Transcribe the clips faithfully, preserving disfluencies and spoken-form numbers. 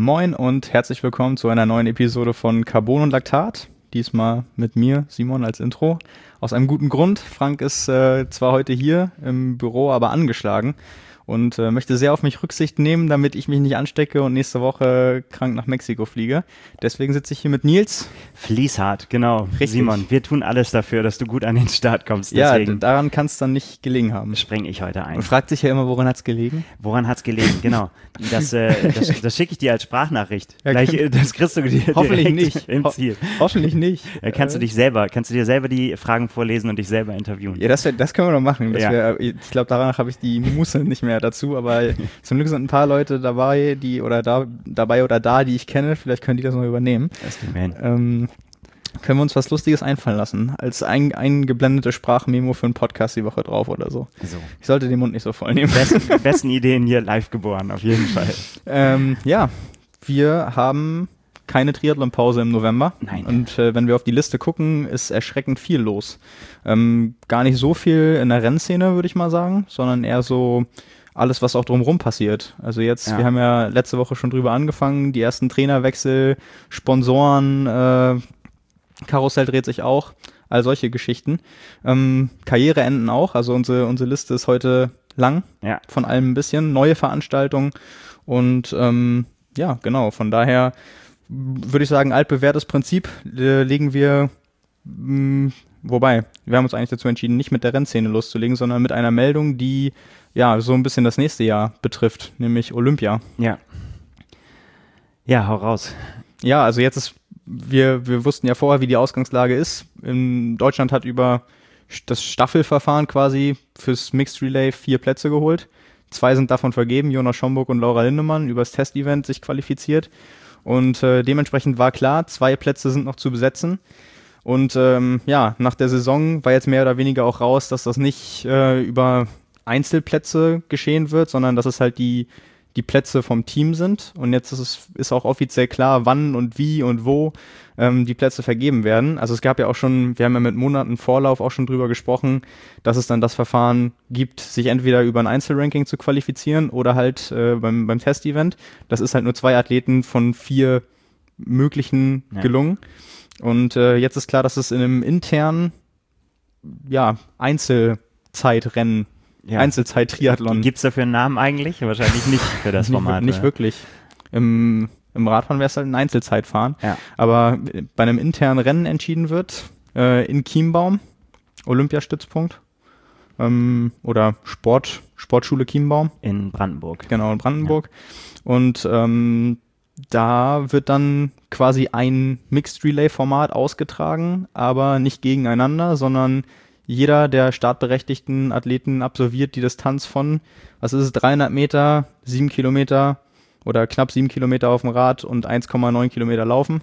Moin und herzlich willkommen zu einer neuen Episode von Carbon und Laktat. Diesmal mit mir, Simon, als Intro. Aus einem guten Grund. Frank ist äh, zwar heute hier im Büro, aber angeschlagen und äh, möchte sehr auf mich Rücksicht nehmen, damit ich mich nicht anstecke und nächste Woche krank nach Mexiko fliege. Deswegen sitze ich hier mit Nils. Fließhart, genau. Richtig. Simon, wir tun alles dafür, dass du gut an den Start kommst. Deswegen. Ja, daran kann es dann nicht gelegen haben. Spreng ich heute ein. Man fragt sich ja immer, woran hat es gelegen? Woran hat es gelegen, genau. Das, äh, das, das schicke ich dir als Sprachnachricht. Ja, Gleich, äh, das kriegst du dir hoffentlich direkt nicht. im Ziel. Ho- hoffentlich nicht. Da kannst du dich selber, kannst du dir selber die Fragen vorlesen und dich selber interviewen. Ja, das, wär, das können wir doch machen. Das Ja. wär, ich glaube, danach habe ich die Muße nicht mehr dazu, aber zum Glück sind ein paar Leute dabei, die oder da dabei oder da, die ich kenne. Vielleicht können die das noch übernehmen. Das kriegen wir hin. Ähm, können wir uns was Lustiges einfallen lassen. Als ein, eingeblendete Sprachmemo für einen Podcast die Woche drauf oder so. So. Ich sollte den Mund nicht so voll nehmen. Besten, besten Ideen hier live geboren, auf jeden Fall. Ähm, ja, wir haben keine Triathlon-Pause im November. Nein. Und äh, wenn wir auf die Liste gucken, ist erschreckend viel los. Ähm, gar nicht so viel in der Rennszene, würde ich mal sagen, sondern eher so alles, was auch drumherum passiert. Also jetzt, Ja. wir haben ja letzte Woche schon drüber angefangen, die ersten Trainerwechsel, Sponsoren, äh, Karussell dreht sich auch, all solche Geschichten. Ähm, Karriereenden auch, also unsere, unsere Liste ist heute lang, Ja. von allem ein bisschen, neue Veranstaltungen und ähm, ja, genau, von daher würde ich sagen, altbewährtes Prinzip äh, legen wir, mh, wobei, wir haben uns eigentlich dazu entschieden, nicht mit der Rennszene loszulegen, sondern mit einer Meldung, die ja so ein bisschen das nächste Jahr betrifft, nämlich Olympia. Ja. Ja, hau raus. Ja, also jetzt ist, wir, wir wussten ja vorher, wie die Ausgangslage ist. In Deutschland hat über das Staffelverfahren quasi fürs Mixed Relay vier Plätze geholt. Zwei sind davon vergeben, Jonas Schomburg und Laura Lindemann, übers Testevent sich qualifiziert. Und äh, dementsprechend war klar, zwei Plätze sind noch zu besetzen. Und ähm, ja, nach der Saison war jetzt mehr oder weniger auch raus, dass das nicht äh, über Einzelplätze geschehen wird, sondern dass es halt die, die Plätze vom Team sind. Und jetzt ist es ist auch offiziell klar, wann und wie und wo ähm, die Plätze vergeben werden. Also es gab ja auch schon, wir haben ja mit Monaten Vorlauf auch schon drüber gesprochen, dass es dann das Verfahren gibt, sich entweder über ein Einzelranking zu qualifizieren oder halt äh, beim, beim Testevent. Das ist halt nur zwei Athleten von vier möglichen Ja. gelungen. Und äh, jetzt ist klar, dass es in einem internen ja, Einzelzeitrennen, Ja. Einzelzeit-Triathlon Gibt es dafür einen Namen eigentlich? Wahrscheinlich nicht für das nicht, Format. nicht oder? wirklich. Im, im Radfahren wäre es halt ein Einzelzeitfahren. Ja. Aber bei einem internen Rennen entschieden wird, äh, in Chiembaum, Olympiastützpunkt, ähm, oder Sport, Sportschule Chiembaum, In Brandenburg. genau in Brandenburg. Und ähm, da wird dann quasi ein Mixed Relay Format ausgetragen, aber nicht gegeneinander, sondern jeder der startberechtigten Athleten absolviert die Distanz von, was ist es, dreihundert Meter, sieben Kilometer oder knapp sieben Kilometer auf dem Rad und eins Komma neun Kilometer laufen.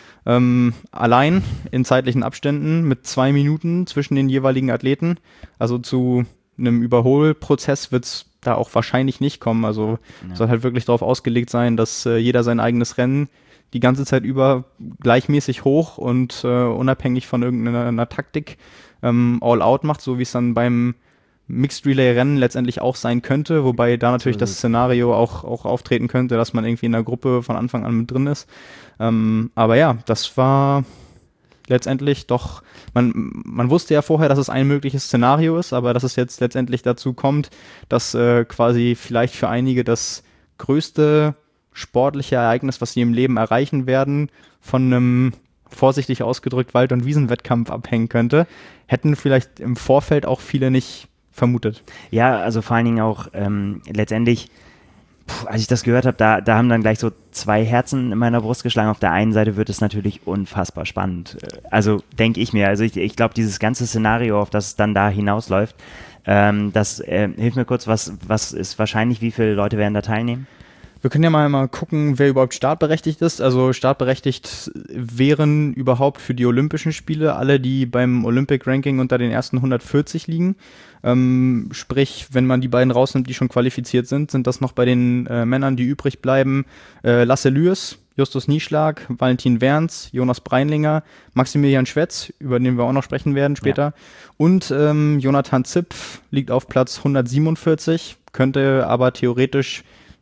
Ähm, allein in zeitlichen Abständen mit zwei Minuten zwischen den jeweiligen Athleten. Also zu einem Überholprozess wird es da auch wahrscheinlich nicht kommen. Also Ja. soll halt wirklich darauf ausgelegt sein, dass äh, jeder sein eigenes Rennen die ganze Zeit über gleichmäßig hoch und äh, unabhängig von irgendeiner einer Taktik ähm, all out macht, so wie es dann beim Mixed Relay Rennen letztendlich auch sein könnte, wobei da natürlich So ist das es. Szenario auch, auch auftreten könnte, dass man irgendwie in der Gruppe von Anfang an mit drin ist. Ähm, aber ja, das war letztendlich doch, man, man wusste ja vorher, dass es ein mögliches Szenario ist, aber dass es jetzt letztendlich dazu kommt, dass äh, quasi vielleicht für einige das größte sportliche Ereignis, was sie im Leben erreichen werden, von einem vorsichtig ausgedrückt Wald- und Wiesenwettkampf abhängen könnte, hätten vielleicht im Vorfeld auch viele nicht vermutet. Ja, also vor allen Dingen auch ähm, letztendlich, puh, als ich das gehört habe, da, da haben dann gleich so zwei Herzen in meiner Brust geschlagen. Auf der einen Seite wird es natürlich unfassbar spannend. Äh, Also denke ich mir, also ich, ich glaube, dieses ganze Szenario, auf das es dann da hinausläuft, ähm, das äh, hilft mir kurz, was, was ist wahrscheinlich, wie viele Leute werden da teilnehmen? Wir können ja mal, mal gucken, wer überhaupt startberechtigt ist. Also startberechtigt wären überhaupt für die Olympischen Spiele alle, die beim Olympic Ranking unter den ersten hundertvierzig liegen. Ähm, sprich, wenn man die beiden rausnimmt, die schon qualifiziert sind, sind das noch bei den äh, Männern, die übrig bleiben, äh, Lasse Lüers, Justus Nieschlag, Valentin Werns, Jonas Breinlinger, Maximilian Schwetz, über den wir auch noch sprechen werden später, ja. Und ähm, Jonathan Zipf liegt auf Platz hundertsiebenundvierzig, könnte aber theoretisch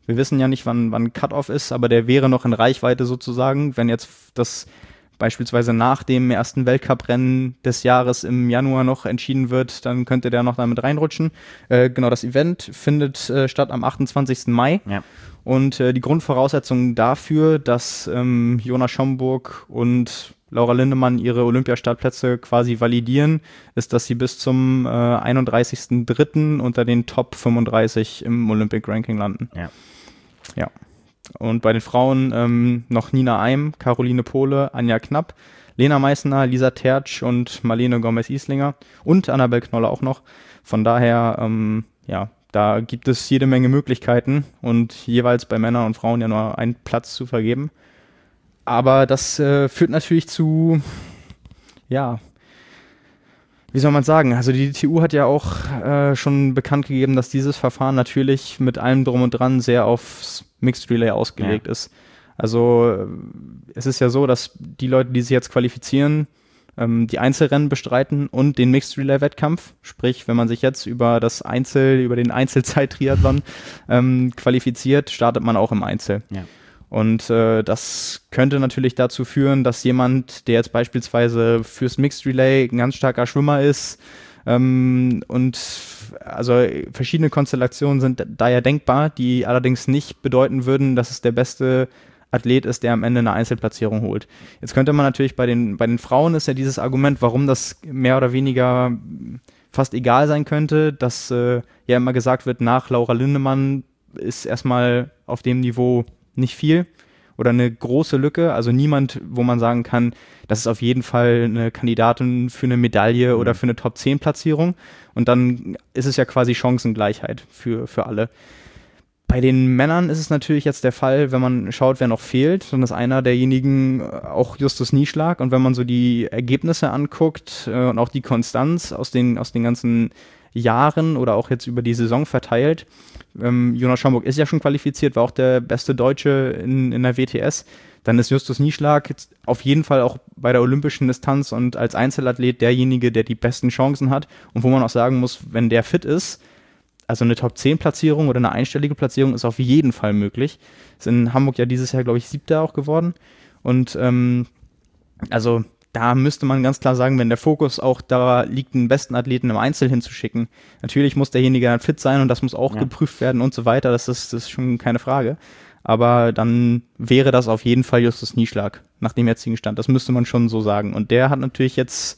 Wir wissen ja nicht, wann, wann Cut-Off ist, aber der wäre noch in Reichweite sozusagen, wenn jetzt das beispielsweise nach dem ersten Weltcuprennen des Jahres im Januar noch entschieden wird, dann könnte der noch damit reinrutschen. Äh, genau, das Event findet äh, statt am achtundzwanzigsten Mai. Ja. Und äh, die Grundvoraussetzung dafür, dass ähm, Jonas Schomburg und Laura Lindemann ihre Olympiastartplätze quasi validieren, ist, dass sie bis zum äh, einunddreißigsten dritten unter den Top fünfunddreißig im Olympic Ranking landen. Ja. Ja. Und bei den Frauen ähm, noch Nina Eim, Caroline Pohle, Anja Knapp, Lena Meissner, Lisa Tertsch und Marlene Gomez-Islinger und Annabel Knolle auch noch. Von daher, ähm, ja, da gibt es jede Menge Möglichkeiten und jeweils bei Männern und Frauen ja nur einen Platz zu vergeben. Aber das äh, führt natürlich zu, ja, wie soll man sagen, also die D T U hat ja auch äh, schon bekannt gegeben, dass dieses Verfahren natürlich mit allem drum und dran sehr aufs Mixed Relay ausgelegt ja. ist. Also es ist ja so, dass die Leute, die sich jetzt qualifizieren, ähm, die Einzelrennen bestreiten und den Mixed Relay Wettkampf. Sprich, wenn man sich jetzt über das Einzel, über den Einzelzeit-Triathlon ähm, qualifiziert, startet man auch im Einzel. Ja. Und äh, das könnte natürlich dazu führen, dass jemand, der jetzt beispielsweise fürs Mixed Relay ein ganz starker Schwimmer ist, ähm, und also verschiedene Konstellationen sind da ja denkbar, die allerdings nicht bedeuten würden, dass es der beste Athlet ist, der am Ende eine Einzelplatzierung holt. Jetzt könnte man natürlich bei den, bei den Frauen ist ja dieses Argument, warum das mehr oder weniger fast egal sein könnte, dass äh, ja immer gesagt wird, nach Laura Lindemann ist erstmal auf dem Niveau nicht viel oder eine große Lücke, also niemand, wo man sagen kann, das ist auf jeden Fall eine Kandidatin für eine Medaille mhm. oder für eine Top zehn Platzierung und dann ist es ja quasi Chancengleichheit für, für alle. Bei den Männern ist es natürlich jetzt der Fall, wenn man schaut, wer noch fehlt, dann ist einer derjenigen auch Justus Nieschlag und wenn man so die Ergebnisse anguckt äh, und auch die Konstanz aus den, aus den ganzen Jahren oder auch jetzt über die Saison verteilt. Ähm, Jonas Schomburg ist ja schon qualifiziert, war auch der beste Deutsche in, in der W T S. Dann ist Justus Nieschlag jetzt auf jeden Fall auch bei der olympischen Distanz und als Einzelathlet derjenige, der die besten Chancen hat und wo man auch sagen muss, wenn der fit ist, also eine Top zehn Platzierung oder eine einstellige Platzierung ist auf jeden Fall möglich. Ist in Hamburg ja dieses Jahr, glaube ich, siebter auch geworden. Und ähm, also da müsste man ganz klar sagen, wenn der Fokus auch da liegt, einen besten Athleten im Einzel hinzuschicken. Natürlich muss derjenige dann fit sein und das muss auch ja. geprüft werden und so weiter. Das ist, das ist schon keine Frage. Aber dann wäre das auf jeden Fall Justus Nieschlag nach dem jetzigen Stand. Das müsste man schon so sagen. Und der hat natürlich jetzt,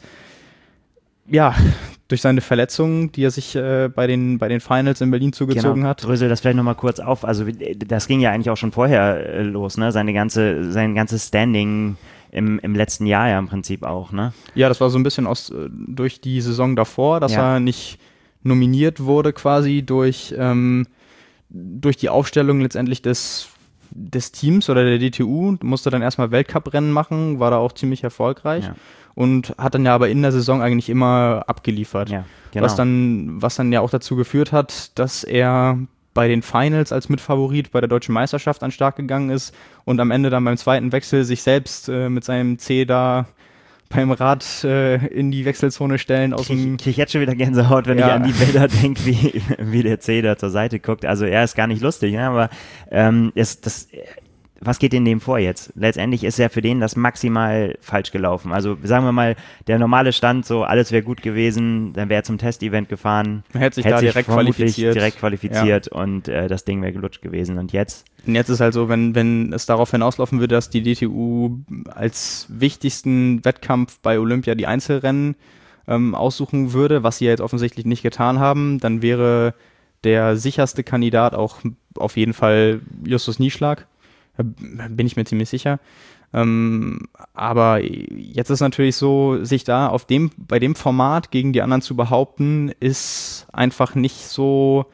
ja, durch seine Verletzungen, die er sich äh, bei den, bei den Finals in Berlin zugezogen genau. hat. Drösel das vielleicht nochmal kurz auf. Also das ging ja eigentlich auch schon vorher äh, los, ne? Seine ganze, sein ganzes Standing Im, im letzten Jahr ja im Prinzip auch, ne? Ja, das war so ein bisschen aus, durch die Saison davor, dass ja. er nicht nominiert wurde quasi durch, ähm, durch die Aufstellung letztendlich des, des Teams oder der D T U, musste dann erstmal Weltcuprennen machen, war da auch ziemlich erfolgreich ja. und hat dann ja aber in der Saison eigentlich immer abgeliefert. Ja, genau. Was dann, was dann ja auch dazu geführt hat, dass er bei den Finals als Mitfavorit bei der Deutschen Meisterschaft an den Start gegangen ist und am Ende dann beim zweiten Wechsel sich selbst äh, mit seinem C da beim Rad äh, in die Wechselzone stellen. Aus dem ich kriege jetzt schon wieder Gänsehaut, wenn ja. ich an die Bilder denke, wie, wie der C da zur Seite guckt. Also er ist gar nicht lustig, ne? Aber ähm, es, das... Was geht in dem vor jetzt? Letztendlich ist ja für den das maximal falsch gelaufen. Also sagen wir mal, der normale Stand, so alles wäre gut gewesen, dann wäre er zum Testevent gefahren, man hätte sich hätte da direkt qualifiziert, direkt qualifiziert ja. und äh, das Ding wäre gelutscht gewesen. Und jetzt? Und jetzt ist halt so, wenn, wenn es darauf hinauslaufen würde, dass die D T U als wichtigsten Wettkampf bei Olympia die Einzelrennen ähm, aussuchen würde, was sie ja jetzt offensichtlich nicht getan haben, dann wäre der sicherste Kandidat auch auf jeden Fall Justus Nieschlag. Bin ich mir ziemlich sicher. Ähm, aber jetzt ist natürlich so, sich da auf dem, bei dem Format gegen die anderen zu behaupten, ist einfach nicht so,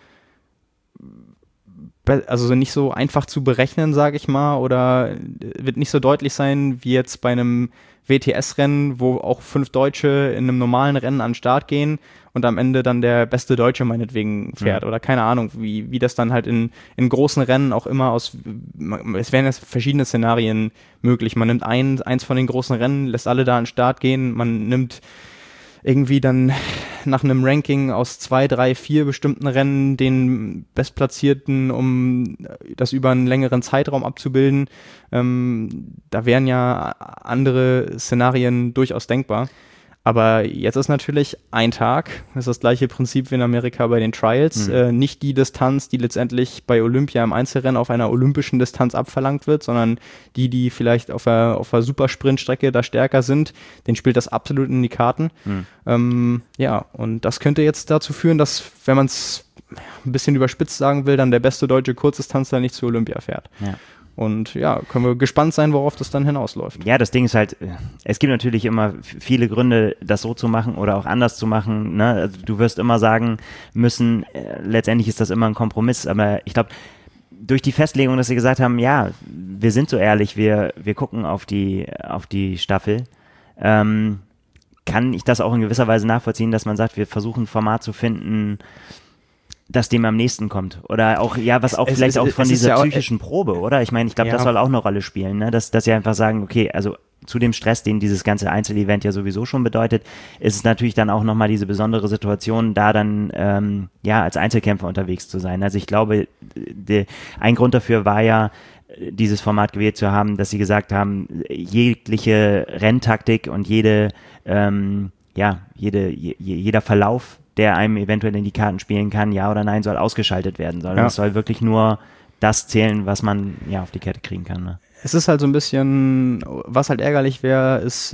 also nicht so einfach zu berechnen, sage ich mal, oder wird nicht so deutlich sein, wie jetzt bei einem W T S-Rennen, wo auch fünf Deutsche in einem normalen Rennen an den Start gehen und am Ende dann der beste Deutsche meinetwegen fährt. Ja. Oder keine Ahnung, wie, wie das dann halt in, in großen Rennen auch immer aus, es wären jetzt verschiedene Szenarien möglich. Man nimmt ein, eins von den großen Rennen, lässt alle da an den Start gehen, man nimmt irgendwie dann nach einem Ranking aus zwei, drei, vier bestimmten Rennen den Bestplatzierten, um das über einen längeren Zeitraum abzubilden. Ähm, da wären ja andere Szenarien durchaus denkbar. Aber jetzt ist natürlich ein Tag, das ist das gleiche Prinzip wie in Amerika bei den Trials, mhm. äh, nicht die Distanz, die letztendlich bei Olympia im Einzelrennen auf einer olympischen Distanz abverlangt wird, sondern die, die vielleicht auf der, auf der Supersprintstrecke da stärker sind, denen spielt das absolut in die Karten. Mhm. Ähm, ja, und das könnte jetzt dazu führen, dass, wenn man es ein bisschen überspitzt sagen will, dann der beste deutsche Kurzdistanzler nicht zu Olympia fährt. Ja. Und ja, können wir gespannt sein, worauf das dann hinausläuft. Ja, das Ding ist halt, es gibt natürlich immer viele Gründe, das so zu machen oder auch anders zu machen. Ne? Also du wirst immer sagen müssen, äh, letztendlich ist das immer ein Kompromiss. Aber ich glaube, durch die Festlegung, dass sie gesagt haben, ja, wir sind so ehrlich, wir, wir gucken auf die, auf die Staffel, ähm, kann ich das auch in gewisser Weise nachvollziehen, dass man sagt, wir versuchen ein Format zu finden, das dem am nächsten kommt. Oder auch, ja, was auch es, vielleicht es, auch von dieser ja psychischen auch, Probe, oder? Ich meine, ich glaube, ja. das soll auch eine Rolle spielen, ne? Dass, dass sie einfach sagen, okay, also zu dem Stress, den dieses ganze Einzelevent ja sowieso schon bedeutet, ist es natürlich dann auch nochmal diese besondere Situation, da dann, ähm, ja, als Einzelkämpfer unterwegs zu sein. Also ich glaube, de, ein Grund dafür war ja, dieses Format gewählt zu haben, dass sie gesagt haben, jegliche Renntaktik und jede, ähm, ja, jede, je, jeder Verlauf, der einem eventuell in die Karten spielen kann, ja oder nein, soll ausgeschaltet werden. Sondern ja. Es soll wirklich nur das zählen, was man ja auf die Kette kriegen kann. Ne? Es ist halt so ein bisschen, was halt ärgerlich wäre, ist,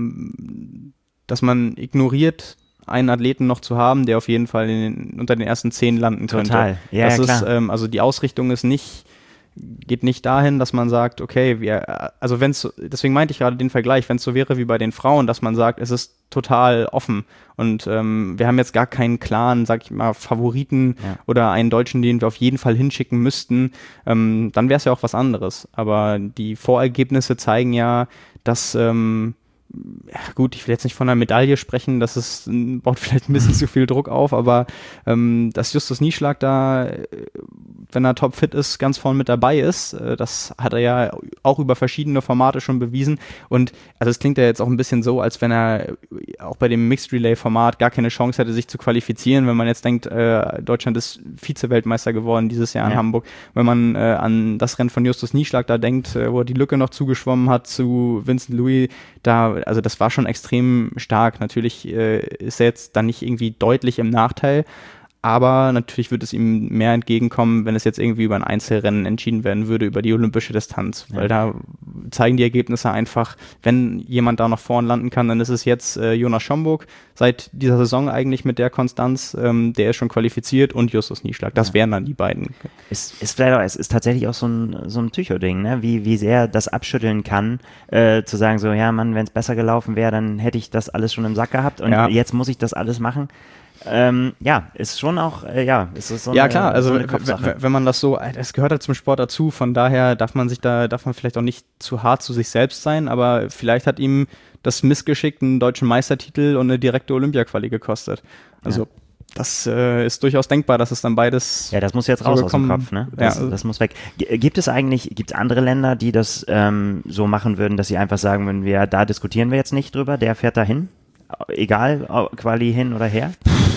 ähm, dass man ignoriert, einen Athleten noch zu haben, der auf jeden Fall in den, unter den ersten zehn landen könnte. Total, ja, das ja, ist, klar. Ähm, also die Ausrichtung ist nicht geht nicht dahin, dass man sagt, okay, wir, also wenn es, deswegen meinte ich gerade den Vergleich, wenn es so wäre wie bei den Frauen, dass man sagt, es ist total offen und ähm, wir haben jetzt gar keinen klaren, sag ich mal, Favoriten ja. oder einen Deutschen, den wir auf jeden Fall hinschicken müssten, ähm, dann wäre es ja auch was anderes. Aber die Vorergebnisse zeigen ja, dass ähm, ja, gut, ich will jetzt nicht von einer Medaille sprechen, das ist, baut vielleicht ein bisschen zu viel Druck auf, aber ähm, dass Justus Nieschlag da, wenn er topfit ist, ganz vorne mit dabei ist, äh, das hat er ja auch über verschiedene Formate schon bewiesen und also es klingt ja jetzt auch ein bisschen so, als wenn er auch bei dem Mixed Relay Format gar keine Chance hätte, sich zu qualifizieren, wenn man jetzt denkt, äh, Deutschland ist Vize-Weltmeister geworden dieses Jahr in ja. Hamburg, wenn man äh, an das Rennen von Justus Nieschlag da denkt, äh, wo er die Lücke noch zugeschwommen hat zu Vincent Louis, da also das war schon extrem stark. Natürlich äh, ist er jetzt dann nicht irgendwie deutlich im Nachteil, aber natürlich wird es ihm mehr entgegenkommen, wenn es jetzt irgendwie über ein Einzelrennen entschieden werden würde, über die olympische Distanz, ja. weil da zeigen die Ergebnisse einfach, wenn jemand da noch vorn landen kann, dann ist es jetzt äh, Jonas Schomburg, seit dieser Saison eigentlich mit der Konstanz, ähm, der ist schon qualifiziert und Justus Nieschlag, das ja. wären dann die beiden. Es ist vielleicht auch, es ist tatsächlich auch so ein, so ein Psycho-Ding, ne? wie, wie sehr das abschütteln kann, äh, zu sagen so, ja Mann, wenn es besser gelaufen wäre, dann hätte ich das alles schon im Sack gehabt und ja. jetzt muss ich das alles machen. Ähm, ja, ist schon auch, äh, ja, ist es so ja eine, klar, also so eine w- wenn man das so, es gehört halt zum Sport dazu, von daher darf man sich da, darf man vielleicht auch nicht zu hart zu sich selbst sein, aber vielleicht hat ihm das Missgeschick einen deutschen Meistertitel und eine direkte Olympia-Quali gekostet. Also ja. das äh, ist durchaus denkbar, dass es dann beides ja, das muss jetzt raus aus dem Kopf, ne? Das, ja. das muss weg. G- gibt es eigentlich, gibt es andere Länder, die das ähm, so machen würden, dass sie einfach sagen, wenn wir, da diskutieren wir jetzt nicht drüber, der fährt da hin? Egal, Quali hin oder her?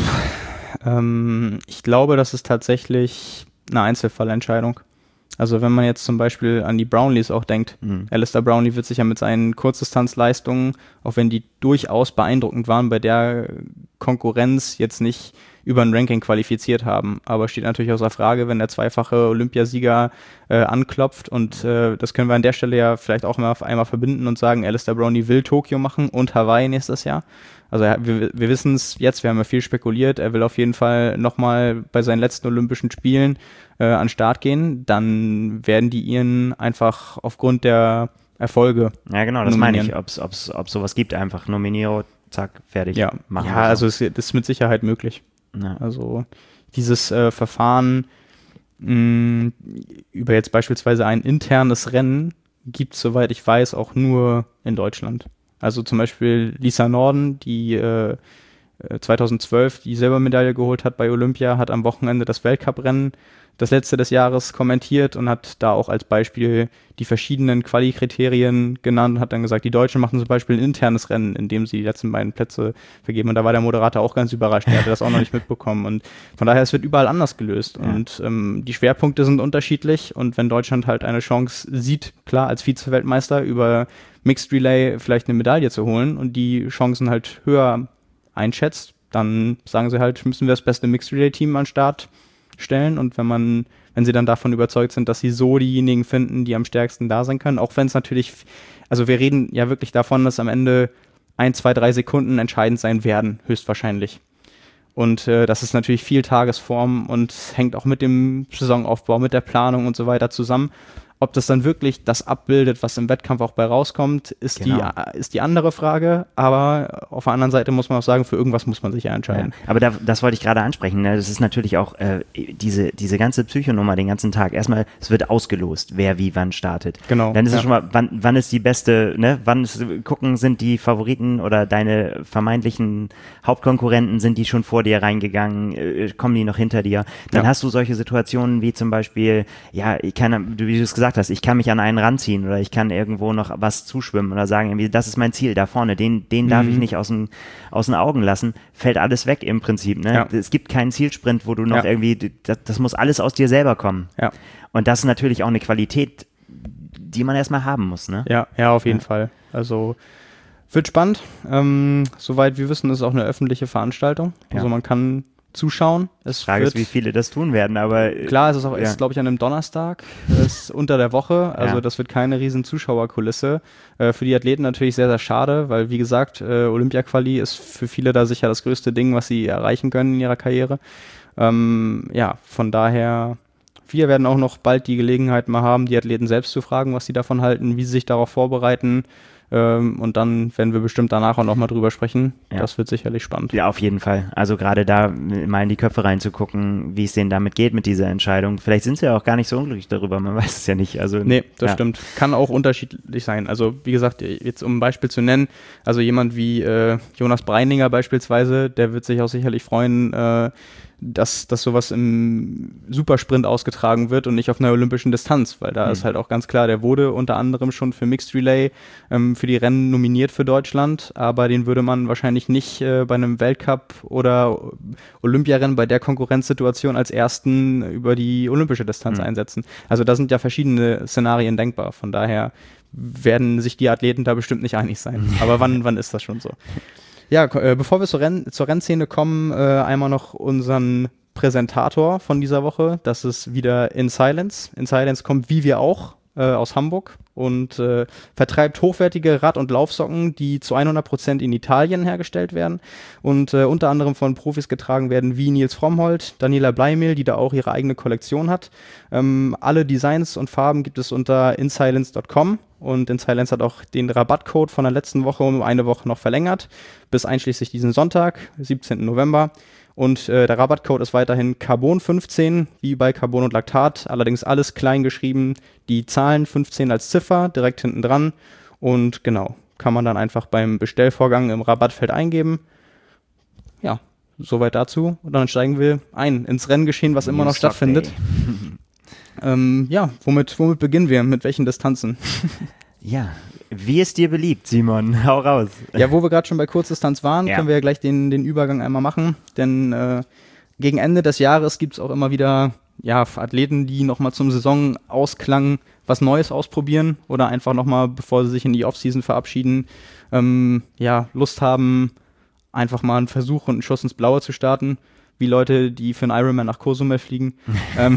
Ähm, ich glaube, das ist tatsächlich eine Einzelfallentscheidung. Also wenn man jetzt zum Beispiel an die Brownlees auch denkt, mhm. Alistair Brownlee wird sich ja mit seinen Kurzdistanzleistungen, auch wenn die durchaus beeindruckend waren, bei der Konkurrenz jetzt nicht über ein Ranking qualifiziert haben. Aber steht natürlich außer Frage, wenn der zweifache Olympiasieger äh, anklopft und äh, das können wir an der Stelle ja vielleicht auch mal einmal verbinden und sagen, Alistair Brownlee will Tokio machen und Hawaii nächstes Jahr. Also er, wir, wir wissen es jetzt, wir haben ja viel spekuliert, er will auf jeden Fall nochmal bei seinen letzten Olympischen Spielen äh, an den Start gehen. Dann werden die Iren einfach aufgrund der Erfolge ja genau, das nominieren. Meine ich, ob es sowas gibt, einfach Nominierung, zack, fertig. Ja, machen ja also es ist mit Sicherheit möglich. Ja. Also dieses äh, Verfahren mh, über jetzt beispielsweise ein internes Rennen gibt es, soweit ich weiß, auch nur in Deutschland. Also zum Beispiel Lisa Norden, die äh, äh, zweitausendzwölf die Silbermedaille geholt hat bei Olympia, hat am Wochenende das Weltcuprennen, das letzte des Jahres, kommentiert und hat da auch als Beispiel die verschiedenen Quali-Kriterien genannt und hat dann gesagt, die Deutschen machen zum Beispiel ein internes Rennen, in dem sie die letzten beiden Plätze vergeben. Und da war der Moderator auch ganz überrascht, der hatte das auch noch nicht mitbekommen. Und von daher, es wird überall anders gelöst. Ja. Und ähm, die Schwerpunkte sind unterschiedlich. Und wenn Deutschland halt eine Chance sieht, klar, als Vize-Weltmeister über Mixed Relay vielleicht eine Medaille zu holen und die Chancen halt höher einschätzt, dann sagen sie halt, müssen wir das beste Mixed Relay-Team an den Start stellen, und wenn man, wenn sie dann davon überzeugt sind, dass sie so diejenigen finden, die am stärksten da sein können, auch wenn es natürlich, also wir reden ja wirklich davon, dass am Ende ein, zwei, drei Sekunden entscheidend sein werden, höchstwahrscheinlich. Und äh, das ist natürlich viel Tagesform und hängt auch mit dem Saisonaufbau, mit der Planung und so weiter zusammen. Ob das dann wirklich das abbildet, was im Wettkampf auch bei rauskommt, ist, genau. die, ist die andere Frage. Aber auf der anderen Seite muss man auch sagen, für irgendwas muss man sich ja entscheiden. Ja, aber da, das wollte ich gerade ansprechen. Ne? Das ist natürlich auch äh, diese, diese ganze Psychonummer den ganzen Tag. Erstmal, es wird ausgelost, wer wie wann startet. Genau. Dann ist ja. es schon mal, wann, wann ist die beste, ne? Wann ist, gucken, sind die Favoriten oder deine vermeintlichen Hauptkonkurrenten, sind die schon vor dir reingegangen? Äh, kommen die noch hinter dir? Dann ja. hast du solche Situationen wie zum Beispiel, ja, ich kann, wie du es gesagt hast, ich kann mich an einen ranziehen oder ich kann irgendwo noch was zuschwimmen oder sagen, irgendwie, das ist mein Ziel da vorne, den, den darf mhm. ich nicht aus den, aus den Augen lassen, fällt alles weg im Prinzip. Ne? Ja. Es gibt keinen Zielsprint, wo du noch ja. irgendwie, das, das muss alles aus dir selber kommen. Ja. Und das ist natürlich auch eine Qualität, die man erstmal haben muss. Ne? Ja, ja, auf jeden ja. Fall. Also wird spannend. Ähm, soweit wir wissen, ist es auch eine öffentliche Veranstaltung. Ja. Also man kann zuschauen. Es Frage ist, wie viele das tun werden, aber klar, es ist, auch, ja. ist glaube ich, an einem Donnerstag, es ist unter der Woche, also ja. das wird keine riesen Zuschauerkulisse. Äh, für die Athleten natürlich sehr, sehr schade, weil wie gesagt, äh, Olympia-Quali ist für viele da sicher das größte Ding, was sie erreichen können in ihrer Karriere. Ähm, ja, von daher, wir werden auch noch bald die Gelegenheit mal haben, die Athleten selbst zu fragen, was sie davon halten, wie sie sich darauf vorbereiten. Ähm, und dann werden wir bestimmt danach auch nochmal drüber sprechen. Ja. Das wird sicherlich spannend. Ja, auf jeden Fall. Also gerade da mal in die Köpfe reinzugucken, wie es denen damit geht mit dieser Entscheidung. Vielleicht sind sie ja auch gar nicht so unglücklich darüber, man weiß es ja nicht. Also, nee, das ja. stimmt. Kann auch unterschiedlich sein. Also wie gesagt, jetzt um ein Beispiel zu nennen, also jemand wie äh, Jonas Breininger beispielsweise, der wird sich auch sicherlich freuen, äh, dass, dass sowas im Supersprint ausgetragen wird und nicht auf einer olympischen Distanz, weil da mhm. ist halt auch ganz klar, der wurde unter anderem schon für Mixed Relay ähm, für die Rennen nominiert für Deutschland, aber den würde man wahrscheinlich nicht äh, bei einem Weltcup oder Olympiarennen bei der Konkurrenzsituation als ersten über die olympische Distanz mhm. einsetzen. Also da sind ja verschiedene Szenarien denkbar, von daher werden sich die Athleten da bestimmt nicht einig sein. Aber wann, wann ist das schon so? Ja, äh, bevor wir zur, Renn- zur Rennszene kommen, äh, einmal noch unseren Präsentator von dieser Woche. Das ist wieder In Silence. In Silence kommt wie wir auch äh, aus Hamburg und äh, vertreibt hochwertige Rad- und Laufsocken, die zu hundert Prozent in Italien hergestellt werden und äh, unter anderem von Profis getragen werden wie Nils Frommholt, Daniela Bleimehl, die da auch ihre eigene Kollektion hat. Ähm, alle Designs und Farben gibt es unter in silence dot com. Und In Silence hat auch den Rabattcode von der letzten Woche um eine Woche noch verlängert, bis einschließlich diesen Sonntag, siebzehnten November. Und äh, der Rabattcode ist weiterhin Carbon fünfzehn, wie bei Carbon und Lactat, allerdings alles klein geschrieben, die Zahlen fünfzehn als Ziffer, direkt hinten dran. Und genau, kann man dann einfach beim Bestellvorgang im Rabattfeld eingeben. Ja, soweit dazu. Und dann steigen wir ein ins Renngeschehen, was immer noch stattfindet. Ähm, ja, womit, womit beginnen wir? Mit welchen Distanzen? Ja, wie es dir beliebt, Simon. Hau raus. Ja, wo wir gerade schon bei Kurzdistanz waren, ja. können wir ja gleich den, den Übergang einmal machen. Denn äh, gegen Ende des Jahres gibt es auch immer wieder ja, Athleten, die nochmal zum Saisonausklang was Neues ausprobieren oder einfach nochmal, bevor sie sich in die Offseason verabschieden, ähm, ja, Lust haben, einfach mal einen Versuch und einen Schuss ins Blaue zu starten. Wie Leute, die für einen Ironman nach Cozumel fliegen. ähm.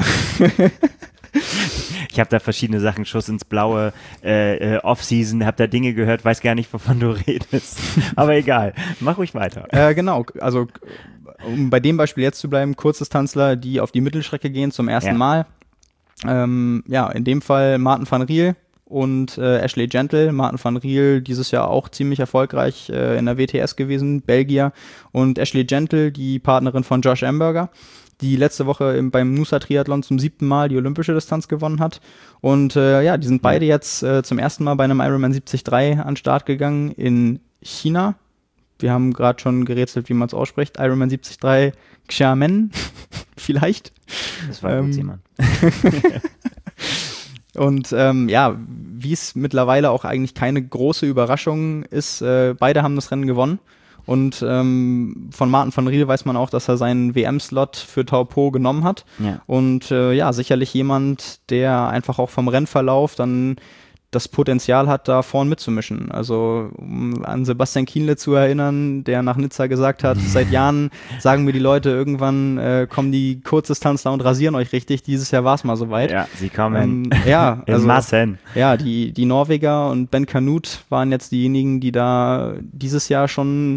Ich habe da verschiedene Sachen, Schuss ins Blaue, äh, äh, Off-Season, habe da Dinge gehört, weiß gar nicht, wovon du redest. Aber egal, mach ruhig weiter. Äh, genau, also um bei dem Beispiel jetzt zu bleiben, Kurzdistanzler, die auf die Mittelstrecke gehen zum ersten ja. Mal. Ähm, ja, in dem Fall Maarten van Riel und äh, Ashley Gentle. Maarten van Riel dieses Jahr auch ziemlich erfolgreich äh, in der W T S gewesen, Belgier. Und Ashley Gentle, die Partnerin von Josh Amberger, die letzte Woche im, beim Noosa-Triathlon zum siebten Mal die olympische Distanz gewonnen hat. Und äh, ja, die sind beide jetzt äh, zum ersten Mal bei einem Ironman siebzig Komma drei an den Start gegangen in China. wir haben gerade schon gerätselt, wie man es ausspricht. Ironman siebzig Komma drei Xiamen, vielleicht. Das war ähm, gut, Simon. Und ähm, ja, wie es mittlerweile auch eigentlich keine große Überraschung ist, äh, beide haben das Rennen gewonnen. Und ähm, von Maarten van Riel weiß man auch, dass er seinen W M-Slot für Taupo genommen hat. Ja. Und äh, ja, sicherlich jemand, der einfach auch vom Rennverlauf dann das Potenzial hat, da vorn mitzumischen. Also um an Sebastian Kienle zu erinnern, der nach Nizza gesagt hat, seit Jahren sagen mir die Leute, irgendwann äh, kommen die Kurzdistanzler und rasieren euch richtig. Dieses Jahr war es mal soweit. Ja, sie kommen ähm, ja, in also, Massen. Ja, die, die Norweger und Ben Kanute waren jetzt diejenigen, die da dieses Jahr schon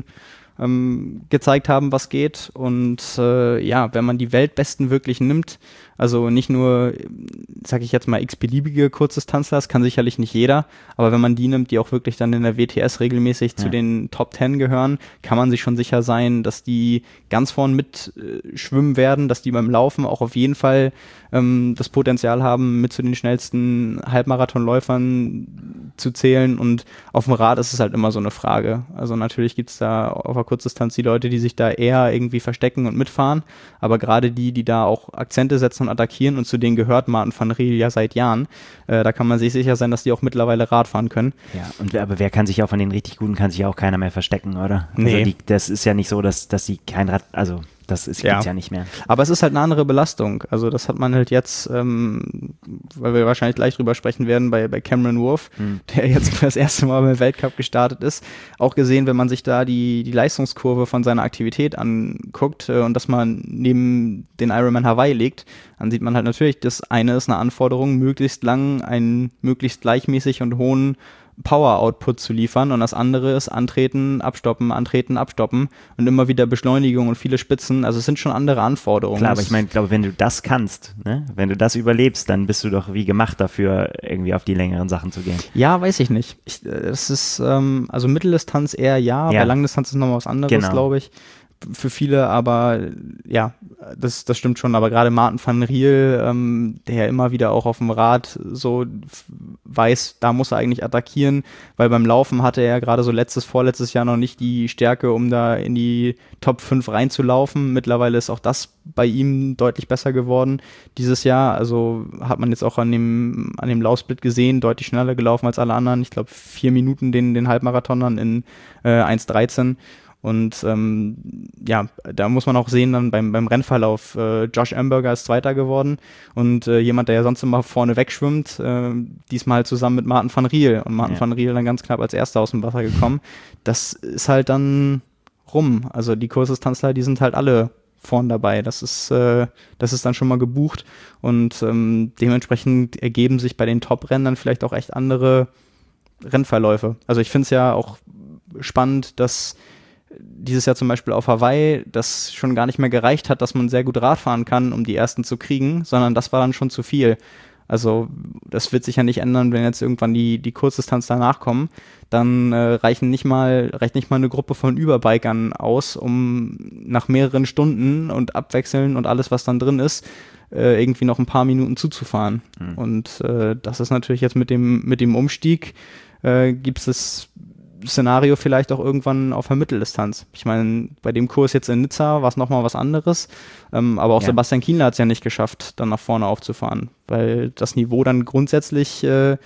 ähm, gezeigt haben, was geht. Und äh, ja, wenn man die Weltbesten wirklich nimmt, also nicht nur, sage ich jetzt mal, x-beliebige Kurzdistanzler, das kann sicherlich nicht jeder, aber wenn man die nimmt, die auch wirklich dann in der W T S regelmäßig ja. zu den Top Ten gehören, kann man sich schon sicher sein, dass die ganz vorn mit äh, schwimmen werden, dass die beim Laufen auch auf jeden Fall ähm, das Potenzial haben, mit zu den schnellsten Halbmarathonläufern zu zählen, und auf dem Rad ist es halt immer so eine Frage. Also natürlich gibt es da auf der Kurzdistanz die Leute, die sich da eher irgendwie verstecken und mitfahren, aber gerade die, die da auch Akzente setzen und attackieren, und zu denen gehört Maarten van Riel ja seit Jahren, äh, da kann man sich sicher sein, dass die auch mittlerweile Rad fahren können. Ja, und aber wer kann sich auch von den richtig Guten, kann sich auch keiner mehr verstecken, oder? Nee. Also die, das ist ja nicht so, dass, dass sie kein Rad, also das ist, gibt's ja. ja nicht mehr. Aber es ist halt eine andere Belastung. Also das hat man halt jetzt, ähm, weil wir wahrscheinlich gleich drüber sprechen werden, bei, bei Cameron Wolf, hm. der jetzt für das erste Mal beim Weltcup gestartet ist, auch gesehen, wenn man sich da die, die Leistungskurve von seiner Aktivität anguckt äh, und das man neben den Ironman Hawaii legt, dann sieht man halt natürlich, das eine ist eine Anforderung, möglichst lang einen möglichst gleichmäßig und hohen Power-Output zu liefern, und das andere ist antreten, abstoppen, antreten, abstoppen und immer wieder Beschleunigung und viele Spitzen. Also es sind schon andere Anforderungen. Klar, aber ich meine, glaube, wenn du das kannst, ne? Wenn du das überlebst, dann bist du doch wie gemacht dafür, irgendwie auf die längeren Sachen zu gehen. Ja, weiß ich nicht. Ich, das ist, ähm, also Mitteldistanz eher ja, ja. bei Langdistanz ist nochmal was anderes, genau. glaube ich. Für viele, aber ja, das, das stimmt schon. Aber gerade Maarten van Riel, ähm, der immer wieder auch auf dem Rad so weiß, da muss er eigentlich attackieren, weil beim Laufen hatte er gerade so letztes, vorletztes Jahr noch nicht die Stärke, um da in die Top fünf reinzulaufen. Mittlerweile ist auch das bei ihm deutlich besser geworden dieses Jahr. Also hat man jetzt auch an dem, an dem Laufsplit gesehen, deutlich schneller gelaufen als alle anderen. Ich glaube, vier Minuten den, den Halbmarathonern in äh, eins dreizehn. Und ähm, ja, da muss man auch sehen, dann beim, beim Rennverlauf, äh, Josh Amberger ist Zweiter geworden, und äh, jemand, der ja sonst immer vorne wegschwimmt, äh, diesmal zusammen mit Maarten van Riel, und Maarten ja. van Riel dann ganz knapp als Erster aus dem Wasser gekommen. Das ist halt dann rum. Also die Kurzdistanzler, die sind halt alle vorn dabei. Das ist, äh, das ist dann schon mal gebucht, und ähm, dementsprechend ergeben sich bei den Top-Rennen dann vielleicht auch echt andere Rennverläufe. Also ich finde es ja auch spannend, dass dieses Jahr zum Beispiel auf Hawaii das schon gar nicht mehr gereicht hat, dass man sehr gut Rad fahren kann, um die Ersten zu kriegen, sondern das war dann schon zu viel. Also das wird sich ja nicht ändern, wenn jetzt irgendwann die, die Kurzdistanz danach kommen. Dann äh, reichen nicht mal, reicht nicht mal eine Gruppe von Überbikern aus, um nach mehreren Stunden und Abwechseln und alles, was dann drin ist, äh, irgendwie noch ein paar Minuten zuzufahren. Mhm. Und äh, das ist natürlich jetzt mit dem, mit dem Umstieg, äh, gibt es das Szenario vielleicht auch irgendwann auf der Mitteldistanz. Ich meine, bei dem Kurs jetzt in Nizza war es nochmal was anderes, ähm, aber auch ja. Sebastian Kienle hat es ja nicht geschafft, dann nach vorne aufzufahren, weil das Niveau dann grundsätzlich äh,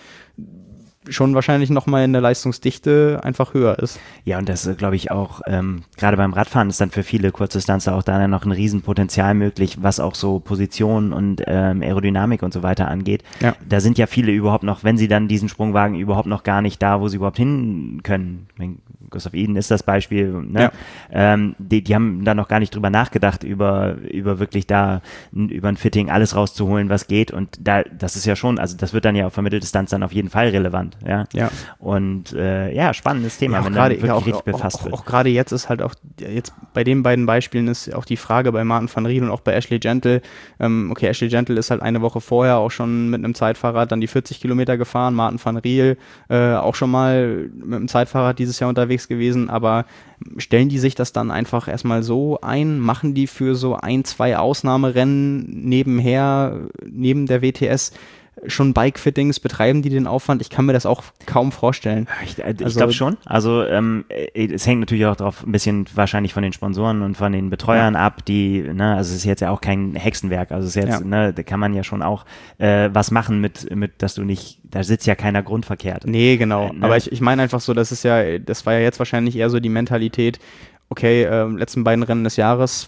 schon wahrscheinlich nochmal in der Leistungsdichte einfach höher ist. Ja, und das glaube ich auch, ähm, gerade beim Radfahren ist dann für viele Kurzdistanzler auch da noch ein Riesenpotenzial möglich, was auch so Position und ähm, Aerodynamik und so weiter angeht. Ja. Da sind ja viele überhaupt noch, wenn sie dann diesen Sprung wagen, überhaupt noch gar nicht da, wo sie überhaupt hin können. Gustav Iden ist das Beispiel, ne? Ja. Ähm, die, die haben da noch gar nicht drüber nachgedacht, über, über wirklich da, über ein Fitting alles rauszuholen, was geht, und da, das ist ja schon, also das wird dann ja auf der Mitteldistanz dann auf jeden Fall relevant, ja. ja. Und äh, ja, spannendes Thema, ja, wenn grade, dann wirklich ja, auch, richtig befasst auch, wird. Auch, auch gerade jetzt ist halt auch, jetzt bei den beiden Beispielen ist auch die Frage bei Maarten van Riel und auch bei Ashley Gentle, ähm, okay, Ashley Gentle ist halt eine Woche vorher auch schon mit einem Zeitfahrrad dann die vierzig Kilometer gefahren, Maarten van Riel äh, auch schon mal mit einem Zeitfahrrad dieses Jahr unterwegs gewesen, aber stellen die sich das dann einfach erstmal so ein, machen die für so ein, zwei Ausnahmerennen nebenher, neben der W T S schon Bike-Fittings, betreiben die den Aufwand? Ich kann mir das auch kaum vorstellen. Ich, ich also, glaube schon. Also ähm, es hängt natürlich auch drauf ein bisschen wahrscheinlich von den Sponsoren und von den Betreuern ja. ab, die, ne, also es ist jetzt ja auch kein Hexenwerk, also es ist jetzt, ja. ne, da kann man ja schon auch äh, was machen mit, mit, dass du nicht, da sitzt ja keiner grundverkehrt. Nee, genau. Äh, ne? Aber ich, ich meine einfach so, das ist ja, das war ja jetzt wahrscheinlich eher so die Mentalität, okay, äh, letzten beiden Rennen des Jahres,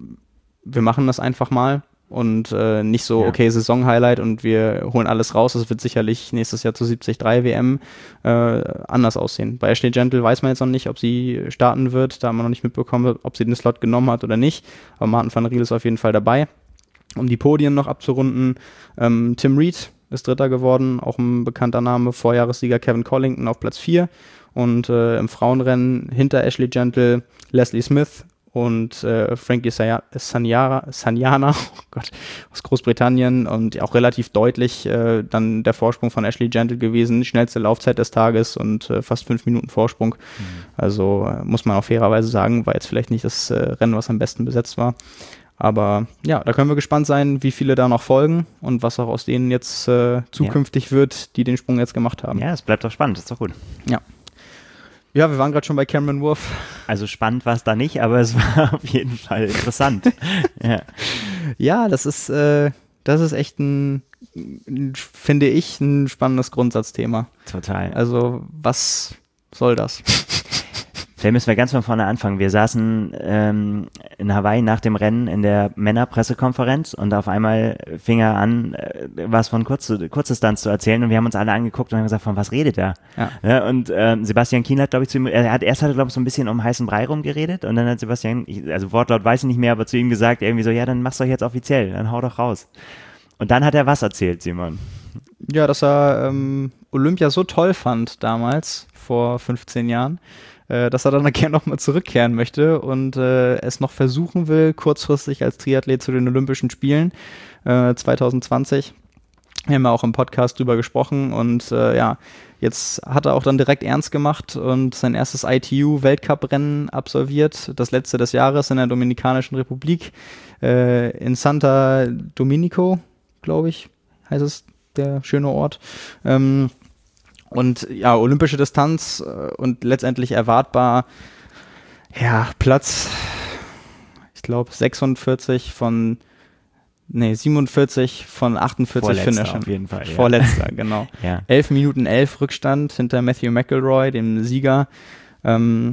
wir machen das einfach mal. Und äh, nicht so, ja. okay, Saison-Highlight und wir holen alles raus. Das wird sicherlich nächstes Jahr zur siebzig drei W M äh, anders aussehen. Bei Ashley Gentle weiß man jetzt noch nicht, ob sie starten wird. Da haben wir noch nicht mitbekommen, ob sie den Slot genommen hat oder nicht. Aber Martin van Riel ist auf jeden Fall dabei. Um die Podien noch abzurunden, ähm, Tim Reed ist Dritter geworden, auch ein bekannter Name. Vorjahressieger Kevin Collington auf Platz vier. Und äh, im Frauenrennen hinter Ashley Gentle Leslie Smith und äh, Frankie Sanyara, Sanyana, oh Gott, aus Großbritannien und auch relativ deutlich äh, dann der Vorsprung von Ashley Gentle gewesen, schnellste Laufzeit des Tages und äh, fast fünf Minuten Vorsprung. Mhm. Also äh, muss man auch fairerweise sagen, war jetzt vielleicht nicht das äh, Rennen, was am besten besetzt war. Aber ja, da können wir gespannt sein, wie viele da noch folgen und was auch aus denen jetzt äh, zukünftig ja. wird, die den Sprung jetzt gemacht haben. Ja, es bleibt doch spannend, das ist doch gut. Ja. Ja, wir waren gerade schon bei Cameron Wurf. Also spannend war es da nicht, aber es war auf jeden Fall interessant. ja. ja, das ist, äh, das ist echt ein, finde ich, ein spannendes Grundsatzthema. Total. Also was soll das? Vielleicht müssen wir ganz von vorne anfangen. Wir saßen ähm, in Hawaii nach dem Rennen in der Männerpressekonferenz und auf einmal fing er an, äh, was von Kurz, Kurzdistanz zu erzählen und wir haben uns alle angeguckt und haben gesagt, von was redet er? Ja. Ja, und ähm, Sebastian Kienle hat, glaube ich, zu ihm, er hat erst hat er, glaube ich, so ein bisschen um heißen Brei rumgeredet und dann hat Sebastian, ich, also Wortlaut weiß ich nicht mehr, aber zu ihm gesagt, irgendwie so, ja, dann mach's doch jetzt offiziell, dann hau doch raus. Und dann hat er was erzählt, Simon. Ja, dass er ähm, Olympia so toll fand damals, vor fünfzehn Jahren, dass er dann gerne nochmal zurückkehren möchte und äh, es noch versuchen will, kurzfristig als Triathlet zu den Olympischen Spielen äh, zwanzig zwanzig. Wir haben ja auch im Podcast drüber gesprochen und äh, ja, jetzt hat er auch dann direkt ernst gemacht und sein erstes I T U-Weltcup-Rennen absolviert, das letzte des Jahres in der Dominikanischen Republik, äh, in Santa Domenico, glaube ich, heißt es, der schöne Ort. Ähm, Und ja, olympische Distanz äh, und letztendlich erwartbar, ja, Platz, ich glaube sechsundvierzig von, nee, siebenundvierzig von achtundvierzig Finishern. Auf jeden Fall, ja. Vorletzter, genau. ja. elf Minuten elf Rückstand hinter Matthew McElroy, dem Sieger. Ähm,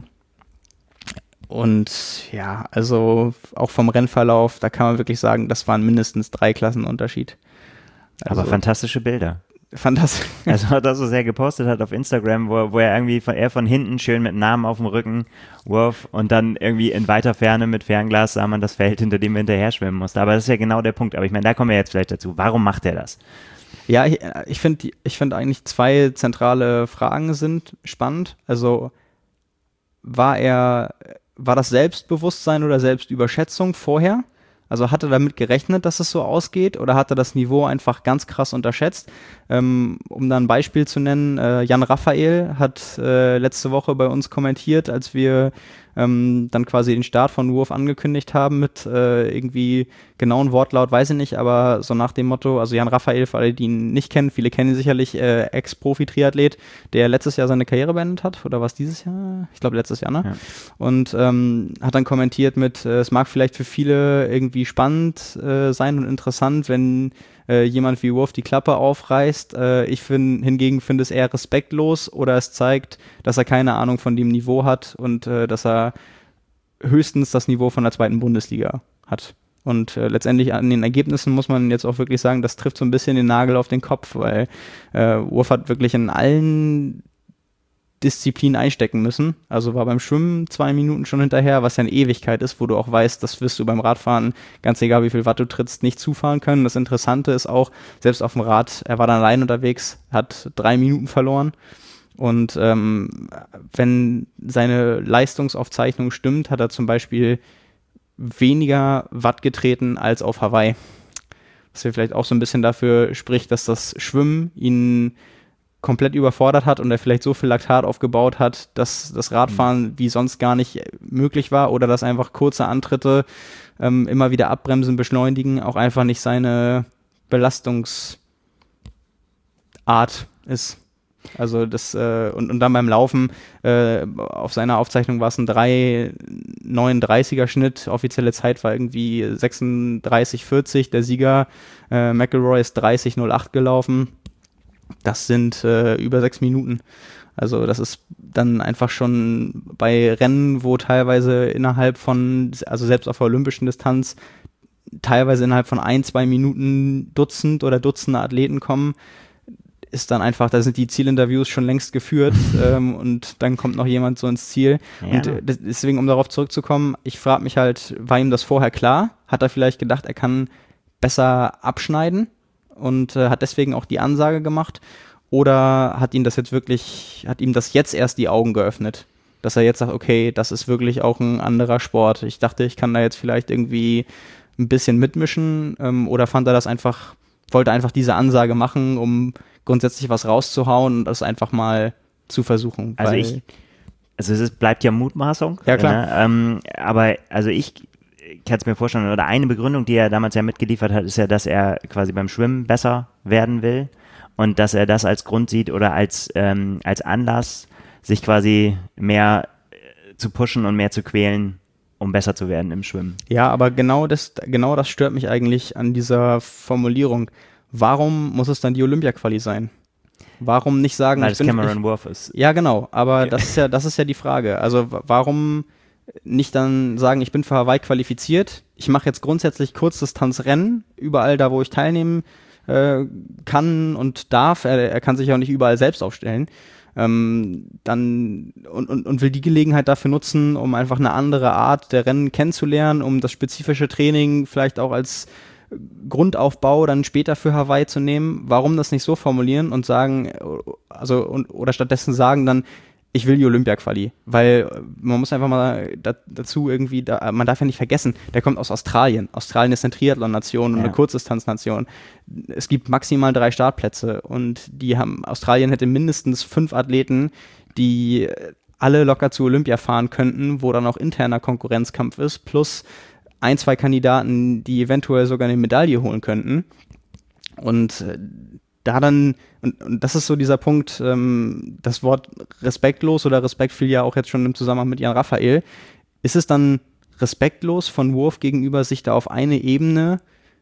und ja, also auch vom Rennverlauf, da kann man wirklich sagen, das waren mindestens drei Klassen Unterschied. Also, aber fantastische Bilder. Fantastisch. Also das, was er gepostet hat auf Instagram, wo, wo er irgendwie von, er von hinten schön mit Namen auf dem Rücken, Wurf, und dann irgendwie in weiter Ferne mit Fernglas sah man das Feld, hinter dem er hinterher schwimmen musste. Aber das ist ja genau der Punkt. Aber ich meine, da kommen wir jetzt vielleicht dazu. Warum macht er das? Ja, ich, ich finde ich find eigentlich zwei zentrale Fragen sind spannend. Also war er, war das Selbstbewusstsein oder Selbstüberschätzung vorher? Also hat er damit gerechnet, dass es so ausgeht, oder hat er das Niveau einfach ganz krass unterschätzt? Ähm, um da ein Beispiel zu nennen, äh, Jan Raphael hat äh, letzte Woche bei uns kommentiert, als wir ähm, dann quasi den Start von Wurf angekündigt haben mit äh, irgendwie genauen Wortlaut, weiß ich nicht, aber so nach dem Motto, also Jan Raphael, für alle, die ihn nicht kennen, viele kennen ihn sicherlich, äh, Ex-Profi-Triathlet, der letztes Jahr seine Karriere beendet hat, oder was dieses Jahr? Ich glaube letztes Jahr, ne? Ja. Und ähm, hat dann kommentiert mit, äh, es mag vielleicht für viele irgendwie spannend äh, sein und interessant, wenn äh, jemand wie Wurf die Klappe aufreißt. Äh, ich find, hingegen finde es eher respektlos, oder es zeigt, dass er keine Ahnung von dem Niveau hat und äh, dass er höchstens das Niveau von der zweiten Bundesliga hat. Und äh, letztendlich an den Ergebnissen muss man jetzt auch wirklich sagen, das trifft so ein bisschen den Nagel auf den Kopf, weil äh, Wurf hat wirklich in allen Disziplinen einstecken müssen. Also war beim Schwimmen zwei Minuten schon hinterher, was ja eine Ewigkeit ist, wo du auch weißt, das wirst du beim Radfahren, ganz egal wie viel Watt du trittst, nicht zufahren können. Das Interessante ist auch, selbst auf dem Rad, er war dann allein unterwegs, hat drei Minuten verloren. Und ähm, wenn seine Leistungsaufzeichnung stimmt, hat er zum Beispiel weniger Watt getreten als auf Hawaii. Was ja vielleicht auch so ein bisschen dafür spricht, dass das Schwimmen ihn komplett überfordert hat und er vielleicht so viel Laktat aufgebaut hat, dass das Radfahren wie sonst gar nicht möglich war, oder dass einfach kurze Antritte ähm, immer wieder abbremsen, beschleunigen, auch einfach nicht seine Belastungs Art ist. Also das, äh, und, und dann beim Laufen, äh, auf seiner Aufzeichnung war es ein drei neununddreißiger Schnitt, offizielle Zeit war irgendwie sechsunddreißig vierzig, der Sieger äh, McIlroy ist dreißig null acht gelaufen, das sind äh, über sechs Minuten. Also das ist dann einfach schon bei Rennen, wo teilweise innerhalb von, also selbst auf der olympischen Distanz, teilweise innerhalb von ein, zwei Minuten Dutzend oder Dutzende Athleten kommen, ist dann einfach, da sind die Zielinterviews schon längst geführt ähm, und dann kommt noch jemand so ins Ziel. Ja. Und äh, deswegen, um darauf zurückzukommen, ich frage mich halt, war ihm das vorher klar? Hat er vielleicht gedacht, er kann besser abschneiden und äh, hat deswegen auch die Ansage gemacht? Oder hat ihm das jetzt wirklich, hat ihm das jetzt erst die Augen geöffnet? Dass er jetzt sagt, okay, das ist wirklich auch ein anderer Sport. Ich dachte, ich kann da jetzt vielleicht irgendwie ein bisschen mitmischen ähm, oder fand er das einfach, wollte einfach diese Ansage machen, um grundsätzlich was rauszuhauen und das einfach mal zu versuchen. Also ich, also es ist, bleibt ja Mutmaßung. Ja, klar. Ne? Ähm, aber also ich kann es mir vorstellen, oder eine Begründung, die er damals ja mitgeliefert hat, ist ja, dass er quasi beim Schwimmen besser werden will und dass er das als Grund sieht oder als, ähm, als Anlass, sich quasi mehr äh, zu pushen und mehr zu quälen, um besser zu werden im Schwimmen. Ja, aber genau das, genau das stört mich eigentlich an dieser Formulierung. Warum muss es dann die Olympia-Quali sein? Warum nicht sagen, weil ich es bin, Cameron ich, Wurf ist. Ja, genau, aber Okay. das ist ja, das ist ja die Frage. Also w- warum nicht dann sagen, ich bin für Hawaii qualifiziert, ich mache jetzt grundsätzlich Kurzdistanzrennen, überall da, wo ich teilnehmen äh, kann und darf, er, er kann sich ja auch nicht überall selbst aufstellen, ähm, dann und, und, und will die Gelegenheit dafür nutzen, um einfach eine andere Art der Rennen kennenzulernen, um das spezifische Training vielleicht auch als Grundaufbau dann später für Hawaii zu nehmen. Warum das nicht so formulieren und sagen, also und, oder stattdessen sagen dann, ich will die Olympia-Quali, weil man muss einfach mal da, dazu irgendwie, da, man darf ja nicht vergessen, der kommt aus Australien. Australien ist eine Triathlon-Nation und ja. eine Kurzdistanz-Nation. Es gibt maximal drei Startplätze und die haben, Australien hätte mindestens fünf Athleten, die alle locker zu Olympia fahren könnten, wo dann auch interner Konkurrenzkampf ist, plus ein, zwei Kandidaten, die eventuell sogar eine Medaille holen könnten. Und äh, da dann, und, und das ist so dieser Punkt, ähm, das Wort respektlos oder Respekt fiel ja auch jetzt schon im Zusammenhang mit Jan Raphael. Ist es dann respektlos von Wurf gegenüber, sich da auf eine Ebene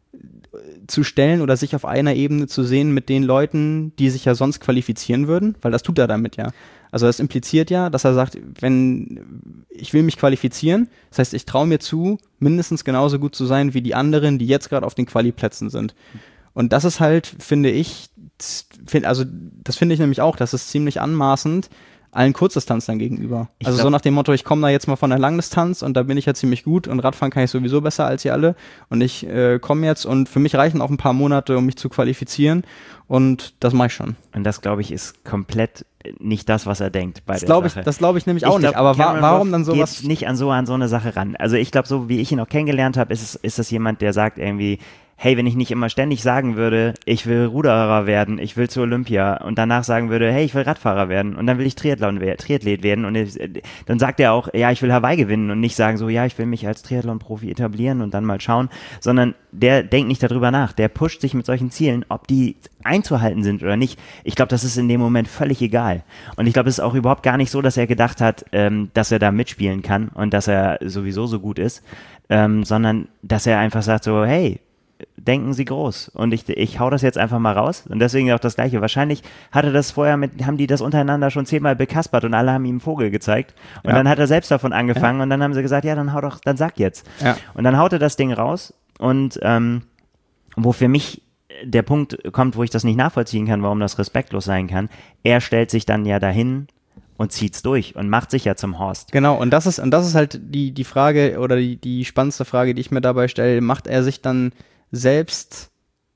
zu stellen oder sich auf einer Ebene zu sehen mit den Leuten, die sich ja sonst qualifizieren würden? Weil das tut er damit ja. Also das impliziert ja, dass er sagt, wenn ich will mich qualifizieren, das heißt, ich traue mir zu, mindestens genauso gut zu sein wie die anderen, die jetzt gerade auf den Quali-Plätzen sind. Und das ist halt, finde ich, find, also das finde ich nämlich auch, das ist ziemlich anmaßend allen Kurzdistanzlern gegenüber. Ich also glaub, so nach dem Motto, ich komme da jetzt mal von der Langdistanz und da bin ich ja ziemlich gut und Radfahren kann ich sowieso besser als ihr alle und ich äh, komme jetzt und für mich reichen auch ein paar Monate, um mich zu qualifizieren und das mache ich schon. Und das, glaube ich, ist komplett nicht das, was er denkt bei das der glaub Sache. Ich, das glaube ich nämlich ich auch glaub, nicht, aber wa- warum dann sowas? sowas? Geht nicht an so, an so eine Sache ran. Also ich glaube, so wie ich ihn auch kennengelernt habe, ist es, ist das jemand, der sagt irgendwie, hey, wenn ich nicht immer ständig sagen würde, ich will Ruderer werden, ich will zu Olympia und danach sagen würde, hey, ich will Radfahrer werden und dann will ich Triathlon, Triathlet werden und dann sagt er auch, ja, ich will Hawaii gewinnen und nicht sagen so, ja, ich will mich als Triathlon-Profi etablieren und dann mal schauen, sondern der denkt nicht darüber nach, der pusht sich mit solchen Zielen, ob die einzuhalten sind oder nicht. Ich glaube, das ist in dem Moment völlig egal. Und ich glaube, es ist auch überhaupt gar nicht so, dass er gedacht hat, ähm, dass er da mitspielen kann und dass er sowieso so gut ist, ähm, sondern dass er einfach sagt so, hey, denken Sie groß und ich, ich hau das jetzt einfach mal raus und deswegen auch das Gleiche. Wahrscheinlich hatte das vorher mit, haben die das untereinander schon zehnmal bekaspert und alle haben ihm einen Vogel gezeigt und ja. dann hat er selbst davon angefangen ja. und dann haben sie gesagt, ja, dann hau doch, dann sag jetzt. Ja. Und dann haut er das Ding raus und ähm, wo für mich der Punkt kommt, wo ich das nicht nachvollziehen kann, warum das respektlos sein kann, er stellt sich dann ja dahin und zieht's durch und macht sich ja zum Horst. Genau, und das ist, und das ist halt die, die Frage oder die, die spannendste Frage, die ich mir dabei stelle, macht er sich dann selbst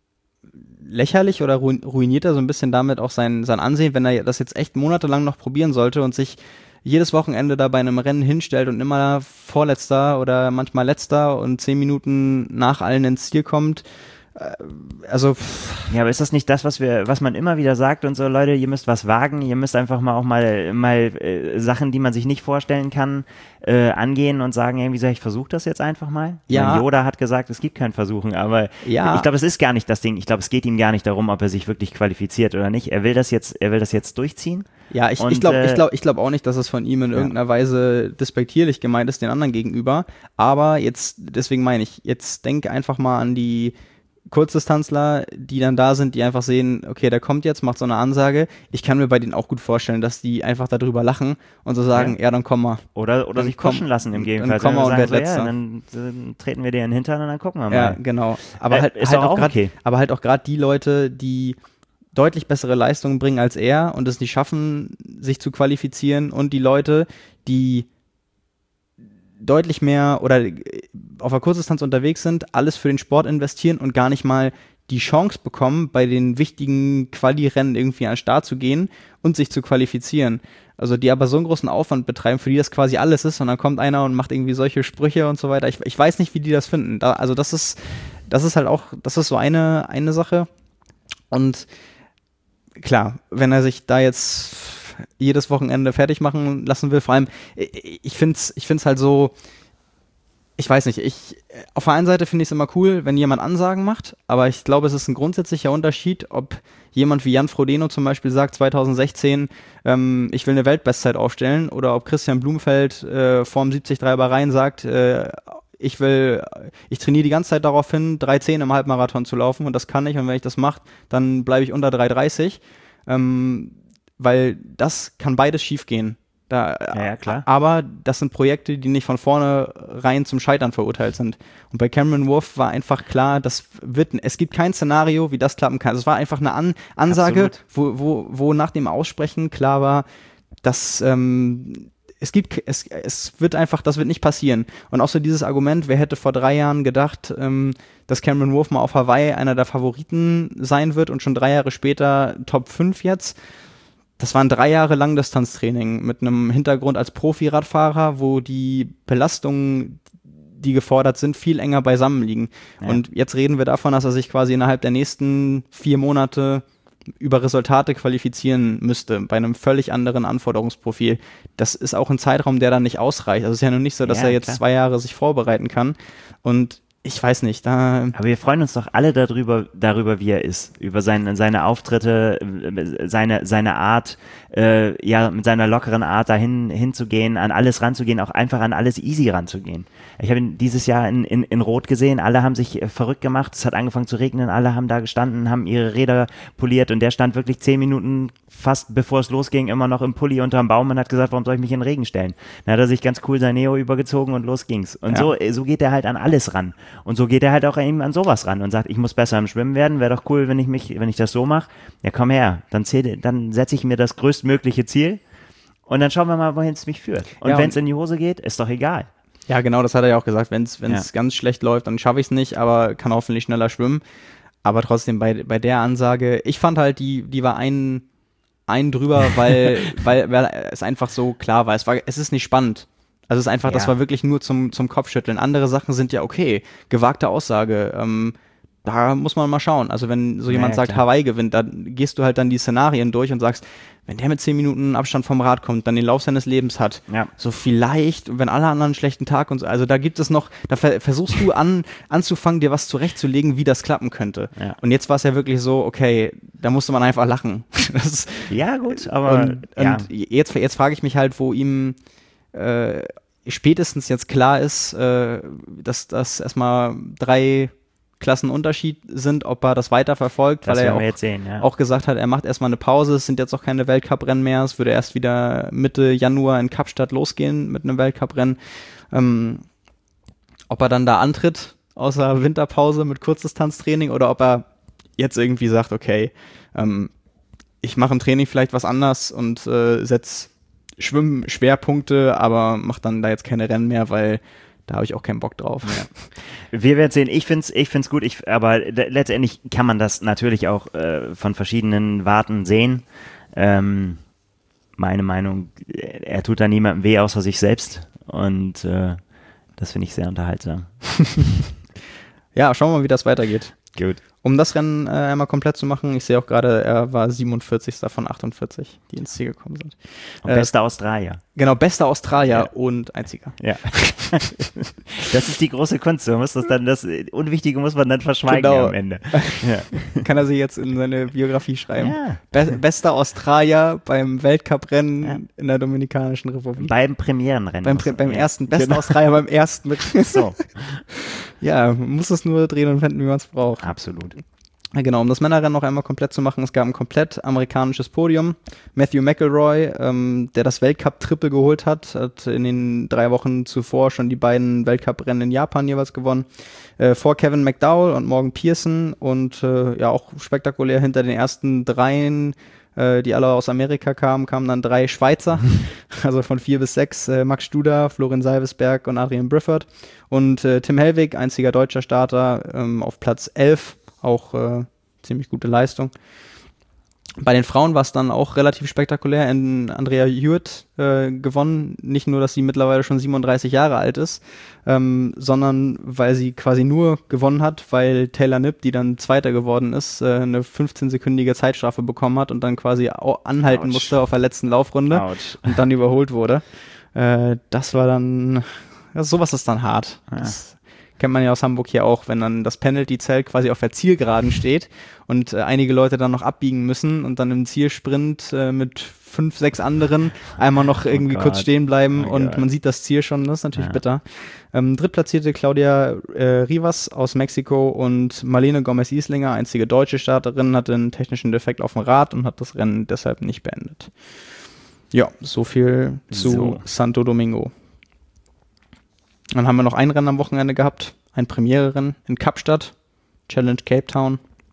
lächerlich oder ruiniert er so ein bisschen damit auch sein, sein Ansehen, wenn er das jetzt echt monatelang noch probieren sollte und sich jedes Wochenende da bei einem Rennen hinstellt und immer Vorletzter oder manchmal Letzter und zehn Minuten nach allen ins Ziel kommt. Also ja, aber ist das nicht das, was wir, was man immer wieder sagt und so, Leute, ihr müsst was wagen, ihr müsst einfach mal auch mal, mal äh, Sachen, die man sich nicht vorstellen kann, äh, angehen und sagen, irgendwie so, ich versuche das jetzt einfach mal. Ja. Meine, Yoda hat gesagt, es gibt kein Versuchen, aber ja. ich glaube, es ist gar nicht das Ding. Ich glaube, es geht ihm gar nicht darum, ob er sich wirklich qualifiziert oder nicht. Er will das jetzt, er will das jetzt durchziehen. Ja, ich, und, ich glaube äh, ich glaub, ich glaub auch nicht, dass es von ihm in ja. irgendeiner Weise despektierlich gemeint ist den anderen gegenüber, aber jetzt, deswegen meine ich, jetzt denk einfach mal an die Kurzdistanzler, die dann da sind, die einfach sehen, okay, der kommt jetzt, macht so eine Ansage. Ich kann mir bei denen auch gut vorstellen, dass die einfach darüber lachen und so sagen, ja, ja dann komm mal. Oder, oder dann sich komm, pushen lassen im Gegenteil. Dann komm mal und werd so, ja, letzter. dann, dann treten wir dir in den Hintern und dann gucken wir mal. Ja, genau. Aber äh, halt, ist halt auch, auch grad, okay. aber halt auch gerade die Leute, die deutlich bessere Leistungen bringen als er und es nicht schaffen, sich zu qualifizieren, und die Leute, die deutlich mehr oder auf der Kurzdistanz unterwegs sind, alles für den Sport investieren und gar nicht mal die Chance bekommen, bei den wichtigen Quali-Rennen irgendwie an den Start zu gehen und sich zu qualifizieren. Also die aber so einen großen Aufwand betreiben, für die das quasi alles ist, und dann kommt einer und macht irgendwie solche Sprüche und so weiter. Ich, ich weiß nicht, wie die das finden. Da, also das ist, das ist halt auch, das ist so eine, eine Sache. Und klar, wenn er sich da jetzt jedes Wochenende fertig machen lassen will, vor allem, ich finde es ich find's halt so, ich weiß nicht, ich, auf der einen Seite finde ich es immer cool, wenn jemand Ansagen macht, aber ich glaube, es ist ein grundsätzlicher Unterschied, ob jemand wie Jan Frodeno zum Beispiel sagt, zwanzig sechzehn, ähm, ich will eine Weltbestzeit aufstellen, oder ob Christian Blumfeld äh, vorm siebzig drei Bahrain sagt, äh, ich will, ich trainiere die ganze Zeit darauf hin, drei zehn im Halbmarathon zu laufen, und das kann ich, und wenn ich das mache, dann bleibe ich unter drei dreißig, ähm, weil das kann beides schief gehen. Da, ja, ja, klar. Aber das sind Projekte, die nicht von vornherein zum Scheitern verurteilt sind. Und bei Cameron Wolf war einfach klar, das wird, es gibt kein Szenario, wie das klappen kann. Es war einfach eine An- Ansage, wo, wo, wo nach dem Aussprechen klar war, dass ähm, es gibt, es, es wird einfach, das wird nicht passieren. Und auch so dieses Argument, wer hätte vor drei Jahren gedacht, ähm, dass Cameron Wolf mal auf Hawaii einer der Favoriten sein wird und schon drei Jahre später Top fünf jetzt. Das waren drei Jahre Langdistanztraining mit einem Hintergrund als Profi-Radfahrer, wo die Belastungen, die gefordert sind, viel enger beisammen liegen. Ja. Und jetzt reden wir davon, dass er sich quasi innerhalb der nächsten vier Monate über Resultate qualifizieren müsste, bei einem völlig anderen Anforderungsprofil. Das ist auch ein Zeitraum, der dann nicht ausreicht. Also es ist ja nun nicht so, dass ja, er jetzt klar. zwei Jahre sich vorbereiten kann. Und ich weiß nicht, da... Aber wir freuen uns doch alle darüber, darüber, wie er ist. Über seine, seine Auftritte, seine, seine Art, äh, ja, mit seiner lockeren Art dahin hinzugehen, an alles ranzugehen, auch einfach an alles easy ranzugehen. Ich habe ihn dieses Jahr in, in, in Rot gesehen, alle haben sich äh, verrückt gemacht, es hat angefangen zu regnen, alle haben da gestanden, haben ihre Räder poliert, und der stand wirklich zehn Minuten fast bevor es losging, immer noch im Pulli unterm Baum und hat gesagt, warum soll ich mich in den Regen stellen? Dann hat er sich ganz cool sein Neo übergezogen und los ging's. Und ja. so, so geht er halt an alles ran. Und so geht er halt auch eben an sowas ran und sagt, ich muss besser im Schwimmen werden, wäre doch cool, wenn ich mich, wenn ich das so mache. Ja, komm her, dann, dann setze ich mir das größtmögliche Ziel und dann schauen wir mal, wohin es mich führt. Und ja, wenn es in die Hose geht, ist doch egal. Ja, genau, das hat er ja auch gesagt. Wenn es ja. ganz schlecht läuft, dann schaffe ich es nicht, aber kann hoffentlich schneller schwimmen. Aber trotzdem, bei, bei der Ansage, ich fand halt, die, die war ein, ein drüber, weil, weil, weil es einfach so klar war. Es war, es ist nicht spannend. Also es ist einfach, ja. das war wirklich nur zum, zum Kopfschütteln. Andere Sachen sind ja okay. Gewagte Aussage. Ähm, da muss man mal schauen. Also wenn so jemand ja, ja, sagt, klar. Hawaii gewinnt, dann gehst du halt dann die Szenarien durch und sagst, wenn der mit zehn Minuten Abstand vom Rad kommt, dann den Lauf seines Lebens hat, ja. so vielleicht, wenn alle anderen einen schlechten Tag und so, also da gibt es noch, da ver- versuchst du an, anzufangen, dir was zurechtzulegen, wie das klappen könnte. Ja. Und jetzt war es ja wirklich so, okay, da musste man einfach lachen. das, ja gut, aber und, ja. und jetzt, jetzt frage ich mich halt, wo ihm äh, spätestens jetzt klar ist, äh, dass das erstmal drei Klassen Unterschied sind, ob er das weiterverfolgt, das weil er ja auch, sehen, ja. auch gesagt hat, er macht erstmal eine Pause, es sind jetzt auch keine Weltcuprennen mehr, es würde erst wieder Mitte Januar in Kapstadt losgehen mit einem Weltcuprennen. Ähm, ob er dann da antritt, außer Winterpause mit Kurzdistanztraining, oder ob er jetzt irgendwie sagt, okay, ähm, ich mache im Training vielleicht was anders und äh, setze Schwimmschwerpunkte, aber mache dann da jetzt keine Rennen mehr, weil da habe ich auch keinen Bock drauf. Ja. Wir werden sehen. Ich finde es ich find's gut, ich, aber letztendlich kann man das natürlich auch äh, von verschiedenen Warten sehen. Ähm, meine Meinung, er tut da niemandem weh außer sich selbst, und äh, das finde ich sehr unterhaltsam. Ja, schauen wir mal, wie das weitergeht. Gut. Um das Rennen äh, einmal komplett zu machen, ich sehe auch gerade, er war siebenundvierzigster von achtundvierzig, die ins Ziel gekommen sind. Und Äh, bester Australier. Genau, bester Australier Ja. und einziger. Ja. Das ist die große Kunst. Man muss das dann, das Unwichtige muss man dann verschweigen Genau. am Ende. Ja. Kann er sich jetzt in seine Biografie schreiben. Ja. Be bester Australier beim Weltcuprennen Ja. in der Dominikanischen Republik. Beim Premierenrennen. beim muss Pri- man- beim ja. ersten, bester Genau. Australier beim ersten mit. So, Ja, man muss es nur drehen und wenden, wie man es braucht. absolut. Ja, genau, um das Männerrennen noch einmal komplett zu machen, es gab ein komplett amerikanisches Podium. Matthew McElroy, ähm, der das Weltcup-Triple geholt hat, hat in den drei Wochen zuvor schon die beiden Weltcuprennen in Japan jeweils gewonnen. Äh, vor Kevin McDowell und Morgan Pearson und äh, ja auch spektakulär hinter den ersten dreien, äh, die alle aus Amerika kamen, kamen dann drei Schweizer, also von vier bis sechs, äh, Max Studer, Florian Seivesberg und Adrian Briffert. Und äh, Tim Hellwig, einziger deutscher Starter, ähm, auf Platz elf. Auch äh, ziemlich gute Leistung. Bei den Frauen war es dann auch relativ spektakulär. In Andrea Hewitt äh, gewonnen. Nicht nur, dass sie mittlerweile schon siebenunddreißig Jahre alt ist, ähm, sondern weil sie quasi nur gewonnen hat, weil Taylor Knipp, die dann Zweiter geworden ist, äh, eine fünfzehnsekündige Zeitstrafe bekommen hat und dann quasi au- anhalten Autsch. musste auf der letzten Laufrunde Autsch. und dann überholt wurde. Äh, das war dann, ja, sowas ist dann hart. Ja. Das kennt man ja aus Hamburg hier auch, wenn dann das Penalty-Zelt quasi auf der Zielgeraden steht und äh, einige Leute dann noch abbiegen müssen und dann im Zielsprint äh, mit fünf, sechs anderen einmal noch irgendwie Gott. kurz stehen bleiben Oh und Gott. man sieht das Ziel schon, das ist natürlich Ja. bitter. Ähm, drittplatzierte Claudia äh, Rivas aus Mexiko und Marlene Gomez-Islinger, einzige deutsche Starterin, hatte einen technischen Defekt auf dem Rad und hat das Rennen deshalb nicht beendet. Ja, so viel zu So. Santo Domingo. Dann haben wir noch ein Rennen am Wochenende gehabt, ein Premiere-Rennen in Kapstadt, Challenge Cape Town.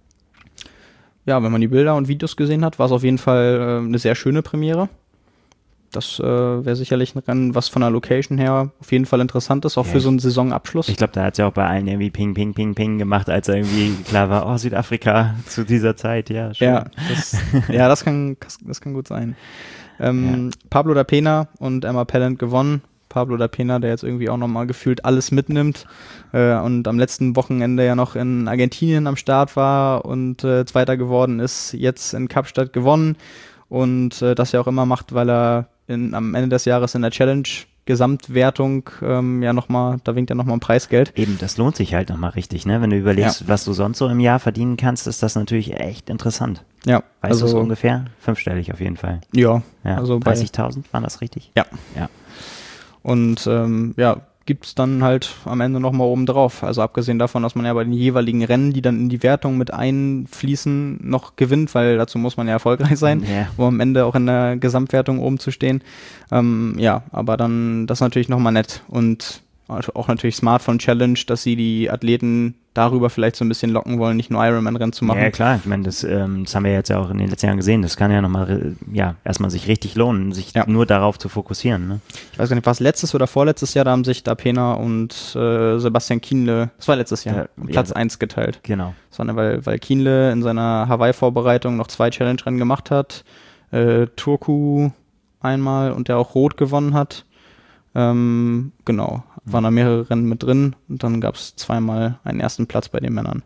Ja, wenn man die Bilder und Videos gesehen hat, war es auf jeden Fall äh, eine sehr schöne Premiere. Das äh, wäre sicherlich ein Rennen, was von der Location her auf jeden Fall interessant ist, auch Ja, für ich- so einen Saisonabschluss. Ich glaube, da hat sie auch bei allen irgendwie Ping, Ping, Ping, Ping gemacht, als irgendwie klar war, oh, Südafrika zu dieser Zeit, ja, schön. Ja, das, ja, das kann, das kann gut sein. Ähm, Pablo da Pena und Emma Pellant gewonnen. Pablo da Pena, der jetzt irgendwie auch nochmal gefühlt alles mitnimmt äh, und am letzten Wochenende ja noch in Argentinien am Start war und äh, Zweiter geworden ist, jetzt in Kapstadt gewonnen und äh, das ja auch immer macht, weil er in, am Ende des Jahres in der Challenge Gesamtwertung ähm, ja nochmal, da winkt ja nochmal ein Preisgeld. Eben, das lohnt sich halt nochmal richtig, ne? Wenn du überlegst, was du sonst so im Jahr verdienen kannst, ist das natürlich echt interessant. Ja, Weißt du also so ungefähr? Fünfstellig auf jeden Fall. ja, Ja, also bei dreißigtausend, war das richtig? Ja. Ja. Und ähm, ja, gibt es dann halt am Ende nochmal oben drauf. Also abgesehen davon, dass man ja bei den jeweiligen Rennen, die dann in die Wertung mit einfließen, noch gewinnt, weil dazu muss man ja erfolgreich sein, Ja. um am Ende auch in der Gesamtwertung oben zu stehen. Ähm, ja, aber dann das ist natürlich nochmal nett. Und auch natürlich smart von Challenge, dass sie die Athleten darüber vielleicht so ein bisschen locken wollen, nicht nur Ironman-Rennen zu machen. Ja, klar, ich meine, das, ähm, das haben wir jetzt ja auch in den letzten Jahren gesehen. Das kann ja nochmal, ja, erstmal sich richtig lohnen, sich Ja. nur darauf zu fokussieren. Ne? Ich weiß gar nicht, war es letztes oder vorletztes Jahr, da haben sich da Pena und äh, Sebastian Kienle, das war letztes Jahr, Ja, Platz ja. eins geteilt. Genau. Das war, weil, weil Kienle in seiner Hawaii-Vorbereitung noch zwei Challenge-Rennen gemacht hat, äh, Turku einmal und der auch Rot gewonnen hat. Ähm, genau, waren da mehrere Rennen mit drin und dann gab es zweimal einen ersten Platz bei den Männern.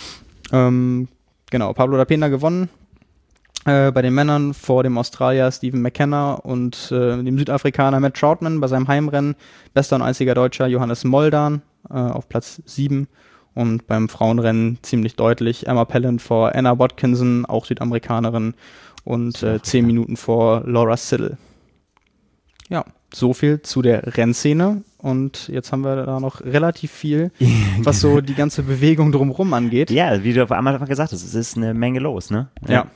Ähm, genau, Pablo da Pena gewonnen. Äh, bei den Männern vor dem Australier Stephen McKenna und äh, dem Südafrikaner Matt Troutman bei seinem Heimrennen. Bester und einziger Deutscher Johannes Moldan äh, auf Platz sieben. Und beim Frauenrennen ziemlich deutlich Emma Pellant vor Anna Watkinson, auch Südamerikanerin, und äh, zehn Minuten vor Laura Siddle. Ja, so viel zu der Rennszene. Und jetzt haben wir da noch relativ viel, was so die ganze Bewegung drumherum angeht. Ja, wie du auf einmal gesagt hast, es ist eine Menge los, ne? Ja.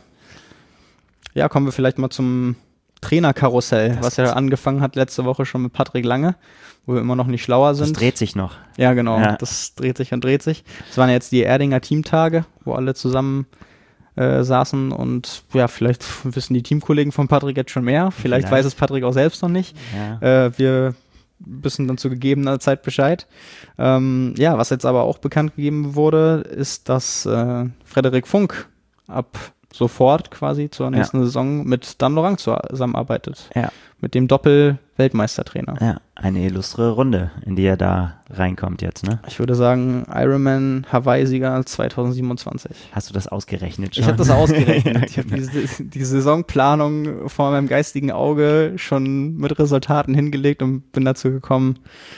Ja, kommen wir vielleicht mal zum Trainerkarussell, Das was ja angefangen hat letzte Woche schon mit Patrick Lange, wo wir immer noch nicht schlauer Das sind. dreht sich noch. Ja, genau. Ja. Das dreht sich und dreht sich. Das waren ja jetzt die Erdinger Teamtage, wo alle zusammen äh, saßen und ja, vielleicht wissen die Teamkollegen von Patrick jetzt schon mehr. Vielleicht, Vielleicht. weiß es Patrick auch selbst noch nicht. Ja. Äh, wir wissen dann zu gegebener Zeit Bescheid. Ähm, ja, was jetzt aber auch bekannt gegeben wurde, ist, dass äh, Frederik Funk ab sofort quasi zur nächsten ja. Saison mit Dan Lorang zusammenarbeitet. Ja. Mit dem Doppel-Weltmeistertrainer. Ja, eine illustre Runde, in die er da reinkommt jetzt, ne? Ich würde sagen, Ironman Hawaii-Sieger zwanzig siebenundzwanzig. Hast du das ausgerechnet schon? Ich habe das ausgerechnet. ja, Ich habe diese, die Saisonplanung vor meinem geistigen Auge schon mit Resultaten hingelegt und bin dazu gekommen,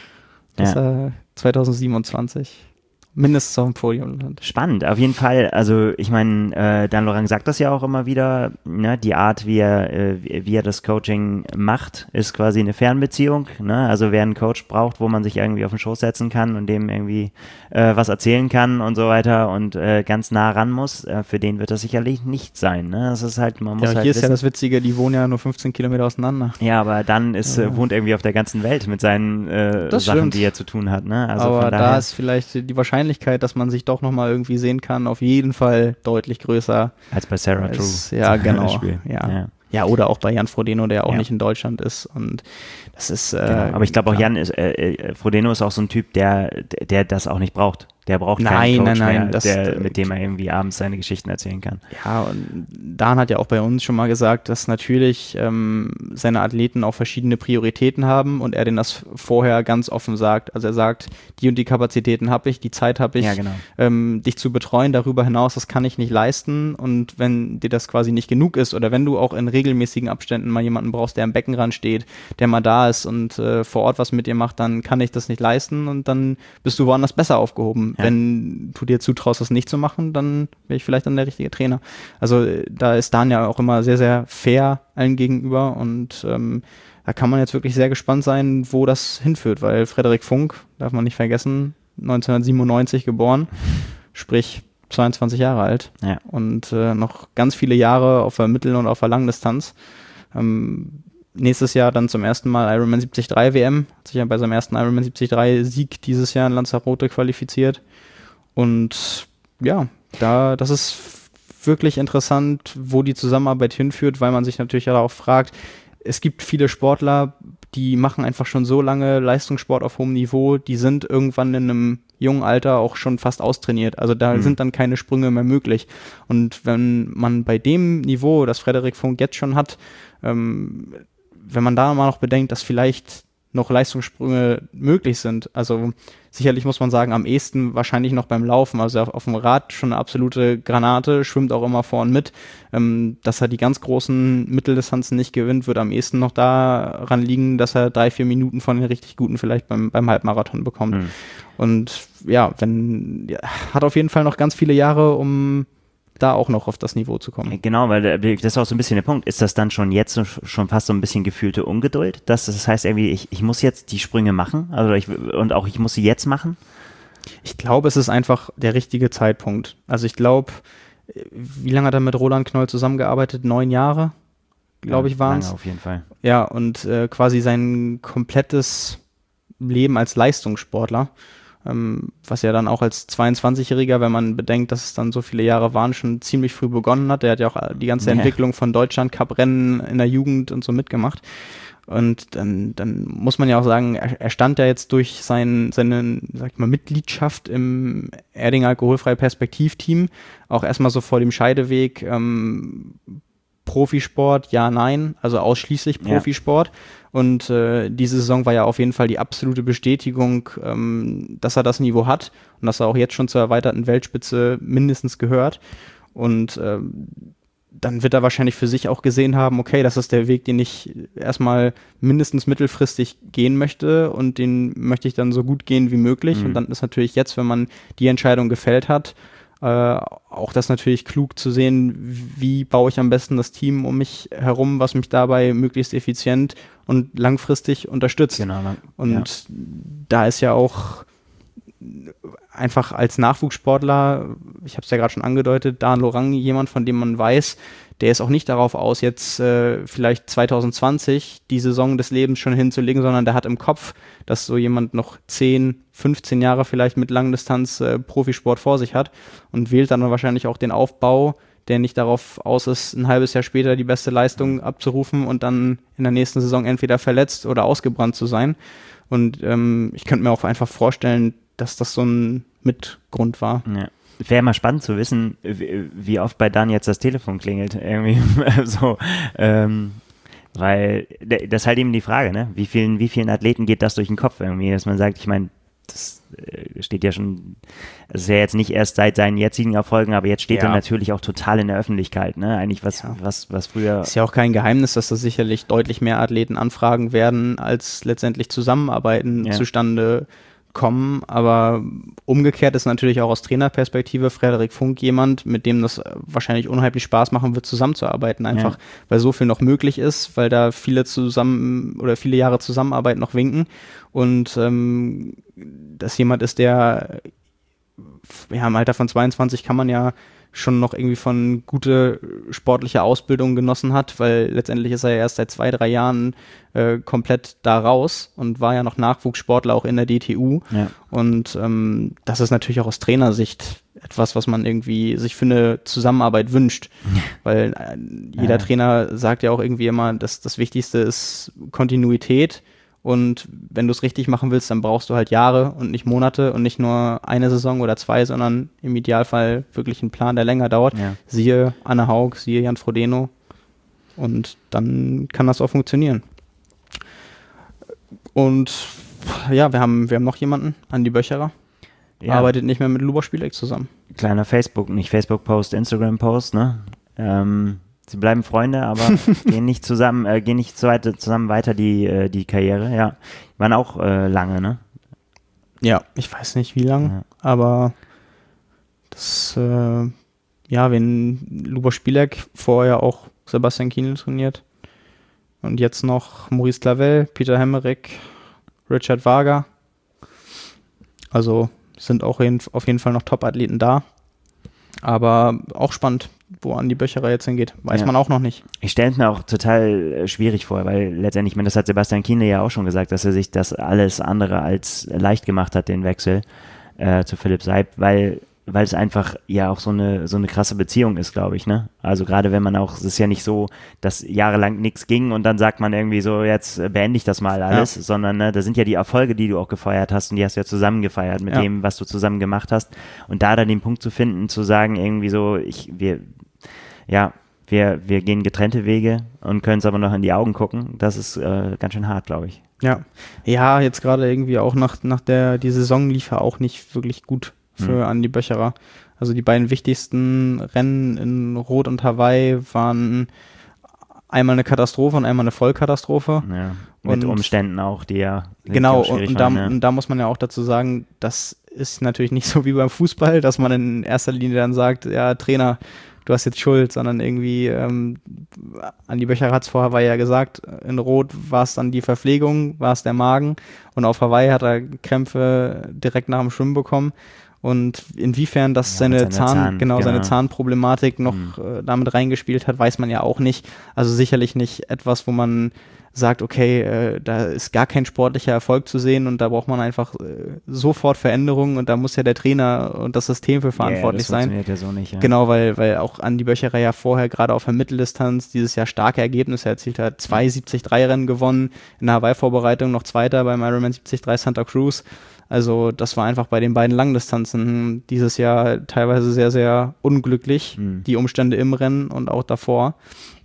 dass ja. er zwanzig siebenundzwanzig mindestens auf dem Podium landet. Spannend, auf jeden Fall. Also ich meine, äh, Dan Lorang sagt das ja auch immer wieder, ne? Die Art, wie er, äh, wie er das Coaching macht, ist quasi eine Fernbeziehung. Ne? Also wer einen Coach braucht, wo man sich irgendwie auf den Schoß setzen kann und dem irgendwie äh, was erzählen kann und so weiter und äh, ganz nah ran muss, äh, für den wird das sicherlich nicht sein. Ne? Das ist halt, man muss ja, halt hier ist wissen, ja das Witzige, die wohnen ja nur fünfzehn Kilometer auseinander. ja, aber dann ist, ja. äh, wohnt irgendwie auf der ganzen Welt mit seinen äh, Das Sachen, stimmt. die er zu tun hat. Ne? Also aber von da daher, ist vielleicht die Wahrscheinlichkeit, dass man sich doch nochmal irgendwie sehen kann, auf jeden Fall deutlich größer. als bei Sarah als, True. Ja, zum genau. Beispiel. Ja. Ja. ja, oder auch bei Jan Frodeno, der auch Ja. nicht in Deutschland ist. Und das ist. Äh, Genau. Aber ich glaube auch klar. Jan ist, äh, äh, Frodeno ist auch so ein Typ, der, der das auch nicht braucht. Der braucht Nein, keinen Coach nein, nein, mehr, das- der, mit dem er irgendwie abends seine Geschichten erzählen kann. Ja, und Dan hat ja auch bei uns schon mal gesagt, dass natürlich ähm, seine Athleten auch verschiedene Prioritäten haben und er denen das vorher ganz offen sagt. Also er sagt, die und die Kapazitäten habe ich, die Zeit habe ich, Ja, genau. ähm, dich zu betreuen. Darüber hinaus, das kann ich nicht leisten. Und wenn dir das quasi nicht genug ist oder wenn du auch in regelmäßigen Abständen mal jemanden brauchst, der am Beckenrand steht, der mal da ist und äh, vor Ort was mit dir macht, dann kann ich das nicht leisten und dann bist du woanders besser aufgehoben. Ja. Wenn du dir zutraust, das nicht zu machen, dann wäre ich vielleicht dann der richtige Trainer. Also äh, da ist Dan ja auch immer sehr, sehr fair allen gegenüber und ähm, da kann man jetzt wirklich sehr gespannt sein, wo das hinführt, weil Frederik Funk, darf man nicht vergessen, neunzehnhundertsiebenundneunzig geboren, sprich zweiundzwanzig Jahre alt Ja. und äh, noch ganz viele Jahre auf der Mittel- und auf der Langdistanz. Ähm, nächstes Jahr dann zum ersten Mal Ironman siebzig Komma drei W M, hat sich ja bei seinem ersten Ironman siebzig Komma drei Sieg dieses Jahr in Lanzarote qualifiziert. Und ja, da, das ist wirklich interessant, wo die Zusammenarbeit hinführt, weil man sich natürlich auch fragt, es gibt viele Sportler, die machen einfach schon so lange Leistungssport auf hohem Niveau, die sind irgendwann in einem jungen Alter auch schon fast austrainiert. Also da Mhm. sind dann keine Sprünge mehr möglich. Und wenn man bei dem Niveau, das Frederik Funk jetzt schon hat, ähm, wenn man da mal noch bedenkt, dass vielleicht noch Leistungssprünge möglich sind. Also sicherlich muss man sagen, am ehesten wahrscheinlich noch beim Laufen. Also auf, auf dem Rad schon eine absolute Granate, schwimmt auch immer vorn mit. Ähm, dass er die ganz großen Mitteldistanzen nicht gewinnt, wird am ehesten noch daran liegen, dass er drei, vier Minuten von den richtig Guten vielleicht beim, beim Halbmarathon bekommt. Mhm. Und ja, wenn ja, hat auf jeden Fall noch ganz viele Jahre, um da auch noch auf das Niveau zu kommen. Genau, weil der- das ist auch so ein bisschen der Punkt. Ist das dann schon jetzt so- schon fast so ein bisschen gefühlte Ungeduld? Dass, das heißt irgendwie, ich, ich muss jetzt die Sprünge machen also ich, und auch ich muss sie jetzt machen? Ich glaube, es ist einfach der richtige Zeitpunkt. Also ich glaube, wie lange hat er mit Roland Knoll zusammengearbeitet? Neun Jahre, glaube ich, waren es. Lange auf jeden Fall. Ja, und äh, quasi sein komplettes Leben als Leistungssportler, ähm, was ja dann auch als zweiundzwanzigjähriger, wenn man bedenkt, dass es dann so viele Jahre waren, schon ziemlich früh begonnen hat. Der hat ja auch die ganze Ja. Entwicklung von Deutschland-Cup-Rennen in der Jugend und so mitgemacht. Und dann, dann muss man ja auch sagen, er, er stand ja jetzt durch sein, seine, sag ich mal, Mitgliedschaft im Erding Alkoholfreie Perspektivteam auch erstmal so vor dem Scheideweg, ähm, Profisport, ja, nein, also ausschließlich Ja. Profisport. Und äh, diese Saison war ja auf jeden Fall die absolute Bestätigung, ähm, dass er das Niveau hat und dass er auch jetzt schon zur erweiterten Weltspitze mindestens gehört. Und ähm, dann wird er wahrscheinlich für sich auch gesehen haben, okay, das ist der Weg, den ich erstmal mindestens mittelfristig gehen möchte und den möchte ich dann so gut gehen wie möglich. Mhm. Und dann ist natürlich jetzt, wenn man die Entscheidung gefällt hat, äh, auch das natürlich klug zu sehen, wie baue ich am besten das Team um mich herum, was mich dabei möglichst effizient und langfristig unterstützt. Genau. Und ja. da ist ja auch einfach als Nachwuchssportler, ich habe es ja gerade schon angedeutet, Dan Lorang jemand, von dem man weiß, der ist auch nicht darauf aus, jetzt äh, vielleicht zwanzig zwanzig die Saison des Lebens schon hinzulegen, sondern der hat im Kopf, dass so jemand noch zehn, fünfzehn Jahre vielleicht mit Langdistanz äh, Profisport vor sich hat und wählt dann wahrscheinlich auch den Aufbau, der nicht darauf aus ist, ein halbes Jahr später die beste Leistung abzurufen und dann in der nächsten Saison entweder verletzt oder ausgebrannt zu sein. Und ähm, ich könnte mir auch einfach vorstellen, dass das so ein Mitgrund war. Ja. wäre mal spannend zu wissen, wie, wie oft bei Dan jetzt das Telefon klingelt. Irgendwie so, ähm, weil das ist halt eben die Frage, ne? Wie vielen, wie vielen Athleten geht das durch den Kopf irgendwie, dass man sagt, ich meine, das steht ja schon, das ist ja jetzt nicht erst seit seinen jetzigen Erfolgen, aber jetzt steht ja. er natürlich auch total in der Öffentlichkeit, ne? Eigentlich was, ja. was, was früher... Ist ja auch kein Geheimnis, dass da sicherlich deutlich mehr Athleten anfragen werden, als letztendlich Zusammenarbeiten ja. zustande kommen, aber umgekehrt ist natürlich auch aus Trainerperspektive Frederik Funk jemand, mit dem das wahrscheinlich unheimlich Spaß machen wird, zusammenzuarbeiten, einfach ja. weil so viel noch möglich ist, weil da viele zusammen oder viele Jahre Zusammenarbeit noch winken und ähm, dass jemand ist, der ja, im Alter von zweiundzwanzig kann man ja schon noch irgendwie von gute sportliche Ausbildung genossen hat, weil letztendlich ist er ja erst seit zwei, drei Jahren äh, komplett da raus und war ja noch Nachwuchssportler auch in der D T U. Ja. Und ähm, das ist natürlich auch aus Trainersicht etwas, was man irgendwie sich für eine Zusammenarbeit wünscht. Weil äh, jeder ja. Trainer sagt ja auch irgendwie immer, dass das Wichtigste ist Kontinuität. Und wenn du es richtig machen willst, dann brauchst du halt Jahre und nicht Monate und nicht nur eine Saison oder zwei, sondern im Idealfall wirklich einen Plan, der länger dauert. Ja. Siehe Anne Haug, siehe Jan Frodeno. Und dann kann das auch funktionieren. Und ja, wir haben, wir haben noch jemanden, Andi Böcherer. Ja. Arbeitet nicht mehr mit Lubor Spielek zusammen. Kleiner Facebook, nicht Facebook-Post, Instagram-Post, ne? Ähm, sie bleiben Freunde, aber gehen nicht zusammen, äh, gehen nicht so weit, zusammen weiter die, äh, die Karriere, ja. Waren auch äh, lange, ne? Ja, ich weiß nicht wie lange, ja. aber das, äh, ja, wenn Lubor Spielek vorher auch Sebastian Kienl trainiert und jetzt noch Maurice Clavel, Peter Hemmerich, Richard Wager, also sind auch auf jeden Fall noch Top-Athleten da. Aber auch spannend, wo Andi Böcherer jetzt hingeht. Weiß ja. man auch noch nicht. Ich stelle es mir auch total äh, schwierig vor, weil letztendlich, ich meine, das hat Sebastian Kienle ja auch schon gesagt, dass er sich das alles andere als leicht gemacht hat, den Wechsel äh, zu Philipp Seib, weil weil es einfach ja auch so eine so eine krasse Beziehung ist, glaube ich, ne? Also gerade wenn man auch, es ist ja nicht so, dass jahrelang nichts ging und dann sagt man irgendwie so, jetzt beende ich das mal alles, ja. sondern ne, da sind ja die Erfolge, die du auch gefeiert hast und die hast du ja zusammen gefeiert mit ja. dem, was du zusammen gemacht hast und da dann den Punkt zu finden, zu sagen irgendwie so, ich, wir, ja, wir, wir gehen getrennte Wege und können es aber noch in die Augen gucken, das ist äh, ganz schön hart, glaube ich. Ja, ja, jetzt gerade irgendwie auch nach, nach der, die Saison lief ja auch nicht wirklich gut für Andi Böcherer. Also die beiden wichtigsten Rennen in Rot und Hawaii waren einmal eine Katastrophe und einmal eine Vollkatastrophe. Ja, mit und Umständen auch, die ja genau, und, und, da, waren, ja. und da muss man ja auch dazu sagen, das ist natürlich nicht so wie beim Fußball, dass man in erster Linie dann sagt, ja, Trainer, du hast jetzt Schuld, sondern irgendwie, ähm, Andi Böcherer hat es vor Hawaii ja gesagt, in Rot war es dann die Verpflegung, war es der Magen und auf Hawaii hat er Krämpfe direkt nach dem Schwimmen bekommen. Und inwiefern das ja, seine, seine Zahn, Zahn, genau, genau, seine Zahnproblematik noch mhm. äh, damit reingespielt hat, weiß man ja auch nicht. Also sicherlich nicht etwas, wo man sagt, okay, äh, da ist gar kein sportlicher Erfolg zu sehen und da braucht man einfach äh, sofort Veränderungen und da muss ja der Trainer und das System für verantwortlich yeah, das sein. Ja so nicht, ja. Genau, weil, weil auch Andi Böcherer ja vorher gerade auf der Mitteldistanz dieses Jahr starke Ergebnisse erzielt hat. Zwei siebzig drei Rennen gewonnen, in der Hawaii-Vorbereitung noch Zweiter beim Ironman siebzig drei Santa Cruz. Also das war einfach bei den beiden Langdistanzen dieses Jahr teilweise sehr, sehr unglücklich, mhm. die Umstände im Rennen und auch davor.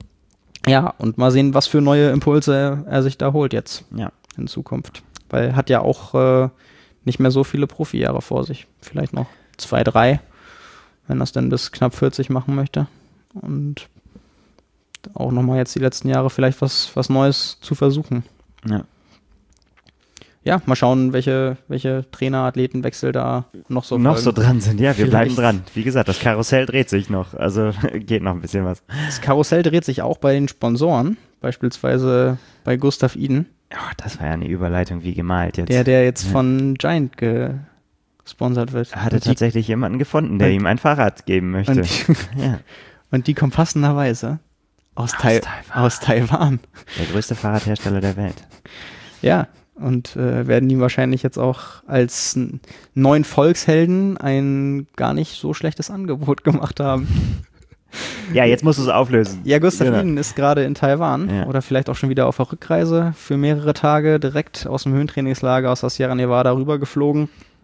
Ja, und mal sehen, was für neue Impulse er, er sich da holt jetzt ja. in Zukunft. Weil er hat ja auch äh, nicht mehr so viele Profijahre vor sich. Vielleicht noch zwei, drei, wenn er es dann bis knapp vierzig machen möchte. Und auch nochmal jetzt die letzten Jahre vielleicht was, was Neues zu versuchen. Ja. Ja, mal schauen, welche, welche Trainer-Athletenwechsel da noch so noch so dran sind. Ja, wir Vielleicht. bleiben dran. Wie gesagt, das Karussell dreht sich noch. Also geht noch ein bisschen was. Das Karussell dreht sich auch bei den Sponsoren, beispielsweise bei Gustav Iden. Oh, das war ja eine Überleitung wie gemalt jetzt. Der, der jetzt ja. von Giant gesponsert wird. Er hatte tatsächlich die, jemanden gefunden, der ihm ein Fahrrad geben möchte. Und die, ja. und die kommen passenderweise aus, aus, Tai- Taiwan. aus Taiwan. Der größte Fahrradhersteller der Welt. Ja. Und äh, werden ihm wahrscheinlich jetzt auch als n- neuen Volkshelden ein gar nicht so schlechtes Angebot gemacht haben. Ja, jetzt musst du es auflösen. Ja, Gustav Iden genau. ist gerade in Taiwan ja. oder vielleicht auch schon wieder auf der Rückreise für mehrere Tage direkt aus dem Höhentrainingslager aus der Sierra Nevada rübergeflogen.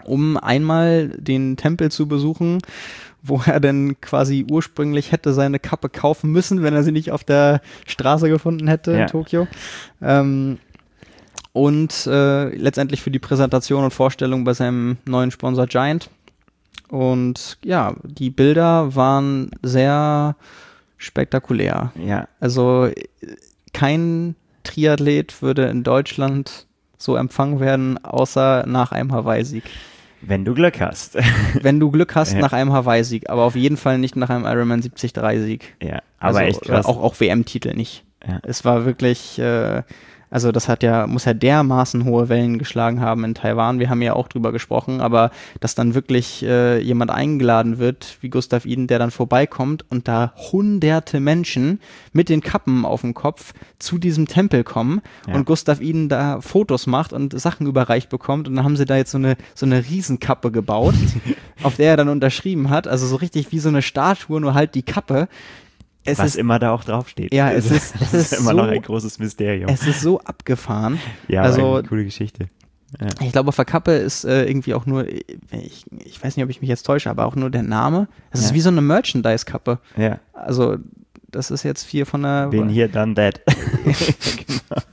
um einmal den Tempel zu besuchen, wo er dann quasi ursprünglich hätte seine Kappe kaufen müssen, wenn er sie nicht auf der Straße gefunden hätte Ja. in Tokio. Ähm, und äh, letztendlich für die Präsentation und Vorstellung bei seinem neuen Sponsor Giant. Und ja, die Bilder waren sehr spektakulär. Ja. Also kein Triathlet würde in Deutschland so empfangen werden, außer nach einem Hawaii-Sieg. Wenn du Glück hast. Wenn du Glück hast Ja. nach einem Hawaii-Sieg, aber auf jeden Fall nicht nach einem Ironman siebzig drei Sieg. Ja, aber Also, echt krass. Auch, auch W M-Titel nicht. Ja. Es war wirklich, äh, also das hat ja, muss ja dermaßen hohe Wellen geschlagen haben in Taiwan. Wir haben ja auch drüber gesprochen, aber dass dann wirklich äh, jemand eingeladen wird, wie Gustav Iden, der dann vorbeikommt und da hunderte Menschen mit den Kappen auf dem Kopf zu diesem Tempel kommen Ja. und Gustav Iden da Fotos macht und Sachen überreicht bekommt und dann haben sie da jetzt so eine, so eine Riesenkappe gebaut, auf der er dann unterschrieben hat, also so richtig wie so eine Statue, nur halt die Kappe. Es Was ist, immer da auch draufsteht. Ja, es ist- das es ist immer so- noch ein großes Mysterium. es ist so abgefahren. Ja, also- aber eine coole Geschichte. Ja. Ich glaube, auf der Kappe ist äh, irgendwie auch nur, ich, ich weiß nicht, ob ich mich jetzt täusche, aber auch nur der Name. Es ist Ja. wie so eine Merchandise-Kappe. Ja. Also, das ist jetzt viel von der. Bin hier, done that. Genau.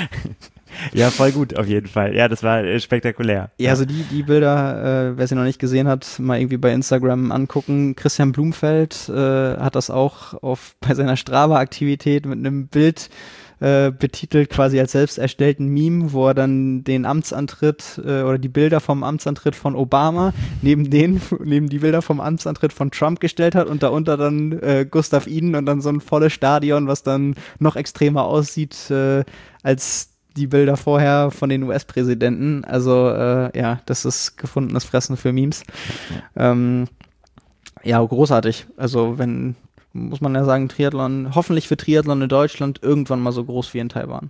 Ja, voll gut, auf jeden Fall. Ja, das war äh, spektakulär. Ja, also die, die Bilder, äh, wer sie noch nicht gesehen hat, mal irgendwie bei Instagram angucken. Christian Blumfeld äh, hat das auch auf, bei seiner Strava-Aktivität mit einem Bild äh, betitelt, quasi als selbst erstellten Meme, wo er dann den Amtsantritt äh, oder die Bilder vom Amtsantritt von Obama neben den, neben die Bilder vom Amtsantritt von Trump gestellt hat und darunter dann äh, Gustav Iden und dann so ein volles Stadion, was dann noch extremer aussieht äh, als die Bilder vorher von den U S-Präsidenten. Also äh, ja, das ist gefundenes Fressen für Memes. Ähm, ja, großartig. Also wenn, muss man ja sagen, Triathlon, hoffentlich für Triathlon in Deutschland irgendwann mal so groß wie in Taiwan.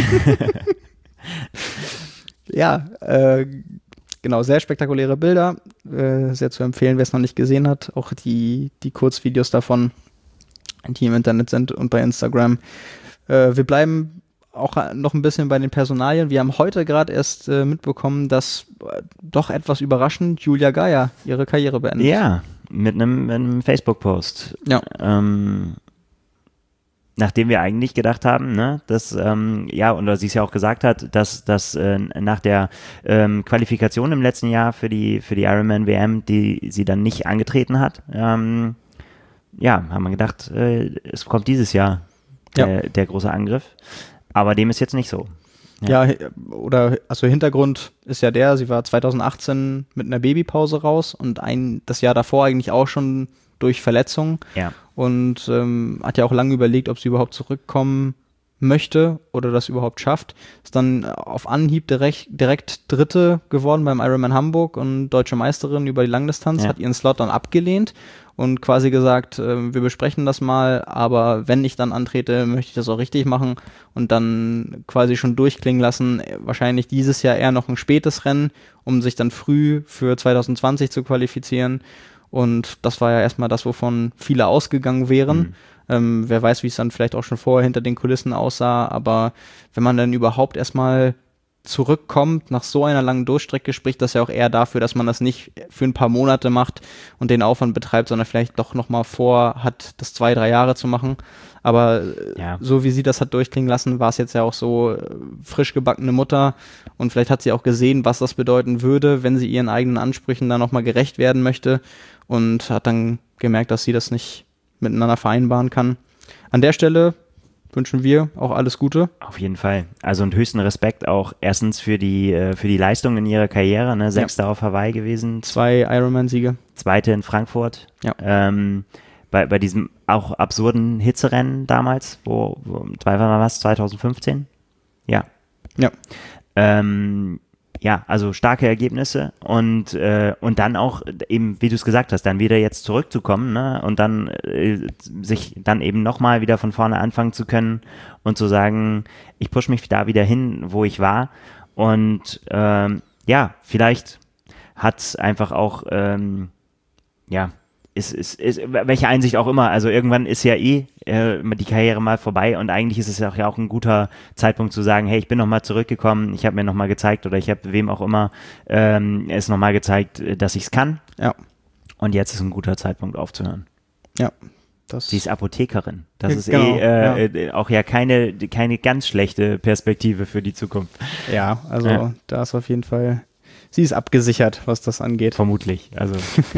Ja, äh, genau, sehr spektakuläre Bilder. Äh, sehr zu empfehlen, wer es noch nicht gesehen hat. Auch die, die Kurzvideos davon, die im Internet sind und bei Instagram. Äh, wir bleiben auch noch ein bisschen bei den Personalien. Wir haben heute gerade erst äh, mitbekommen, dass äh, doch etwas überraschend Julia Geier ihre Karriere beendet. Ja, mit einem, mit einem Facebook-Post. Ja. Ähm, nachdem wir eigentlich gedacht haben, ne, dass, ähm, ja, und sie es ja auch gesagt hat, dass, dass äh, nach der ähm, Qualifikation im letzten Jahr für die, für die Ironman W M, die sie dann nicht angetreten hat, ähm, ja, haben wir gedacht, äh, es kommt dieses Jahr der, Ja. der große Angriff. Aber dem ist jetzt nicht so. Ja, oder also Hintergrund ist ja der, sie war zwanzig achtzehn mit einer Babypause raus und ein das Jahr davor eigentlich auch schon durch Verletzungen Ja. und ähm, hat ja auch lange überlegt, ob sie überhaupt zurückkommen möchte oder das überhaupt schafft. Ist dann auf Anhieb direkt, direkt Dritte geworden beim Ironman Hamburg und Deutsche Meisterin über die Langdistanz, Ja. hat ihren Slot dann abgelehnt und quasi gesagt, äh, wir besprechen das mal, aber wenn ich dann antrete, möchte ich das auch richtig machen und dann quasi schon durchklingen lassen, äh, wahrscheinlich dieses Jahr eher noch ein spätes Rennen, um sich dann früh für zwanzig zwanzig zu qualifizieren. Und das war ja erstmal das, wovon viele ausgegangen wären. Mhm. Ähm, wer weiß, wie es dann vielleicht auch schon vorher hinter den Kulissen aussah, aber wenn man dann überhaupt erstmal zurückkommt nach so einer langen Durchstrecke, spricht das ja auch eher dafür, dass man das nicht für ein paar Monate macht und den Aufwand betreibt, sondern vielleicht doch nochmal vorhat, das zwei, drei Jahre zu machen. Aber äh, Ja. so wie sie das hat durchklingen lassen, war es jetzt ja auch so äh, frisch gebackene Mutter und vielleicht hat sie auch gesehen, was das bedeuten würde, wenn sie ihren eigenen Ansprüchen da nochmal gerecht werden möchte und hat dann gemerkt, dass sie das nicht miteinander vereinbaren kann. An der Stelle wünschen wir auch alles Gute. Auf jeden Fall. Also und höchsten Respekt auch erstens für die, äh, für die Leistung in ihrer Karriere, ne? Sechster auf Hawaii gewesen, Zwei Ironman-Siege. Zweite in Frankfurt. Ja. Ähm, bei, bei diesem auch absurden Hitzerennen damals, wo, wo zwei war was, zwanzig fünfzehn? Ja. Ja. Ähm, ja, also starke Ergebnisse und, äh, und dann auch eben, wie du es gesagt hast, dann wieder jetzt zurückzukommen, ne? Und dann äh, sich dann eben nochmal wieder von vorne anfangen zu können und zu sagen, ich push mich da wieder hin, wo ich war. Und ähm, ja, vielleicht hat einfach auch ähm, ja, ist, ist, ist, welche Einsicht auch immer, also irgendwann ist ja eh äh, die Karriere mal vorbei und eigentlich ist es ja auch, ja auch ein guter Zeitpunkt zu sagen, hey, ich bin nochmal zurückgekommen, ich habe mir nochmal gezeigt oder ich habe wem auch immer ähm, es nochmal gezeigt, dass ich es kann. Ja. Und jetzt ist ein guter Zeitpunkt aufzuhören. Ja. Das Sie ist Apothekerin. Das ja, ist genau, eh äh, ja. äh, auch ja keine, keine ganz schlechte Perspektive für die Zukunft. Ja, also Ja. da ist auf jeden Fall, sie ist abgesichert, was das angeht. Vermutlich. Also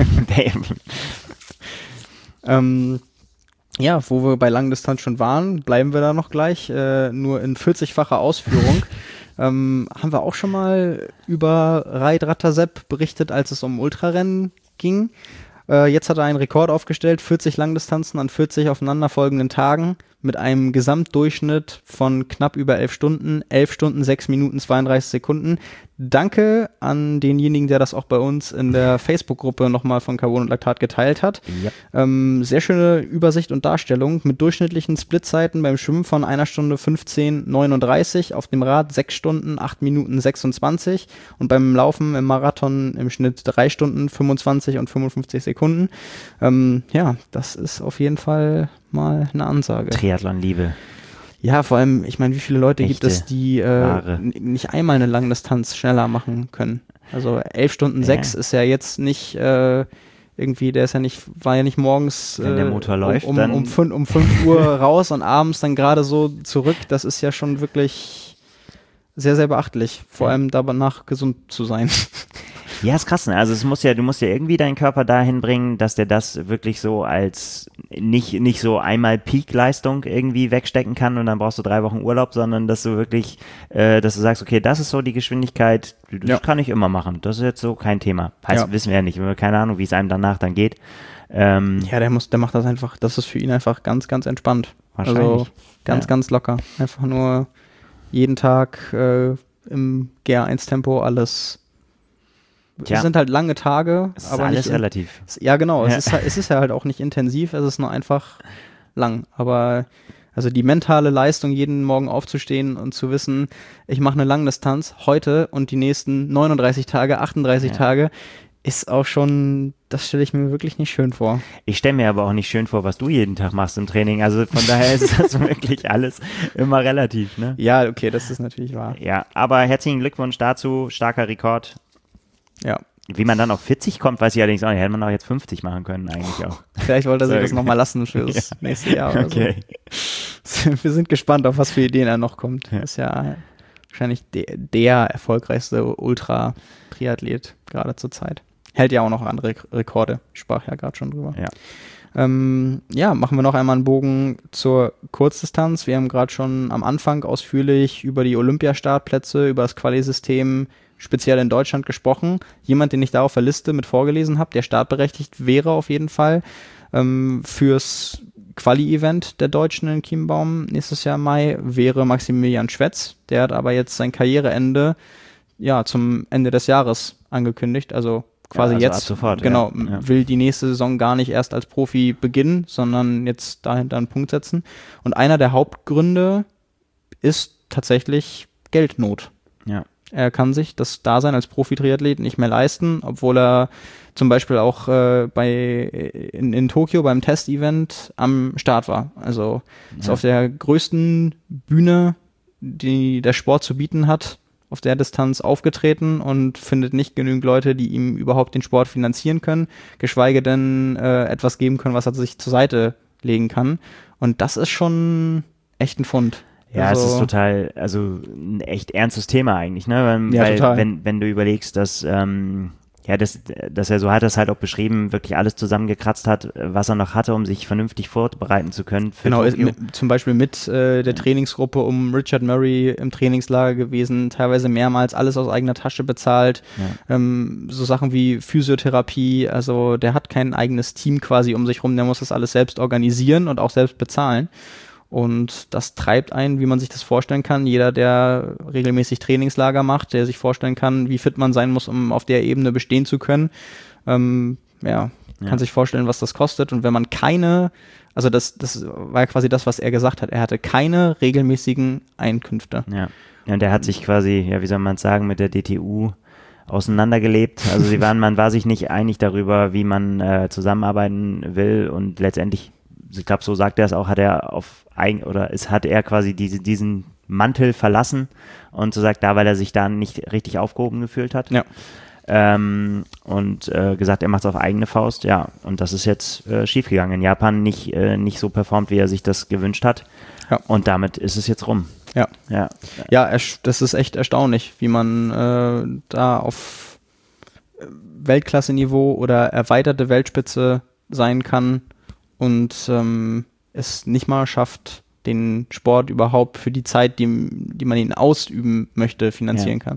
ähm, ja, wo wir bei Langdistanz schon waren, bleiben wir da noch gleich, äh, nur in vierzigfacher Ausführung. ähm, haben wir auch schon mal über Raid Rattasep berichtet, als es um Ultrarennen ging. Äh, jetzt hat er einen Rekord aufgestellt, vierzig Langdistanzen an vierzig aufeinanderfolgenden Tagen mit einem Gesamtdurchschnitt von knapp über elf Stunden, elf Stunden, sechs Minuten, zweiunddreißig Sekunden. Danke an denjenigen, der das auch bei uns in der Facebook-Gruppe nochmal von Carbon und Laktat geteilt hat. Ja. Ähm, sehr schöne Übersicht und Darstellung mit durchschnittlichen Splitzeiten beim Schwimmen von einer Stunde fünfzehn neununddreißig, auf dem Rad sechs Stunden, acht Minuten sechsundzwanzig und beim Laufen im Marathon im Schnitt drei Stunden, fünfundzwanzig und fünfundfünfzig Sekunden. Ähm, ja, das ist auf jeden Fall mal eine Ansage. Triathlon-Liebe. Ja, vor allem, ich meine, wie viele Leute Echte, gibt es, die äh, wahre. n- nicht einmal eine Langdistanz schneller machen können? Also elf Stunden Ja. sechs ist ja jetzt nicht äh, irgendwie, der ist ja nicht, war ja nicht morgens Wenn der äh, Motor läuft, um, um, dann- um, fün- um fünf Uhr raus und abends dann gerade so zurück. Das ist ja schon wirklich sehr, sehr beachtlich. Vor Ja. allem danach gesund zu sein. Ja, ist krass, ne? Also es muss ja, du musst ja irgendwie deinen Körper dahin bringen, dass der das wirklich so als nicht, nicht so einmal Peak-Leistung irgendwie wegstecken kann und dann brauchst du drei Wochen Urlaub, sondern dass du wirklich, äh, dass du sagst, okay, das ist so die Geschwindigkeit, das Ja. kann ich immer machen. Das ist jetzt so kein Thema. Heißt, Ja. wissen wir ja nicht, wir haben keine Ahnung, wie es einem danach dann geht. Ähm, Ja, der muss, der macht das einfach, das ist für ihn einfach ganz, ganz entspannt. Wahrscheinlich. Also ganz, Ja. ganz locker. Einfach nur jeden Tag äh, im G R eins Tempo alles. Tja. Es sind halt lange Tage, es ist aber alles nicht. relativ. In, ja, genau. Ja. Es, ist, halt- es ist ja halt auch nicht intensiv, es ist nur einfach lang. Aber also die mentale Leistung, jeden Morgen aufzustehen und zu wissen, ich mache eine Langdistanz heute und die nächsten neununddreißig Tage, achtunddreißig Ja. Tage, ist auch schon, das stelle ich mir wirklich nicht schön vor. Ich stelle mir aber auch nicht schön vor, was du jeden Tag machst im Training. Also von daher ist das wirklich alles immer relativ, ne? Ja, okay, das ist natürlich wahr. Ja, aber herzlichen Glückwunsch dazu, starker Rekord. Ja. Wie man dann auf vierzig kommt, weiß ich allerdings auch nicht. Hätte man auch jetzt fünfzig machen können eigentlich auch. Vielleicht wollte er sich So, das okay. nochmal lassen fürs Ja. nächste Jahr oder Okay. so. Wir sind gespannt, auf was für Ideen er noch kommt. Er ist ja wahrscheinlich der, der erfolgreichste Ultra-Triathlet gerade zur Zeit. Hält ja auch noch andere Rek- Rekorde. Ich sprach ja gerade schon drüber. Ja. Ähm, ja, machen wir noch einmal einen Bogen zur Kurzdistanz. Wir haben gerade schon am Anfang ausführlich über die Olympiastartplätze, über das Quali-System speziell in Deutschland gesprochen. Jemand, den ich da auf der Liste mit vorgelesen habe, der startberechtigt wäre auf jeden Fall ähm, fürs Quali-Event der Deutschen in Chiembaum nächstes Jahr im Mai, wäre Maximilian Schwetz. Der hat aber jetzt sein Karriereende ja zum Ende des Jahres angekündigt, also quasi Ja, also jetzt, ab sofort, genau, ja. Ja. will die nächste Saison gar nicht erst als Profi beginnen, sondern jetzt dahinter einen Punkt setzen. Und einer der Hauptgründe ist tatsächlich Geldnot. Ja. Er kann sich das Dasein als Profi-Triathlet nicht mehr leisten, obwohl er zum Beispiel auch äh, bei in, in Tokio beim Testevent am Start war. Also ist Ja. auf der größten Bühne, die der Sport zu bieten hat, auf der Distanz aufgetreten und findet nicht genügend Leute, die ihm überhaupt den Sport finanzieren können, geschweige denn äh, etwas geben können, was er sich zur Seite legen kann. Und das ist schon echt ein Fund. Ja, also, es ist total, also ein echt ernstes Thema eigentlich, ne? Weil, Ja, weil total. wenn, wenn du überlegst, dass, ähm, ja, das, dass er, so hat er es halt auch beschrieben, wirklich alles zusammengekratzt hat, was er noch hatte, um sich vernünftig vorbereiten zu können für Genau, ist Tokio. mit, zum Beispiel mit äh, der Trainingsgruppe um Richard Murray im Trainingslager gewesen, teilweise mehrmals alles aus eigener Tasche bezahlt. Ja. Ähm, so Sachen wie Physiotherapie, also der hat kein eigenes Team quasi um sich rum, der muss das alles selbst organisieren und auch selbst bezahlen. Und das treibt einen, wie man sich das vorstellen kann. Jeder, der regelmäßig Trainingslager macht, der sich vorstellen kann, wie fit man sein muss, um auf der Ebene bestehen zu können, ähm, ja, Ja. kann sich vorstellen, was das kostet. Und wenn man keine, also das, das war ja quasi das, was er gesagt hat, er hatte keine regelmäßigen Einkünfte. Ja. Ja, und der hat sich quasi, ja, wie soll man es sagen, mit der D T U auseinandergelebt. Also sie waren, man war sich nicht einig darüber, wie man äh, zusammenarbeiten will und letztendlich, ich glaube, so sagt er es auch, hat er auf eigen oder es hat er quasi diese, diesen Mantel verlassen und so sagt da, weil er sich da nicht richtig aufgehoben gefühlt hat. Ja. Ähm, und äh, gesagt, er macht es auf eigene Faust, ja, und das ist jetzt äh, schiefgegangen. In Japan nicht, äh, nicht so performt, wie er sich das gewünscht hat. Ja. Und damit ist es jetzt rum. Ja, ja, ja ersch- das ist echt erstaunlich, wie man äh, da auf Weltklasse-Niveau oder erweiterte Weltspitze sein kann und ähm, es nicht mal schafft, den Sport überhaupt für die Zeit, die, die man ihn ausüben möchte, finanzieren ja. kann.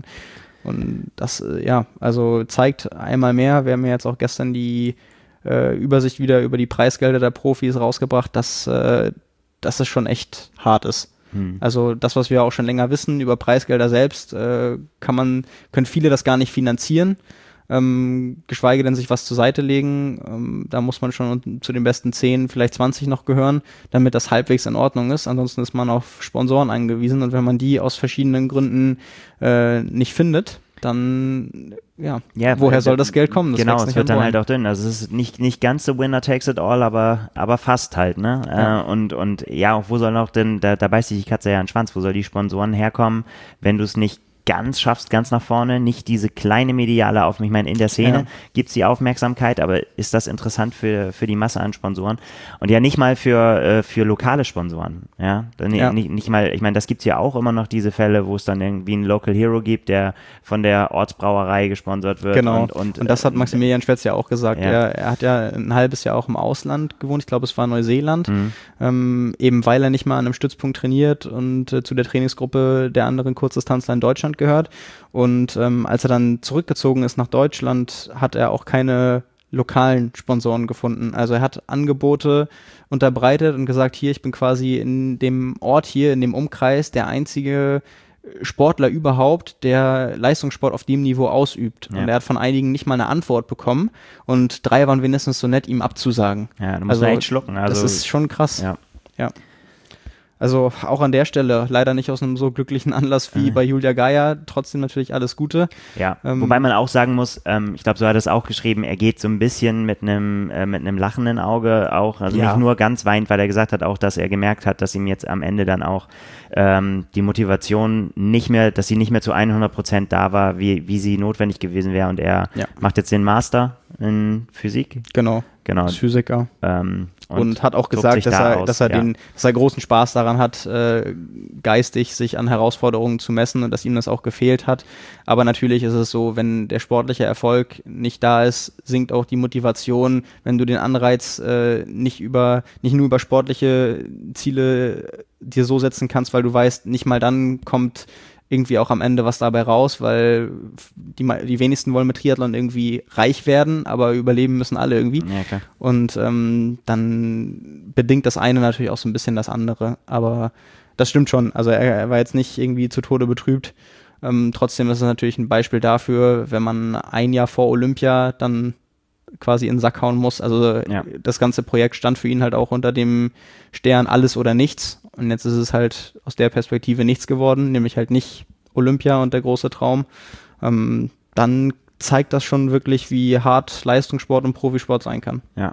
Und das, äh, ja, also zeigt einmal mehr, wir haben ja jetzt auch gestern die äh, Übersicht wieder über die Preisgelder der Profis rausgebracht, dass, äh, dass es schon echt hart ist. Hm. Also das, was wir auch schon länger wissen über Preisgelder selbst, äh, kann man, können viele das gar nicht finanzieren, ähm, geschweige denn sich was zur Seite legen. Ähm, da muss man schon zu den besten zehn, vielleicht zwanzig noch gehören, damit das halbwegs in Ordnung ist. Ansonsten ist man auf Sponsoren angewiesen und wenn man die aus verschiedenen Gründen äh, nicht findet, dann, ja, ja woher soll das Geld kommen? Das genau, es wird dann halt auch dünn. Also es ist nicht, nicht ganz so Winner takes it all, aber, aber fast halt, ne? Ja. Äh, und, und ja, wo soll noch denn, da, da beißt sich die Katze ja in den Schwanz, wo soll die Sponsoren herkommen, wenn du es nicht ganz schaffst, ganz nach vorne, nicht diese kleine mediale auf, ich meine, in der Szene ja. gibt es die Aufmerksamkeit, aber ist das interessant für, für die Masse an Sponsoren? Und ja, nicht mal für, äh, für lokale Sponsoren, ja, nee, ja. Nicht, nicht mal, ich meine, das gibt es ja auch immer noch, diese Fälle, wo es dann irgendwie einen Local Hero gibt, der von der Ortsbrauerei gesponsert wird. Genau, und, und, und das hat Maximilian Schwetz ja auch gesagt, ja. Er, er hat ja ein halbes Jahr auch im Ausland gewohnt, ich glaube, es war Neuseeland, mhm. ähm, eben weil er nicht mal an einem Stützpunkt trainiert und äh, zu der Trainingsgruppe der anderen Kurzdistanzler in Deutschland gehört. Und ähm, als er dann zurückgezogen ist nach Deutschland, hat er auch keine lokalen Sponsoren gefunden. Also er hat Angebote unterbreitet und gesagt, hier, ich bin quasi in dem Ort hier, in dem Umkreis, der einzige Sportler überhaupt, der Leistungssport auf dem Niveau ausübt. Ja. Und er hat von einigen nicht mal eine Antwort bekommen und drei waren wenigstens so nett, ihm abzusagen. Ja, du musst also, echt schlucken. Also, das ist schon krass. Ja. ja. Also auch an der Stelle leider nicht aus einem so glücklichen Anlass wie mhm. bei Julia Geier, trotzdem natürlich alles Gute. Ja, ähm, wobei man auch sagen muss, ähm, ich glaube, so hat er es auch geschrieben, er geht so ein bisschen mit einem äh, mit einem lachenden Auge auch, also ja. nicht nur ganz weint, weil er gesagt hat auch, dass er gemerkt hat, dass ihm jetzt am Ende dann auch ähm, die Motivation nicht mehr, dass sie nicht mehr zu hundert Prozent da war, wie, wie sie notwendig gewesen wäre und er ja. macht jetzt den Master in Physik. Genau. Genau. Als Physiker. Ähm, und, und hat auch gesagt, dass, da er, aus, dass, er ja. den, dass er großen Spaß daran hat, äh, geistig sich an Herausforderungen zu messen und dass ihm das auch gefehlt hat. Aber natürlich ist es so, wenn der sportliche Erfolg nicht da ist, sinkt auch die Motivation, wenn du den Anreiz äh, nicht über, nicht nur über sportliche Ziele dir so setzen kannst, weil du weißt, nicht mal dann kommt irgendwie auch am Ende was dabei raus, weil die, die wenigsten wollen mit Triathlon irgendwie reich werden, aber überleben müssen alle irgendwie. Ja, klar. Und ähm, dann bedingt das eine natürlich auch so ein bisschen das andere. Aber das stimmt schon. Also er, er war jetzt nicht irgendwie zu Tode betrübt. Ähm, trotzdem ist es natürlich ein Beispiel dafür, wenn man ein Jahr vor Olympia dann quasi in den Sack hauen muss. Also ja. das ganze Projekt stand für ihn halt auch unter dem Stern alles oder nichts. Und jetzt ist es halt aus der Perspektive nichts geworden, nämlich halt nicht Olympia und der große Traum. Ähm, dann zeigt das schon wirklich, wie hart Leistungssport und Profisport sein kann. Ja.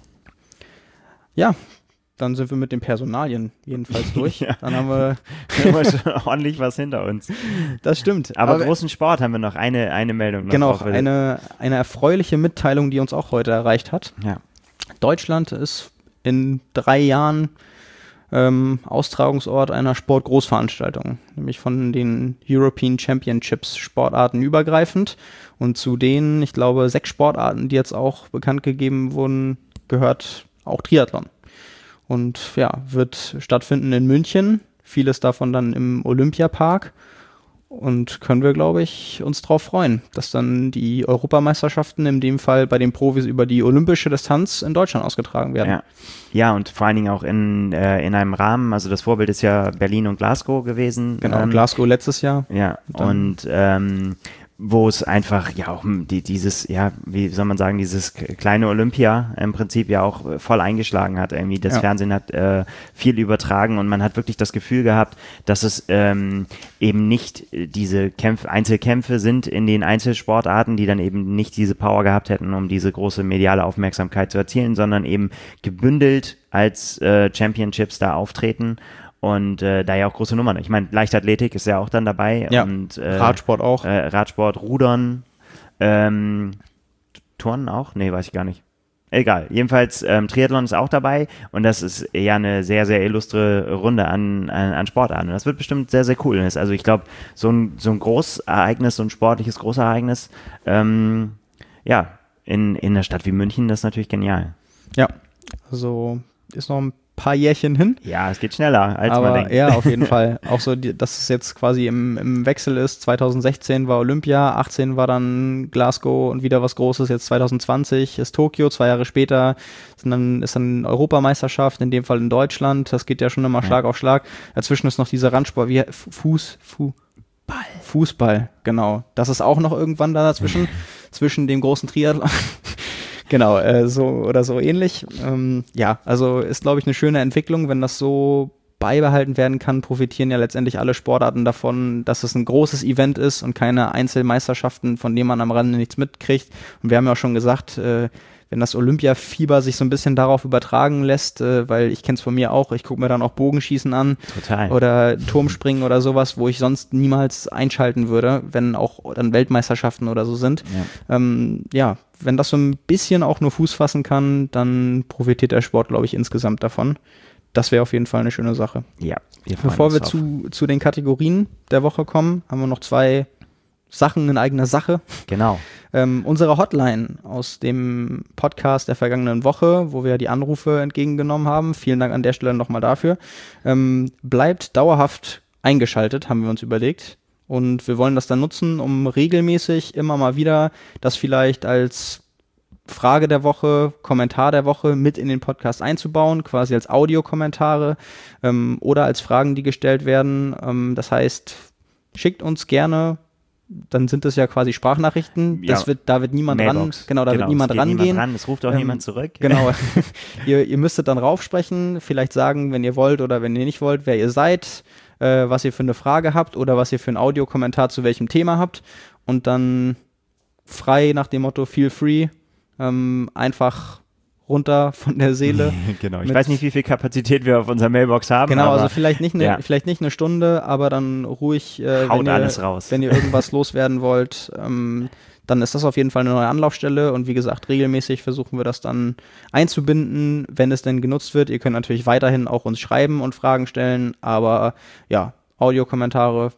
Ja, dann sind wir mit den Personalien jedenfalls durch. ja. Dann haben wir, haben wir schon ordentlich was hinter uns. Das stimmt. Aber, Aber großen Sport haben wir noch eine, eine Meldung. Noch genau, eine, eine erfreuliche Mitteilung, die uns auch heute erreicht hat. Ja. Deutschland ist in drei Jahren ähm, Austragungsort einer Sportgroßveranstaltung, nämlich von den European Championships Sportarten übergreifend. Und zu den, ich glaube, sechs Sportarten, die jetzt auch bekannt gegeben wurden, gehört auch Triathlon. Und ja, wird stattfinden in München, vieles davon dann im Olympiapark. Und können wir, glaube ich, uns drauf freuen, dass dann die Europameisterschaften in dem Fall bei den Profis über die olympische Distanz in Deutschland ausgetragen werden. Ja, ja und vor allen Dingen auch in, äh, in einem Rahmen, also das Vorbild ist ja Berlin und Glasgow gewesen. Genau, ähm, Glasgow letztes Jahr. Ja, und, und ähm, wo es einfach ja auch die, dieses, ja, wie soll man sagen, dieses kleine Olympia im Prinzip ja auch voll eingeschlagen hat. Irgendwie das ja. Fernsehen hat äh, viel übertragen und man hat wirklich das Gefühl gehabt, dass es ähm, eben nicht diese Kämpfe, Einzelkämpfe sind in den Einzelsportarten, die dann eben nicht diese Power gehabt hätten, um diese große mediale Aufmerksamkeit zu erzielen, sondern eben gebündelt als äh, Championships da auftreten. Und äh, da ja auch große Nummern. Ich meine, Leichtathletik ist ja auch dann dabei. Ja, und, äh, Radsport auch. Äh, Radsport, Rudern, ähm, Turnen auch? Nee, weiß ich gar nicht. Egal, jedenfalls ähm, Triathlon ist auch dabei und das ist ja eine sehr, sehr illustre Runde an, an, an Sportarten. Und das wird bestimmt sehr, sehr cool. Also ich glaube, so ein, so ein Großereignis, so ein sportliches Großereignis, ähm, ja, in, in einer Stadt wie München, das ist natürlich genial. Ja, also ist noch ein paar Jährchen hin. Ja, es geht schneller, als aber man denkt. Ja, auf jeden Fall. Auch so, die, dass es jetzt quasi im, im Wechsel ist. zwanzig sechzehn war Olympia, achtzehn war dann Glasgow und wieder was Großes. Jetzt zwanzig zwanzig ist Tokio, zwei Jahre später sind dann, ist dann Europameisterschaft, in dem Fall in Deutschland. Das geht ja schon immer ja. Schlag auf Schlag. Dazwischen ist noch dieser Randsport, wie Fuß, Fu, Ball. Fußball, genau. Das ist auch noch irgendwann da dazwischen, zwischen dem großen Triathlon. Genau, äh, so oder so ähnlich. Ähm, ja, also ist, glaube ich, eine schöne Entwicklung, wenn das so beibehalten werden kann, profitieren ja letztendlich alle Sportarten davon, dass es ein großes Event ist und keine Einzelmeisterschaften, von denen man am Rande nichts mitkriegt. Und wir haben ja auch schon gesagt, äh, wenn das Olympiafieber sich so ein bisschen darauf übertragen lässt, äh, weil ich kenne es von mir auch, ich gucke mir dann auch Bogenschießen an. Total. Oder Turmspringen oder sowas, wo ich sonst niemals einschalten würde, wenn auch dann Weltmeisterschaften oder so sind. Ja, ähm, ja wenn das so ein bisschen auch nur Fuß fassen kann, dann profitiert der Sport, glaube ich, insgesamt davon. Das wäre auf jeden Fall eine schöne Sache. Ja. Wir Bevor wir zu, zu den Kategorien der Woche kommen, haben wir noch zwei Sachen in eigener Sache. Genau. Ähm, unsere Hotline aus dem Podcast der vergangenen Woche, wo wir die Anrufe entgegengenommen haben, vielen Dank an der Stelle nochmal dafür, ähm, bleibt dauerhaft eingeschaltet, haben wir uns überlegt. Und wir wollen das dann nutzen, um regelmäßig immer mal wieder das vielleicht als Frage der Woche, Kommentar der Woche mit in den Podcast einzubauen, quasi als Audiokommentare ähm, oder als Fragen, die gestellt werden. Ähm, das heißt, schickt uns gerne, dann sind das ja quasi Sprachnachrichten. Das ja. wird, da wird niemand Mailbox. ran, genau, da genau, wird niemand es geht rangehen. Niemand ran, es ruft auch ähm, niemand zurück. Genau. ihr, ihr müsstet dann raufsprechen, vielleicht sagen, wenn ihr wollt oder wenn ihr nicht wollt, wer ihr seid, äh, was ihr für eine Frage habt oder was ihr für einen Audiokommentar zu welchem Thema habt und dann frei nach dem Motto feel free, ähm, einfach runter von der Seele. Genau, ich weiß nicht, wie viel Kapazität wir auf unserer Mailbox haben. Genau, aber, also vielleicht nicht, eine, ja. vielleicht nicht eine Stunde, aber dann ruhig, äh, Haut wenn, ihr, alles raus. wenn ihr irgendwas loswerden wollt, ähm, dann ist das auf jeden Fall eine neue Anlaufstelle und wie gesagt, regelmäßig versuchen wir das dann einzubinden, wenn es denn genutzt wird. Ihr könnt natürlich weiterhin auch uns schreiben und Fragen stellen, aber ja, Audiokommentare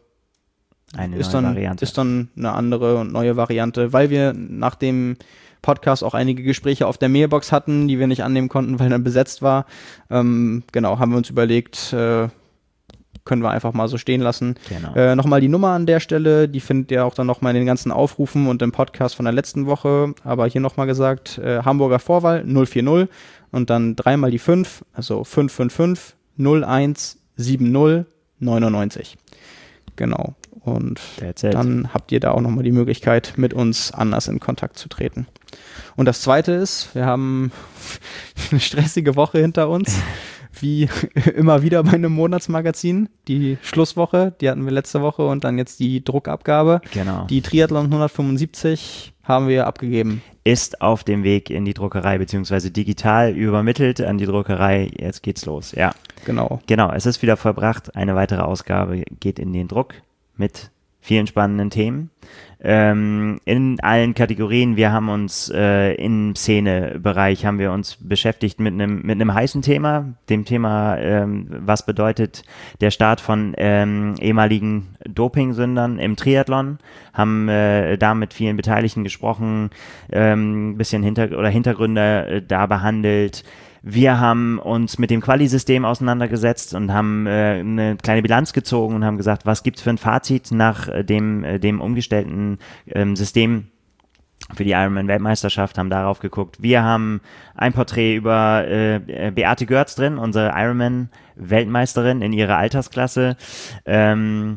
eine ist, neue dann, Variante. ist dann eine andere und neue Variante, weil wir nach dem Podcast auch einige Gespräche auf der Mailbox hatten, die wir nicht annehmen konnten, weil dann besetzt war. Ähm, genau, haben wir uns überlegt, äh, können wir einfach mal so stehen lassen. Genau. Äh, nochmal die Nummer an der Stelle, die findet ihr auch dann nochmal in den ganzen Aufrufen und im Podcast von der letzten Woche, aber hier nochmal gesagt, äh, Hamburger Vorwahl null vier null und dann dreimal die fünf, also fünf fünf fünf null eins sieben null neunundneunzig. Genau. Und dann habt ihr da auch nochmal die Möglichkeit, mit uns anders in Kontakt zu treten. Und das Zweite ist, wir haben eine stressige Woche hinter uns, wie immer wieder bei einem Monatsmagazin. Die Schlusswoche, die hatten wir letzte Woche und dann jetzt die Druckabgabe. Genau. Die Triathlon hundertfünfundsiebzig haben wir abgegeben. Ist auf dem Weg in die Druckerei, beziehungsweise digital übermittelt an die Druckerei. Jetzt geht's los, ja. Genau. Genau, es ist wieder vollbracht. Eine weitere Ausgabe geht in den Druck mit vielen spannenden Themen. Ähm, in allen Kategorien, wir haben uns äh, im Szenebereich haben wir uns beschäftigt mit einem mit einem heißen Thema, dem Thema, ähm, was bedeutet der Start von ähm, ehemaligen Dopingsündern im Triathlon, haben äh, da mit vielen Beteiligten gesprochen, ein ähm, bisschen hinter oder Hintergründe äh, da behandelt. Wir haben uns mit dem Quali-System auseinandergesetzt und haben äh, eine kleine Bilanz gezogen und haben gesagt, was gibt's für ein Fazit nach äh, dem, äh, dem umgestellten ähm, System für die Ironman-Weltmeisterschaft, haben darauf geguckt. Wir haben ein Porträt über äh, Beate Görz drin, unsere Ironman-Weltmeisterin in ihrer Altersklasse. Ähm,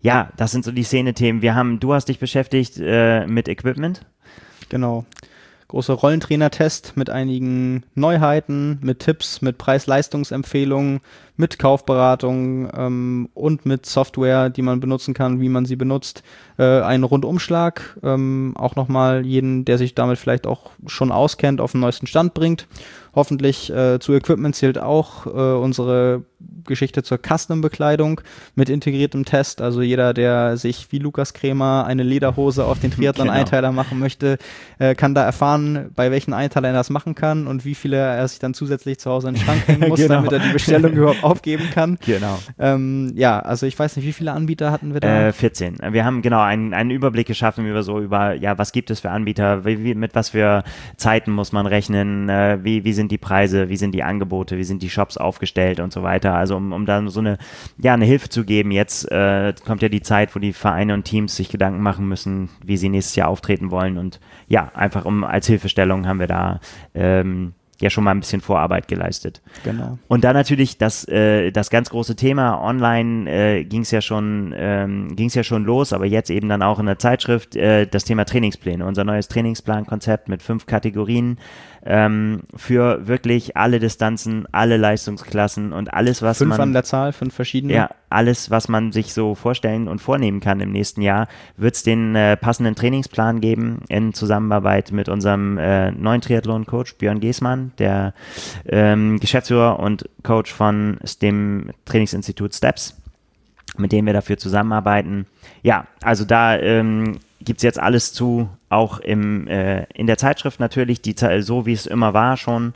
ja, das sind so die Szene-Themen. Wir haben, du hast dich beschäftigt äh, mit Equipment. Genau. Großer Rollentrainer-Test mit einigen Neuheiten, mit Tipps, mit Preis-Leistungs-Empfehlungen, mit Kaufberatung ähm, und mit Software, die man benutzen kann, wie man sie benutzt. Äh, ein Rundumschlag, ähm, auch nochmal jeden, der sich damit vielleicht auch schon auskennt, auf den neuesten Stand bringt. Hoffentlich äh, zu Equipment zählt auch äh, unsere Geschichte zur Custom-Bekleidung mit integriertem Test. Also jeder, der sich wie Lukas Krämer eine Lederhose auf den Triathlon-Einteiler genau. machen möchte, äh, kann da erfahren, bei welchen Einteiler er das machen kann und wie viele er sich dann zusätzlich zu Hause in den Schrank hängen muss, genau. damit er die Bestellung überhaupt aufgeben kann. Genau. Ähm, ja, also ich weiß nicht, wie viele Anbieter hatten wir da? Äh, vierzehn. Wir haben genau einen, einen Überblick geschaffen über so, über, ja, was gibt es für Anbieter, wie, wie, mit was für Zeiten muss man rechnen, äh, wie, wie sind die Preise, wie sind die Angebote, wie sind die Shops aufgestellt und so weiter. Also um, um da so eine, ja, eine Hilfe zu geben. Jetzt äh, kommt ja die Zeit, wo die Vereine und Teams sich Gedanken machen müssen, wie sie nächstes Jahr auftreten wollen. Und ja, einfach um als Hilfestellung haben wir da ähm, ja schon mal ein bisschen Vorarbeit geleistet. Genau. Und dann natürlich das, äh, das ganz große Thema, online äh, ging es ja schon ähm, ging es ja schon los, aber jetzt eben dann auch in der Zeitschrift, äh, das Thema Trainingspläne, unser neues Trainingsplankonzept mit fünf Kategorien ähm, für wirklich alle Distanzen, alle Leistungsklassen und alles, was fünf man... Fünf an der Zahl, fünf verschiedene? Ja, alles, was man sich so vorstellen und vornehmen kann im nächsten Jahr, wird es den äh, passenden Trainingsplan geben in Zusammenarbeit mit unserem äh, neuen Triathlon-Coach Björn Geßmann, der ähm, Geschäftsführer und Coach von dem Trainingsinstitut Steps, mit dem wir dafür zusammenarbeiten. Ja, also da ähm, gibt es jetzt alles zu, auch im, äh, in der Zeitschrift natürlich, die, so wie es immer war schon.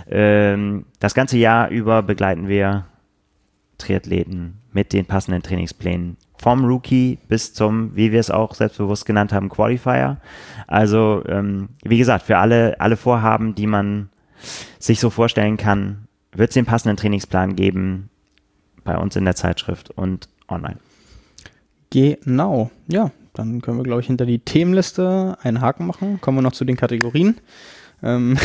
Ähm, das ganze Jahr über begleiten wir Triathleten mit den passenden Trainingsplänen. Vom Rookie bis zum, wie wir es auch selbstbewusst genannt haben, Qualifier. Also, ähm, wie gesagt, für alle, alle Vorhaben, die man sich so vorstellen kann, wird es den passenden Trainingsplan geben bei uns in der Zeitschrift und online. Genau, ja, dann können wir, glaube ich, hinter die Themenliste einen Haken machen. Kommen wir noch zu den Kategorien. Ähm,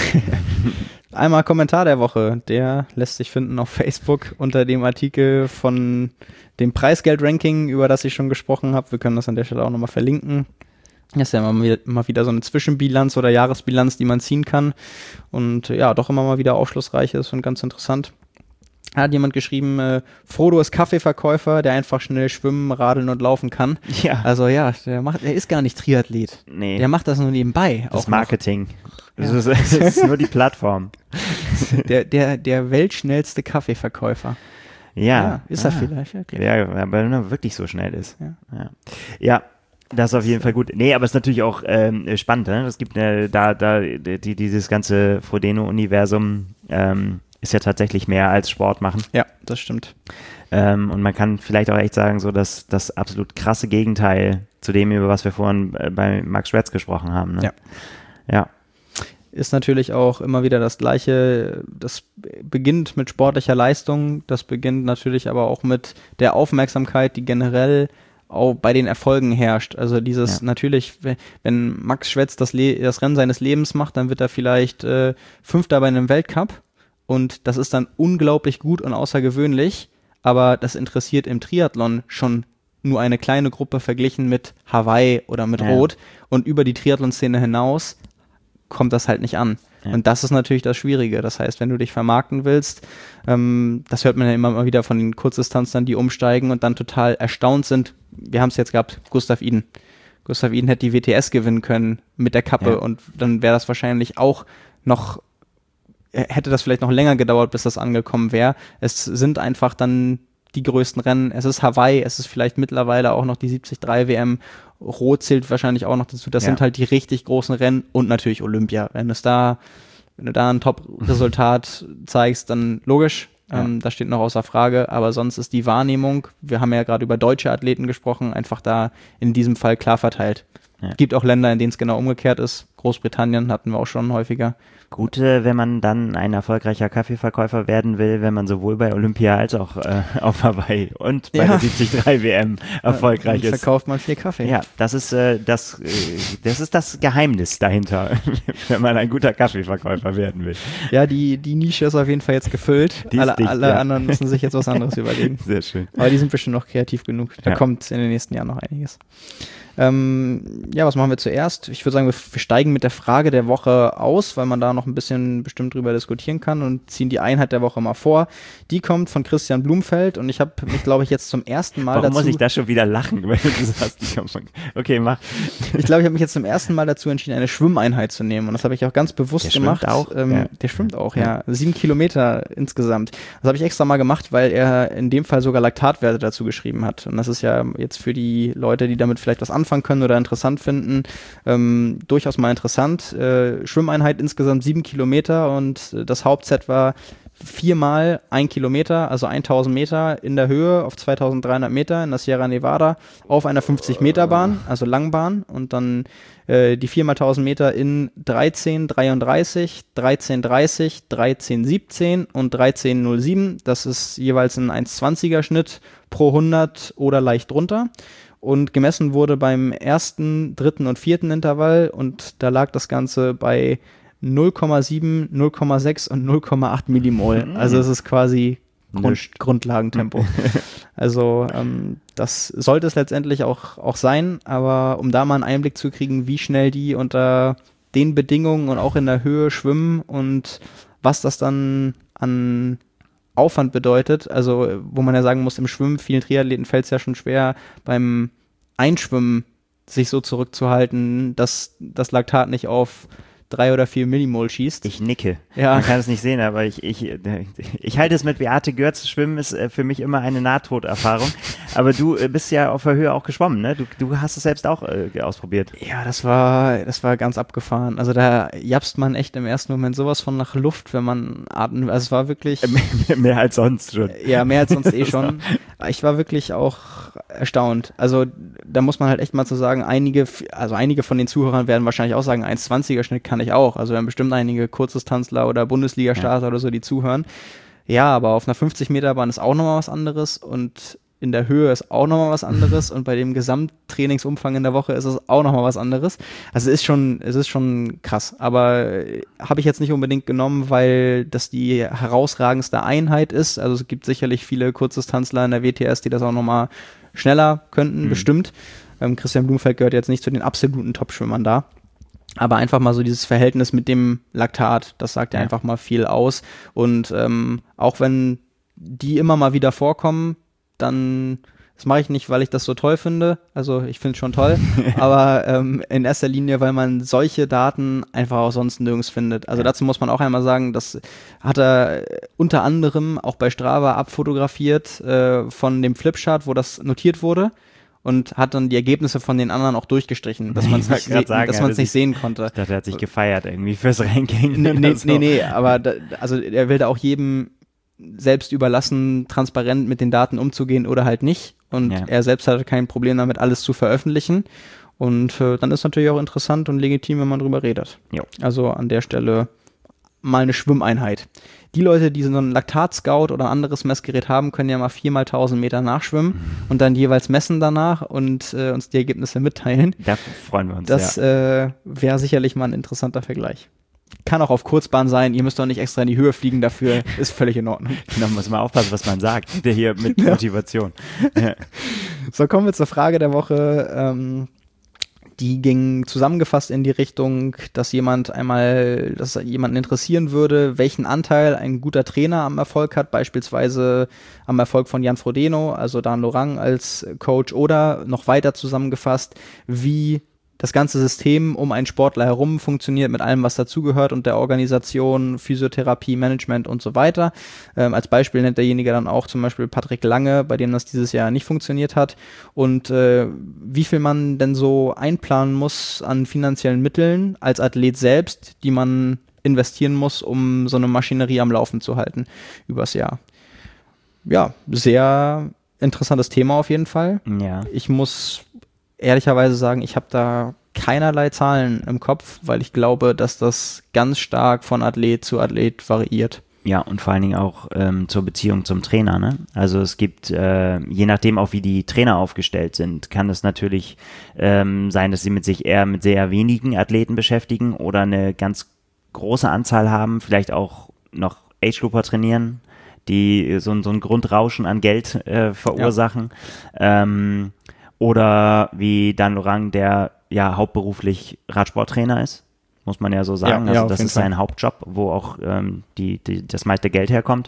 einmal Kommentar der Woche, der lässt sich finden auf Facebook unter dem Artikel von dem Preisgeld-Ranking, über das ich schon gesprochen habe. Wir können das an der Stelle auch nochmal verlinken. Das ist ja immer wieder, immer wieder so eine Zwischenbilanz oder Jahresbilanz, die man ziehen kann und ja, doch immer mal wieder aufschlussreich ist und ganz interessant. Da hat jemand geschrieben, äh, Frodo ist Kaffeeverkäufer, der einfach schnell schwimmen, radeln und laufen kann. Ja. Also ja, der macht, der ist gar nicht Triathlet. Nee. Der macht das nur nebenbei. Das auch Marketing. Ja. Das, ist, das ist nur die Plattform. Der, der, der weltschnellste Kaffeeverkäufer. Ja. ja ist ah. er vielleicht. Ja, klar. Ja, aber wenn er wirklich so schnell ist. Ja. Ja. ja. Das ist auf jeden Fall gut. Nee, aber es ist natürlich auch ähm, spannend. Ne? Es gibt äh, da, da die, dieses ganze Frodeno-Universum ähm, ist ja tatsächlich mehr als Sport machen. Ja, das stimmt. Ähm, und man kann vielleicht auch echt sagen, so dass das absolut krasse Gegenteil zu dem, über was wir vorhin äh, bei Max Schwetz gesprochen haben. Ne? Ja. Ja. Ist natürlich auch immer wieder das Gleiche. Das beginnt mit sportlicher Leistung. Das beginnt natürlich aber auch mit der Aufmerksamkeit, die generell auch bei den Erfolgen herrscht. Also dieses ja. natürlich, wenn Max Schwetz das, Le- das Rennen seines Lebens macht, dann wird er vielleicht äh, Fünfter bei einem Weltcup und das ist dann unglaublich gut und außergewöhnlich, aber das interessiert im Triathlon schon nur eine kleine Gruppe verglichen mit Hawaii oder mit ja. Rot und über die Triathlon-Szene hinaus kommt das halt nicht an. Ja. Und das ist natürlich das Schwierige. Das heißt, wenn du dich vermarkten willst, ähm, das hört man ja immer mal wieder von den Kurzdistanzlern, die umsteigen und dann total erstaunt sind. Wir haben es jetzt gehabt, Gustav Iden. Gustav Iden hätte die W T S gewinnen können mit der Kappe ja. und dann wäre das wahrscheinlich auch noch, hätte das vielleicht noch länger gedauert, bis das angekommen wäre. Es sind einfach dann die größten Rennen. Es ist Hawaii, es ist vielleicht mittlerweile auch noch die siebzig drei W M. Rot zählt wahrscheinlich auch noch dazu. Das ja. sind halt die richtig großen Rennen und natürlich Olympia. Wenn es da, wenn du da ein Top-Resultat zeigst, dann logisch, ja. ähm, das steht noch außer Frage. Aber sonst ist die Wahrnehmung, wir haben ja gerade über deutsche Athleten gesprochen, einfach da in diesem Fall klar verteilt. Ja. Gibt auch Länder, in denen es genau umgekehrt ist. Großbritannien hatten wir auch schon häufiger. Gut, äh, wenn man dann ein erfolgreicher Kaffeeverkäufer werden will, wenn man sowohl bei Olympia als auch äh, auf Hawaii und bei Ja. der siebzig drei W M erfolgreich Dann ist. verkauft man viel Kaffee. Ja, das ist, äh, das, äh, das ist das Geheimnis dahinter, wenn man ein guter Kaffeeverkäufer werden will. Ja, die, die Nische ist auf jeden Fall jetzt gefüllt. Die ist Alle, dicht, alle ja. anderen müssen sich jetzt was anderes überlegen. Sehr schön. Aber die sind bestimmt noch kreativ genug. Da Ja. kommt in den nächsten Jahren noch einiges. Ähm, ja, was machen wir zuerst? Ich würde sagen, wir, wir steigen mit der Frage der Woche aus, weil man da noch ein bisschen bestimmt drüber diskutieren kann und ziehen die Einheit der Woche mal vor. Die kommt von Christian Blumfeld und ich habe mich, glaube ich, jetzt zum ersten Mal Warum dazu... muss ich da schon wieder lachen, wenn du das hast? Ich hab schon- Okay, mach. Ich glaube, ich habe mich jetzt zum ersten Mal dazu entschieden, eine Schwimmeinheit zu nehmen. Und das habe ich auch ganz bewusst Der schwimmt gemacht. auch? Ähm, Ja. Der schwimmt auch, ja. Sieben Kilometer insgesamt. Das habe ich extra mal gemacht, weil er in dem Fall sogar Laktatwerte dazu geschrieben hat. Und das ist ja jetzt für die Leute, die damit vielleicht was anfangen können oder interessant finden, ähm, durchaus mal interessant. Äh, Schwimmeinheit insgesamt sieben Kilometer und äh, das Hauptset war viermal ein Kilometer, also tausend Meter in der Höhe auf zweitausenddreihundert Meter in der Sierra Nevada auf einer fünfzig Meter Bahn, also Langbahn und dann äh, die vier mal tausend Meter in dreizehn dreiunddreißig, dreizehn dreißig, dreizehn siebzehn und dreizehn null sieben. Das ist jeweils ein eins zwanziger Schnitt pro hundert oder leicht drunter. Und gemessen wurde beim ersten, dritten und vierten Intervall und da lag das Ganze bei null Komma sieben, null Komma sechs und null Komma acht Millimol. Also es ist quasi Grund, Nischt. Grundlagentempo. Also ähm, das sollte es letztendlich auch, auch sein, aber um da mal einen Einblick zu kriegen, wie schnell die unter den Bedingungen und auch in der Höhe schwimmen und was das dann an Aufwand bedeutet, also wo man ja sagen muss, im Schwimmen, vielen Triathleten fällt es ja schon schwer, beim Einschwimmen sich so zurückzuhalten, dass das Laktat nicht auf drei oder vier Millimol schießt. Ich nicke. Ja. Man kann es nicht sehen, aber ich, ich, ich halte es mit Beate Görz. Schwimmen ist äh, für mich immer eine Nahtoderfahrung. Aber du äh, bist ja auf der Höhe auch geschwommen, ne? Du, du hast es selbst auch äh, ausprobiert. Ja, das war, das war ganz abgefahren. Also da japst man echt im ersten Moment sowas von nach Luft, wenn man atmet. Also es war wirklich... Mehr als sonst schon. Ja, mehr als sonst eh schon. Ich war wirklich auch erstaunt. Also da muss man halt echt mal zu sagen, einige, also einige von den Zuhörern werden wahrscheinlich auch sagen, eins zwanziger Schnitt kann ich auch. Also wir haben bestimmt einige Kurzdistanzler oder Bundesliga-Starter ja. oder so, die zuhören. Ja, aber auf einer fünfzig Meter Bahn ist auch nochmal was anderes und in der Höhe ist auch nochmal was anderes und bei dem Gesamttrainingsumfang in der Woche ist es auch nochmal was anderes. Also es ist schon, es ist schon krass, aber habe ich jetzt nicht unbedingt genommen, weil das die herausragendste Einheit ist. Also es gibt sicherlich viele Kurzdistanzler in der W T S, die das auch nochmal schneller könnten, mhm. bestimmt. Ähm, Christian Blumfeld gehört jetzt nicht zu den absoluten Top-Schwimmern da. Aber einfach mal so dieses Verhältnis mit dem Laktat, das sagt ja, ja. einfach mal viel aus. Und ähm, auch wenn die immer mal wieder vorkommen, dann, das mache ich nicht, weil ich das so toll finde, also ich finde es schon toll, aber ähm, in erster Linie, weil man solche Daten einfach auch sonst nirgends findet. Also ja. dazu muss man auch einmal sagen, das hat er unter anderem auch bei Strava abfotografiert äh, von dem Flipchart, wo das notiert wurde und hat dann die Ergebnisse von den anderen auch durchgestrichen, dass man es nicht, se- sagen, dass man's nicht sehen konnte. Ich dachte, er hat sich gefeiert irgendwie fürs Ranking. Nee, nee, so. nee, nee, aber da, also er will da auch jedem selbst überlassen, transparent mit den Daten umzugehen oder halt nicht. Und ja. er selbst hatte kein Problem damit, alles zu veröffentlichen. Und äh, dann ist natürlich auch interessant und legitim, wenn man drüber redet. Jo. Also an der Stelle mal eine Schwimmeinheit. Die Leute, die so einen Laktat-Scout oder ein anderes Messgerät haben, können ja mal viermal tausend Meter nachschwimmen mhm. und dann jeweils messen danach und äh, uns die Ergebnisse mitteilen. Da freuen wir uns, Das ja. äh, wäre sicherlich mal ein interessanter Vergleich. Kann auch auf Kurzbahn sein, ihr müsst doch nicht extra in die Höhe fliegen dafür, ist völlig in Ordnung. Da muss man aufpassen, was man sagt, der hier mit Motivation. Ja. So, kommen wir zur Frage der Woche. Ähm, die ging zusammengefasst in die Richtung, dass jemand einmal, dass jemanden interessieren würde, welchen Anteil ein guter Trainer am Erfolg hat, beispielsweise am Erfolg von Jan Frodeno, also Dan Lorang als Coach, oder noch weiter zusammengefasst, wie das ganze System um einen Sportler herum funktioniert mit allem, was dazugehört und der Organisation, Physiotherapie, Management und so weiter. Ähm, als Beispiel nennt derjenige dann auch zum Beispiel Patrick Lange, bei dem das dieses Jahr nicht funktioniert hat. Und äh, wie viel man denn so einplanen muss an finanziellen Mitteln als Athlet selbst, die man investieren muss, um so eine Maschinerie am Laufen zu halten übers Jahr. Ja, sehr interessantes Thema auf jeden Fall. Ja. Ich muss ehrlicherweise sagen, ich habe da keinerlei Zahlen im Kopf, weil ich glaube, dass das ganz stark von Athlet zu Athlet variiert. Ja, und vor allen Dingen auch ähm, zur Beziehung zum Trainer, ne? Also es gibt, äh, je nachdem auch wie die Trainer aufgestellt sind, kann es natürlich ähm, sein, dass sie mit sich eher mit sehr wenigen Athleten beschäftigen oder eine ganz große Anzahl haben, vielleicht auch noch Age-Grouper trainieren, die so, so ein Grundrauschen an Geld äh, verursachen. Ja. Ähm, oder wie Dan Lorang, der ja hauptberuflich Radsporttrainer ist. Muss man ja so sagen. Ja, also ja, das ist sein Hauptjob, wo auch ähm, die, die, das meiste Geld herkommt.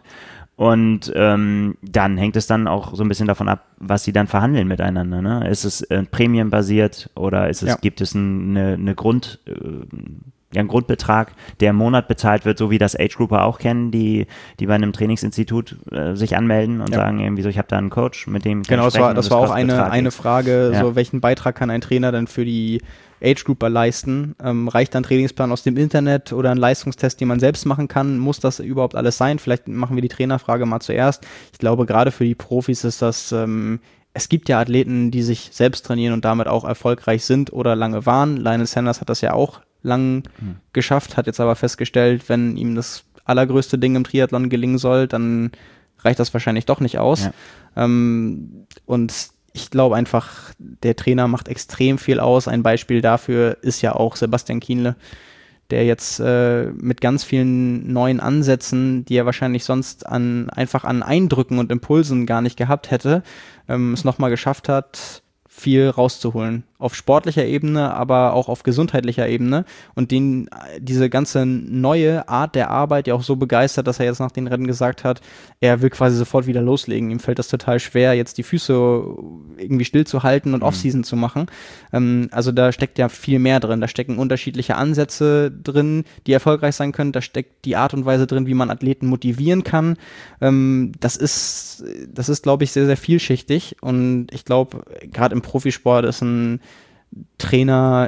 Und ähm, dann hängt es dann auch so ein bisschen davon ab, was sie dann verhandeln miteinander. Ne? Ist es äh, prämienbasiert oder ist es, ja. gibt es ein, eine, eine Grund, äh, ja, einen Grundbetrag, der im Monat bezahlt wird, so wie das Age-Grouper auch kennen, die, die bei einem Trainingsinstitut äh, sich anmelden und ja. sagen, irgendwie so, ich habe da einen Coach, mit dem kann genau, ich sprechen. Genau, das war, das war auch eine, eine Frage, ja. so welchen Beitrag kann ein Trainer dann für die Age-Grouper leisten? Ähm, reicht ein Trainingsplan aus dem Internet oder ein Leistungstest, den man selbst machen kann? Muss das überhaupt alles sein? Vielleicht machen wir die Trainerfrage mal zuerst. Ich glaube, gerade für die Profis ist das, ähm, es gibt ja Athleten, die sich selbst trainieren und damit auch erfolgreich sind oder lange waren. Lionel Sanders hat das ja auch lang hm. geschafft, hat jetzt aber festgestellt, wenn ihm das allergrößte Ding im Triathlon gelingen soll, dann reicht das wahrscheinlich doch nicht aus. Ja. Ähm, und ich glaube einfach, der Trainer macht extrem viel aus. Ein Beispiel dafür ist ja auch Sebastian Kienle, der jetzt äh, mit ganz vielen neuen Ansätzen, die er wahrscheinlich sonst an einfach an Eindrücken und Impulsen gar nicht gehabt hätte, ähm, es nochmal geschafft hat, viel rauszuholen. Auf sportlicher Ebene, aber auch auf gesundheitlicher Ebene. Und den, diese ganze neue Art der Arbeit ja auch so begeistert, dass er jetzt nach den Rennen gesagt hat, er will quasi sofort wieder loslegen. Ihm fällt das total schwer, jetzt die Füße irgendwie stillzuhalten und mhm. Off-Season zu machen. Ähm, also da steckt ja viel mehr drin. Da stecken unterschiedliche Ansätze drin, die erfolgreich sein können. Da steckt die Art und Weise drin, wie man Athleten motivieren kann. Ähm, das ist, das ist, glaube ich, sehr, sehr vielschichtig. Und ich glaube, gerade im Profisport ist ein Trainer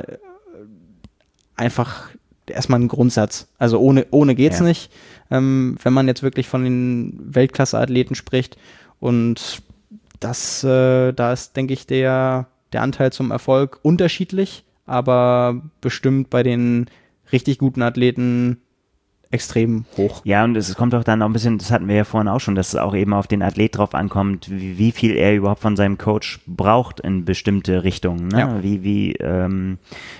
einfach erstmal ein Grundsatz. Also ohne, ohne geht's ja. nicht, ähm, wenn man jetzt wirklich von den Weltklasse-Athleten spricht. Und das, äh, da ist, denke ich, der, der Anteil zum Erfolg unterschiedlich, aber bestimmt bei den richtig guten Athleten extrem hoch. Ja, und es kommt auch dann auch ein bisschen, das hatten wir ja vorhin auch schon, dass es auch eben auf den Athlet drauf ankommt, wie, wie viel er überhaupt von seinem Coach braucht in bestimmte Richtungen. Ne? Ja. Wie, wie, ähm,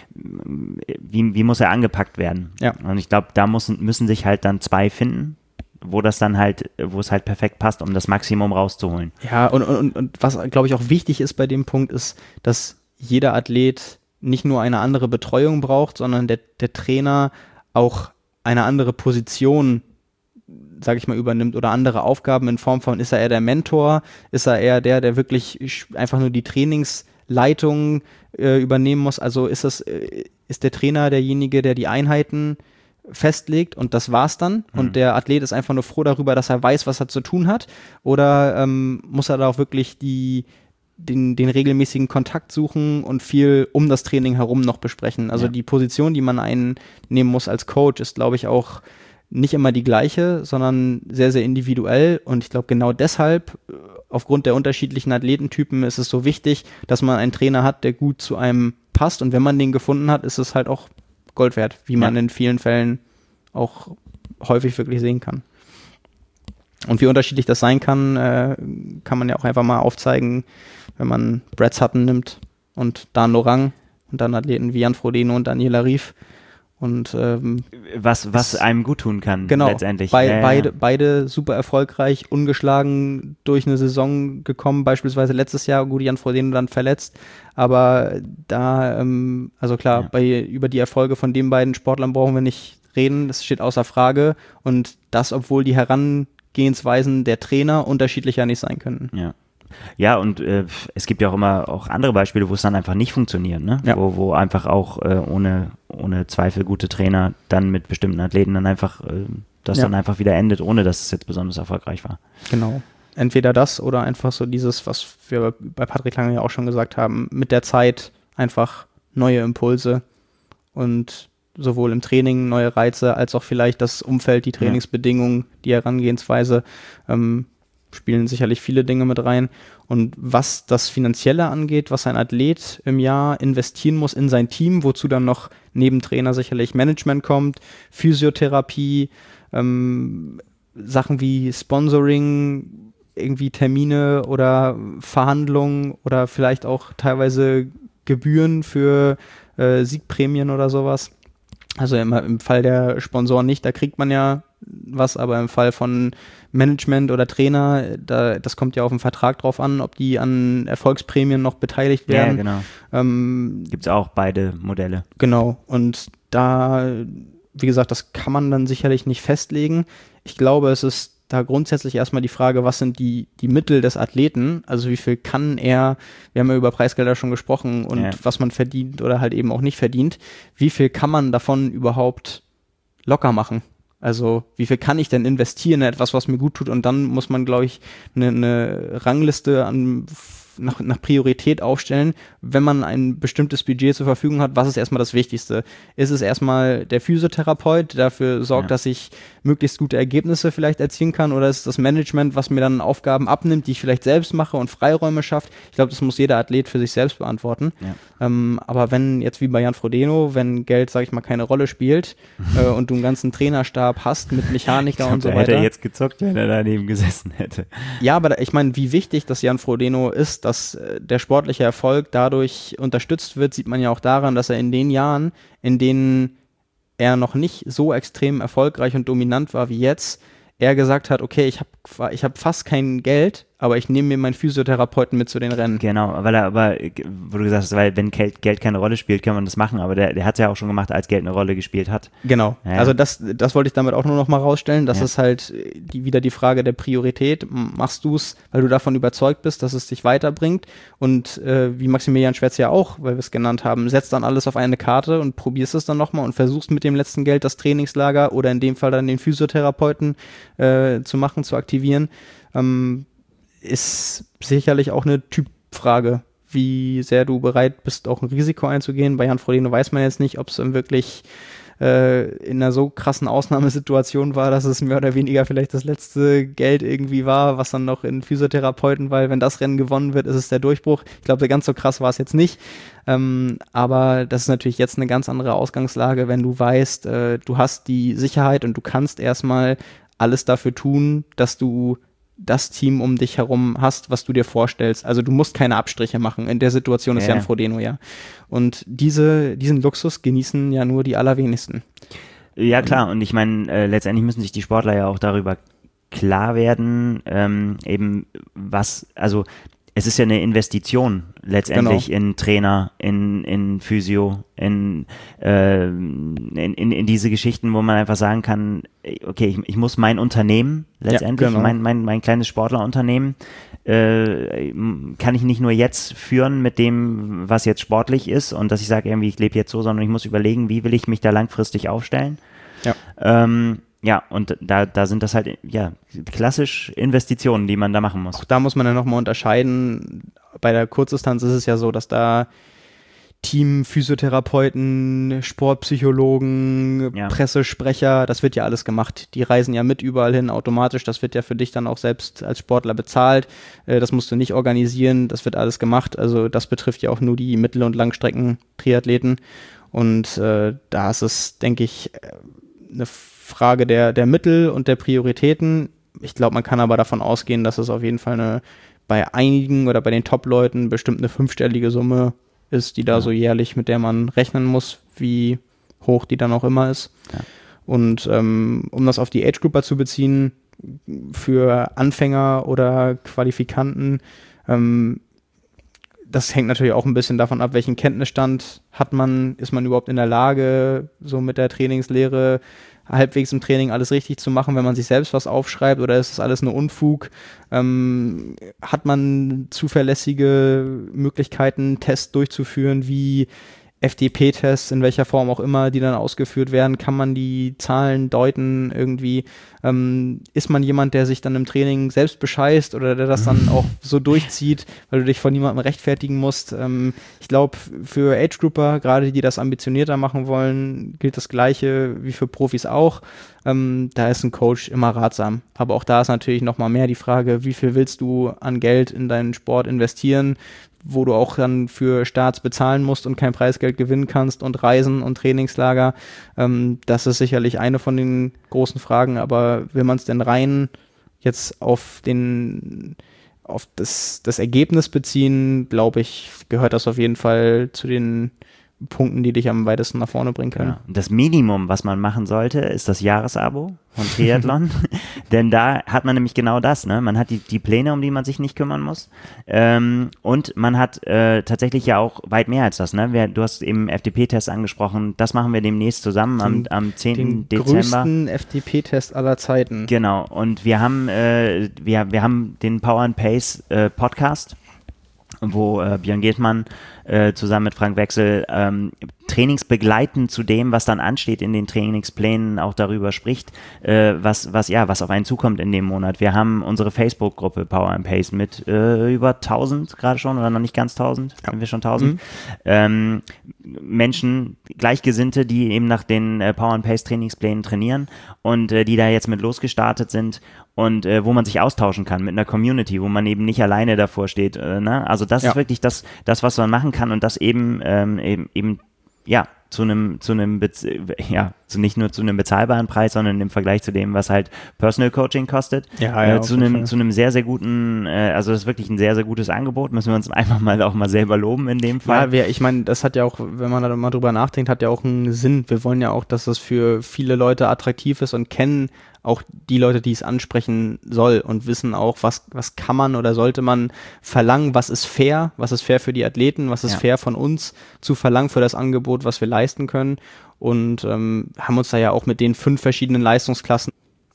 wie, wie muss er angepackt werden? Ja. Und ich glaube, da müssen, müssen sich halt dann zwei finden, wo das dann halt, wo es halt perfekt passt, um das Maximum rauszuholen. Ja, und, und, und was, glaube ich, auch wichtig ist bei dem Punkt, ist, dass jeder Athlet nicht nur eine andere Betreuung braucht, sondern der, der Trainer auch eine andere Position, sage ich mal, übernimmt oder andere Aufgaben in Form von, ist er eher der Mentor, ist er eher der, der wirklich einfach nur die Trainingsleitung äh, übernehmen muss, also ist das, äh, ist der Trainer derjenige, der die Einheiten festlegt und das war's dann mhm. und der Athlet ist einfach nur froh darüber, dass er weiß, was er zu tun hat, oder ähm, muss er da auch wirklich die Den, den regelmäßigen Kontakt suchen und viel um das Training herum noch besprechen. Also ja. die Position, die man einnehmen muss als Coach, ist, glaube ich, auch nicht immer die gleiche, sondern sehr, sehr individuell. Und ich glaube, genau deshalb, aufgrund der unterschiedlichen Athletentypen, ist es so wichtig, dass man einen Trainer hat, der gut zu einem passt. Und wenn man den gefunden hat, ist es halt auch Gold wert, wie man ja. in vielen Fällen auch häufig wirklich sehen kann. Und wie unterschiedlich das sein kann, äh, kann man ja auch einfach mal aufzeigen, wenn man Brad Sutton nimmt und Dan Lorang und dann Athleten wie Jan Frodeno und Daniela Rief. Und ähm, was, was es, einem gut tun kann, genau, letztendlich. Bei, ja, beide, ja. beide super erfolgreich, ungeschlagen durch eine Saison gekommen, beispielsweise letztes Jahr, gut, Jan Frodeno dann verletzt, aber da, ähm, also klar, ja. bei, über die Erfolge von den beiden Sportlern brauchen wir nicht reden, das steht außer Frage, und das, obwohl die Herangehensweisen der Trainer unterschiedlicher nicht sein können. Ja. Ja, und äh, es gibt ja auch immer auch andere Beispiele, wo es dann einfach nicht funktioniert, ne? Ja. Wo, wo einfach auch äh, ohne, ohne Zweifel gute Trainer dann mit bestimmten Athleten dann einfach, äh, das ja. dann einfach wieder endet, ohne dass es jetzt besonders erfolgreich war. Genau. Entweder das oder einfach so dieses, was wir bei Patrick Lange ja auch schon gesagt haben, mit der Zeit einfach neue Impulse und sowohl im Training neue Reize, als auch vielleicht das Umfeld, die Trainingsbedingungen, ja. die Herangehensweise, ähm, spielen sicherlich viele Dinge mit rein. Und was das Finanzielle angeht, was ein Athlet im Jahr investieren muss in sein Team, wozu dann noch neben Trainer sicherlich Management kommt, Physiotherapie, ähm, Sachen wie Sponsoring, irgendwie Termine oder Verhandlungen oder vielleicht auch teilweise Gebühren für äh, Siegprämien oder sowas. Also im, im Fall der Sponsoren nicht, da kriegt man ja was, aber im Fall von Management oder Trainer, da, das kommt ja auf den Vertrag drauf an, ob die an Erfolgsprämien noch beteiligt werden. Ja, genau. Ähm, Gibt es auch beide Modelle. Genau, und da, wie gesagt, das kann man dann sicherlich nicht festlegen. Ich glaube, es ist da grundsätzlich erstmal die Frage, was sind die, die Mittel des Athleten, also wie viel kann er, wir haben ja über Preisgelder schon gesprochen und Ja. was man verdient oder halt eben auch nicht verdient, wie viel kann man davon überhaupt locker machen? Also wie viel kann ich denn investieren in etwas, was mir gut tut, und dann muss man, glaube ich, eine, eine Rangliste an Nach, nach Priorität aufstellen, wenn man ein bestimmtes Budget zur Verfügung hat. Was ist erstmal das Wichtigste? Ist es erstmal der Physiotherapeut, der dafür sorgt, Ja. dass ich möglichst gute Ergebnisse vielleicht erzielen kann, oder ist es das Management, was mir dann Aufgaben abnimmt, die ich vielleicht selbst mache und Freiräume schafft? Ich glaube, das muss jeder Athlet für sich selbst beantworten. Ja. Ähm, aber wenn jetzt wie bei Jan Frodeno, wenn Geld, sag ich mal, keine Rolle spielt äh, und du einen ganzen Trainerstab hast mit Mechaniker Ich glaub, und so da weiter. hätte er jetzt gezockt, wenn er daneben gesessen hätte. Ja, aber da- ich meine, wie wichtig das Jan Frodeno ist, dass äh, der sportliche Erfolg dadurch unterstützt wird, sieht man ja auch daran, dass er in den Jahren, in denen er noch nicht so extrem erfolgreich und dominant war wie jetzt, er gesagt hat, okay, ich habe ich hab fast kein Geld, aber ich nehme mir meinen Physiotherapeuten mit zu den Rennen. Genau, weil er aber, wo du gesagt hast, weil wenn Geld, Geld keine Rolle spielt, kann man das machen, aber der, der hat es ja auch schon gemacht, als Geld eine Rolle gespielt hat. Genau, Ja. also das, das wollte ich damit auch nur noch mal rausstellen. Das Ja. ist halt die, wieder die Frage der Priorität. M- Machst du es, weil du davon überzeugt bist, dass es dich weiterbringt? Und äh, wie Maximilian Schwetz ja auch, weil wir es genannt haben, setzt dann alles auf eine Karte und probierst es dann nochmal und versuchst mit dem letzten Geld das Trainingslager oder in dem Fall dann den Physiotherapeuten äh, zu machen, zu aktivieren. Ähm, ist sicherlich auch eine Typfrage, wie sehr du bereit bist, auch ein Risiko einzugehen. Bei Jan Frodeno weiß man jetzt nicht, ob es wirklich äh, in einer so krassen Ausnahmesituation war, dass es mehr oder weniger vielleicht das letzte Geld irgendwie war, was dann noch in Physiotherapeuten, weil wenn das Rennen gewonnen wird, ist es der Durchbruch. Ich glaube, ganz so krass war es jetzt nicht. Ähm, aber das ist natürlich jetzt eine ganz andere Ausgangslage, wenn du weißt, äh, du hast die Sicherheit und du kannst erstmal alles dafür tun, dass du das Team um dich herum hast, was du dir vorstellst. Also du musst keine Abstriche machen. In der Situation ist Ja. Jan Frodeno ja. Und diese, diesen Luxus genießen ja nur die allerwenigsten. Ja, klar, und ich meine, äh, letztendlich müssen sich die Sportler ja auch darüber klar werden, ähm, eben was, also es ist ja eine Investition letztendlich Genau. in Trainer, in, in Physio, in, äh, in, in, in diese Geschichten, wo man einfach sagen kann, okay, ich, ich muss mein Unternehmen letztendlich, genau. mein, mein, mein kleines Sportlerunternehmen, äh, kann ich nicht nur jetzt führen mit dem, was jetzt sportlich ist und dass ich sage, irgendwie, ich lebe jetzt so, sondern ich muss überlegen, wie will ich mich da langfristig aufstellen. Ja. Ähm, ja, und da, da sind das halt, ja, klassisch Investitionen, die man da machen muss. Auch da muss man ja nochmal unterscheiden. Bei der Kurzdistanz ist es ja so, dass da Team, Physiotherapeuten, Sportpsychologen, Ja. Pressesprecher, das wird ja alles gemacht. Die reisen ja mit überall hin automatisch. Das wird ja für dich dann auch selbst als Sportler bezahlt. Äh, Das musst du nicht organisieren. Das wird alles gemacht. Also das betrifft ja auch nur die Mittel- und Langstrecken-Triathleten. Und äh, da ist es, denke ich, äh, eine Frage der, der Mittel und der Prioritäten. Ich glaube, man kann aber davon ausgehen, dass es auf jeden Fall eine, bei einigen oder bei den Top-Leuten bestimmt eine fünfstellige Summe ist, die da Ja. so jährlich, mit der man rechnen muss, wie hoch die dann auch immer ist. Ja. Und ähm, um das auf die Age-Grouper zu beziehen, für Anfänger oder Qualifikanten, ähm, das hängt natürlich auch ein bisschen davon ab, welchen Kenntnisstand hat man, ist man überhaupt in der Lage, so mit der Trainingslehre halbwegs im Training alles richtig zu machen, wenn man sich selbst was aufschreibt, oder ist das alles nur Unfug? Ähm, hat man zuverlässige Möglichkeiten, Tests durchzuführen? Wie F T P-Tests, in welcher Form auch immer, die dann ausgeführt werden, kann man die Zahlen deuten irgendwie? Ähm, ist man jemand, der sich dann im Training selbst bescheißt oder der das dann auch so durchzieht, weil du dich von niemandem rechtfertigen musst? Ähm, ich glaube, für Age-Grouper, gerade die das ambitionierter machen wollen, gilt das Gleiche wie für Profis auch. Ähm, da ist ein Coach immer ratsam. Aber auch da ist natürlich nochmal mehr die Frage, wie viel willst du an Geld in deinen Sport investieren, wo du auch dann für Starts bezahlen musst und kein Preisgeld gewinnen kannst und Reisen und Trainingslager. Ähm, das ist sicherlich eine von den großen Fragen, aber will man es denn rein jetzt auf den auf das, das Ergebnis beziehen, glaube ich, gehört das auf jeden Fall zu den Punkten, die dich am weitesten nach vorne bringen können. Genau. Das Minimum, was man machen sollte, ist das Jahresabo von Triathlon, denn da hat man nämlich genau das, ne? Man hat die, die Pläne, um die man sich nicht kümmern muss, ähm, und man hat äh, tatsächlich ja auch weit mehr als das, ne? Wir, du hast eben F T P-Test angesprochen, das machen wir demnächst zusammen am, am zehnten Dezember. Den größten F T P-Test aller Zeiten. Genau, und wir haben, äh, wir, wir haben den Power and Pace äh, Podcast, wo äh, Björn Gehtmann äh, zusammen mit Frank Wechsel ähm, trainingsbegleitend zu dem, was dann ansteht in den Trainingsplänen, auch darüber spricht, äh, was, was, ja, was auf einen zukommt in dem Monat. Wir haben unsere Facebook-Gruppe Power and Pace mit äh, über tausend gerade schon oder noch nicht ganz tausend, ja. Sind wir schon tausend. Mhm. Ähm, Menschen, Gleichgesinnte, die eben nach den äh, Power and Pace Trainingsplänen trainieren und äh, die da jetzt mit losgestartet sind und äh, wo man sich austauschen kann mit einer Community, wo man eben nicht alleine davor steht. Äh, ne? Also das ja. ist wirklich das, das, was man machen kann und das eben, ähm, eben, eben ja, zu einem, zu einem, Bez- ja, zu nicht nur zu einem bezahlbaren Preis, sondern im Vergleich zu dem, was halt Personal Coaching kostet, ja, ja, äh, zu einem, zu einem sehr, sehr guten, äh, also das ist wirklich ein sehr, sehr gutes Angebot, müssen wir uns einfach mal auch mal selber loben in dem Fall. Ja, wir, ich meine, das hat ja auch, wenn man da mal drüber nachdenkt, hat ja auch einen Sinn. Wir wollen ja auch, dass das für viele Leute attraktiv ist und kennen auch die Leute, die es ansprechen soll und wissen auch, was, was kann man oder sollte man verlangen, was ist fair, was ist fair für die Athleten, was ist ja. fair von uns zu verlangen für das Angebot, was wir leisten können, und ähm, haben uns da ja auch mit den fünf verschiedenen Leistungsklassen.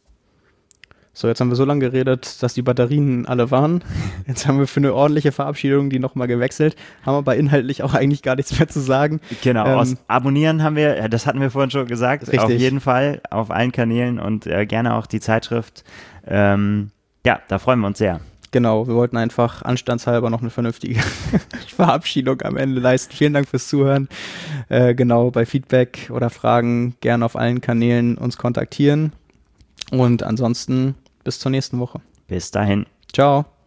So, jetzt haben wir so lange geredet, dass die Batterien alle waren. Jetzt haben wir für eine ordentliche Verabschiedung die nochmal gewechselt, haben aber inhaltlich auch eigentlich gar nichts mehr zu sagen. Genau, ähm, aus Abonnieren haben wir, das hatten wir vorhin schon gesagt, richtig. Auf jeden Fall, auf allen Kanälen und äh, gerne auch die Zeitschrift. Ähm, ja, da freuen wir uns sehr. Genau, wir wollten einfach anstandshalber noch eine vernünftige Verabschiedung am Ende leisten. Vielen Dank fürs Zuhören. Äh, genau, bei Feedback oder Fragen gerne auf allen Kanälen uns kontaktieren. Und ansonsten bis zur nächsten Woche. Bis dahin. Ciao.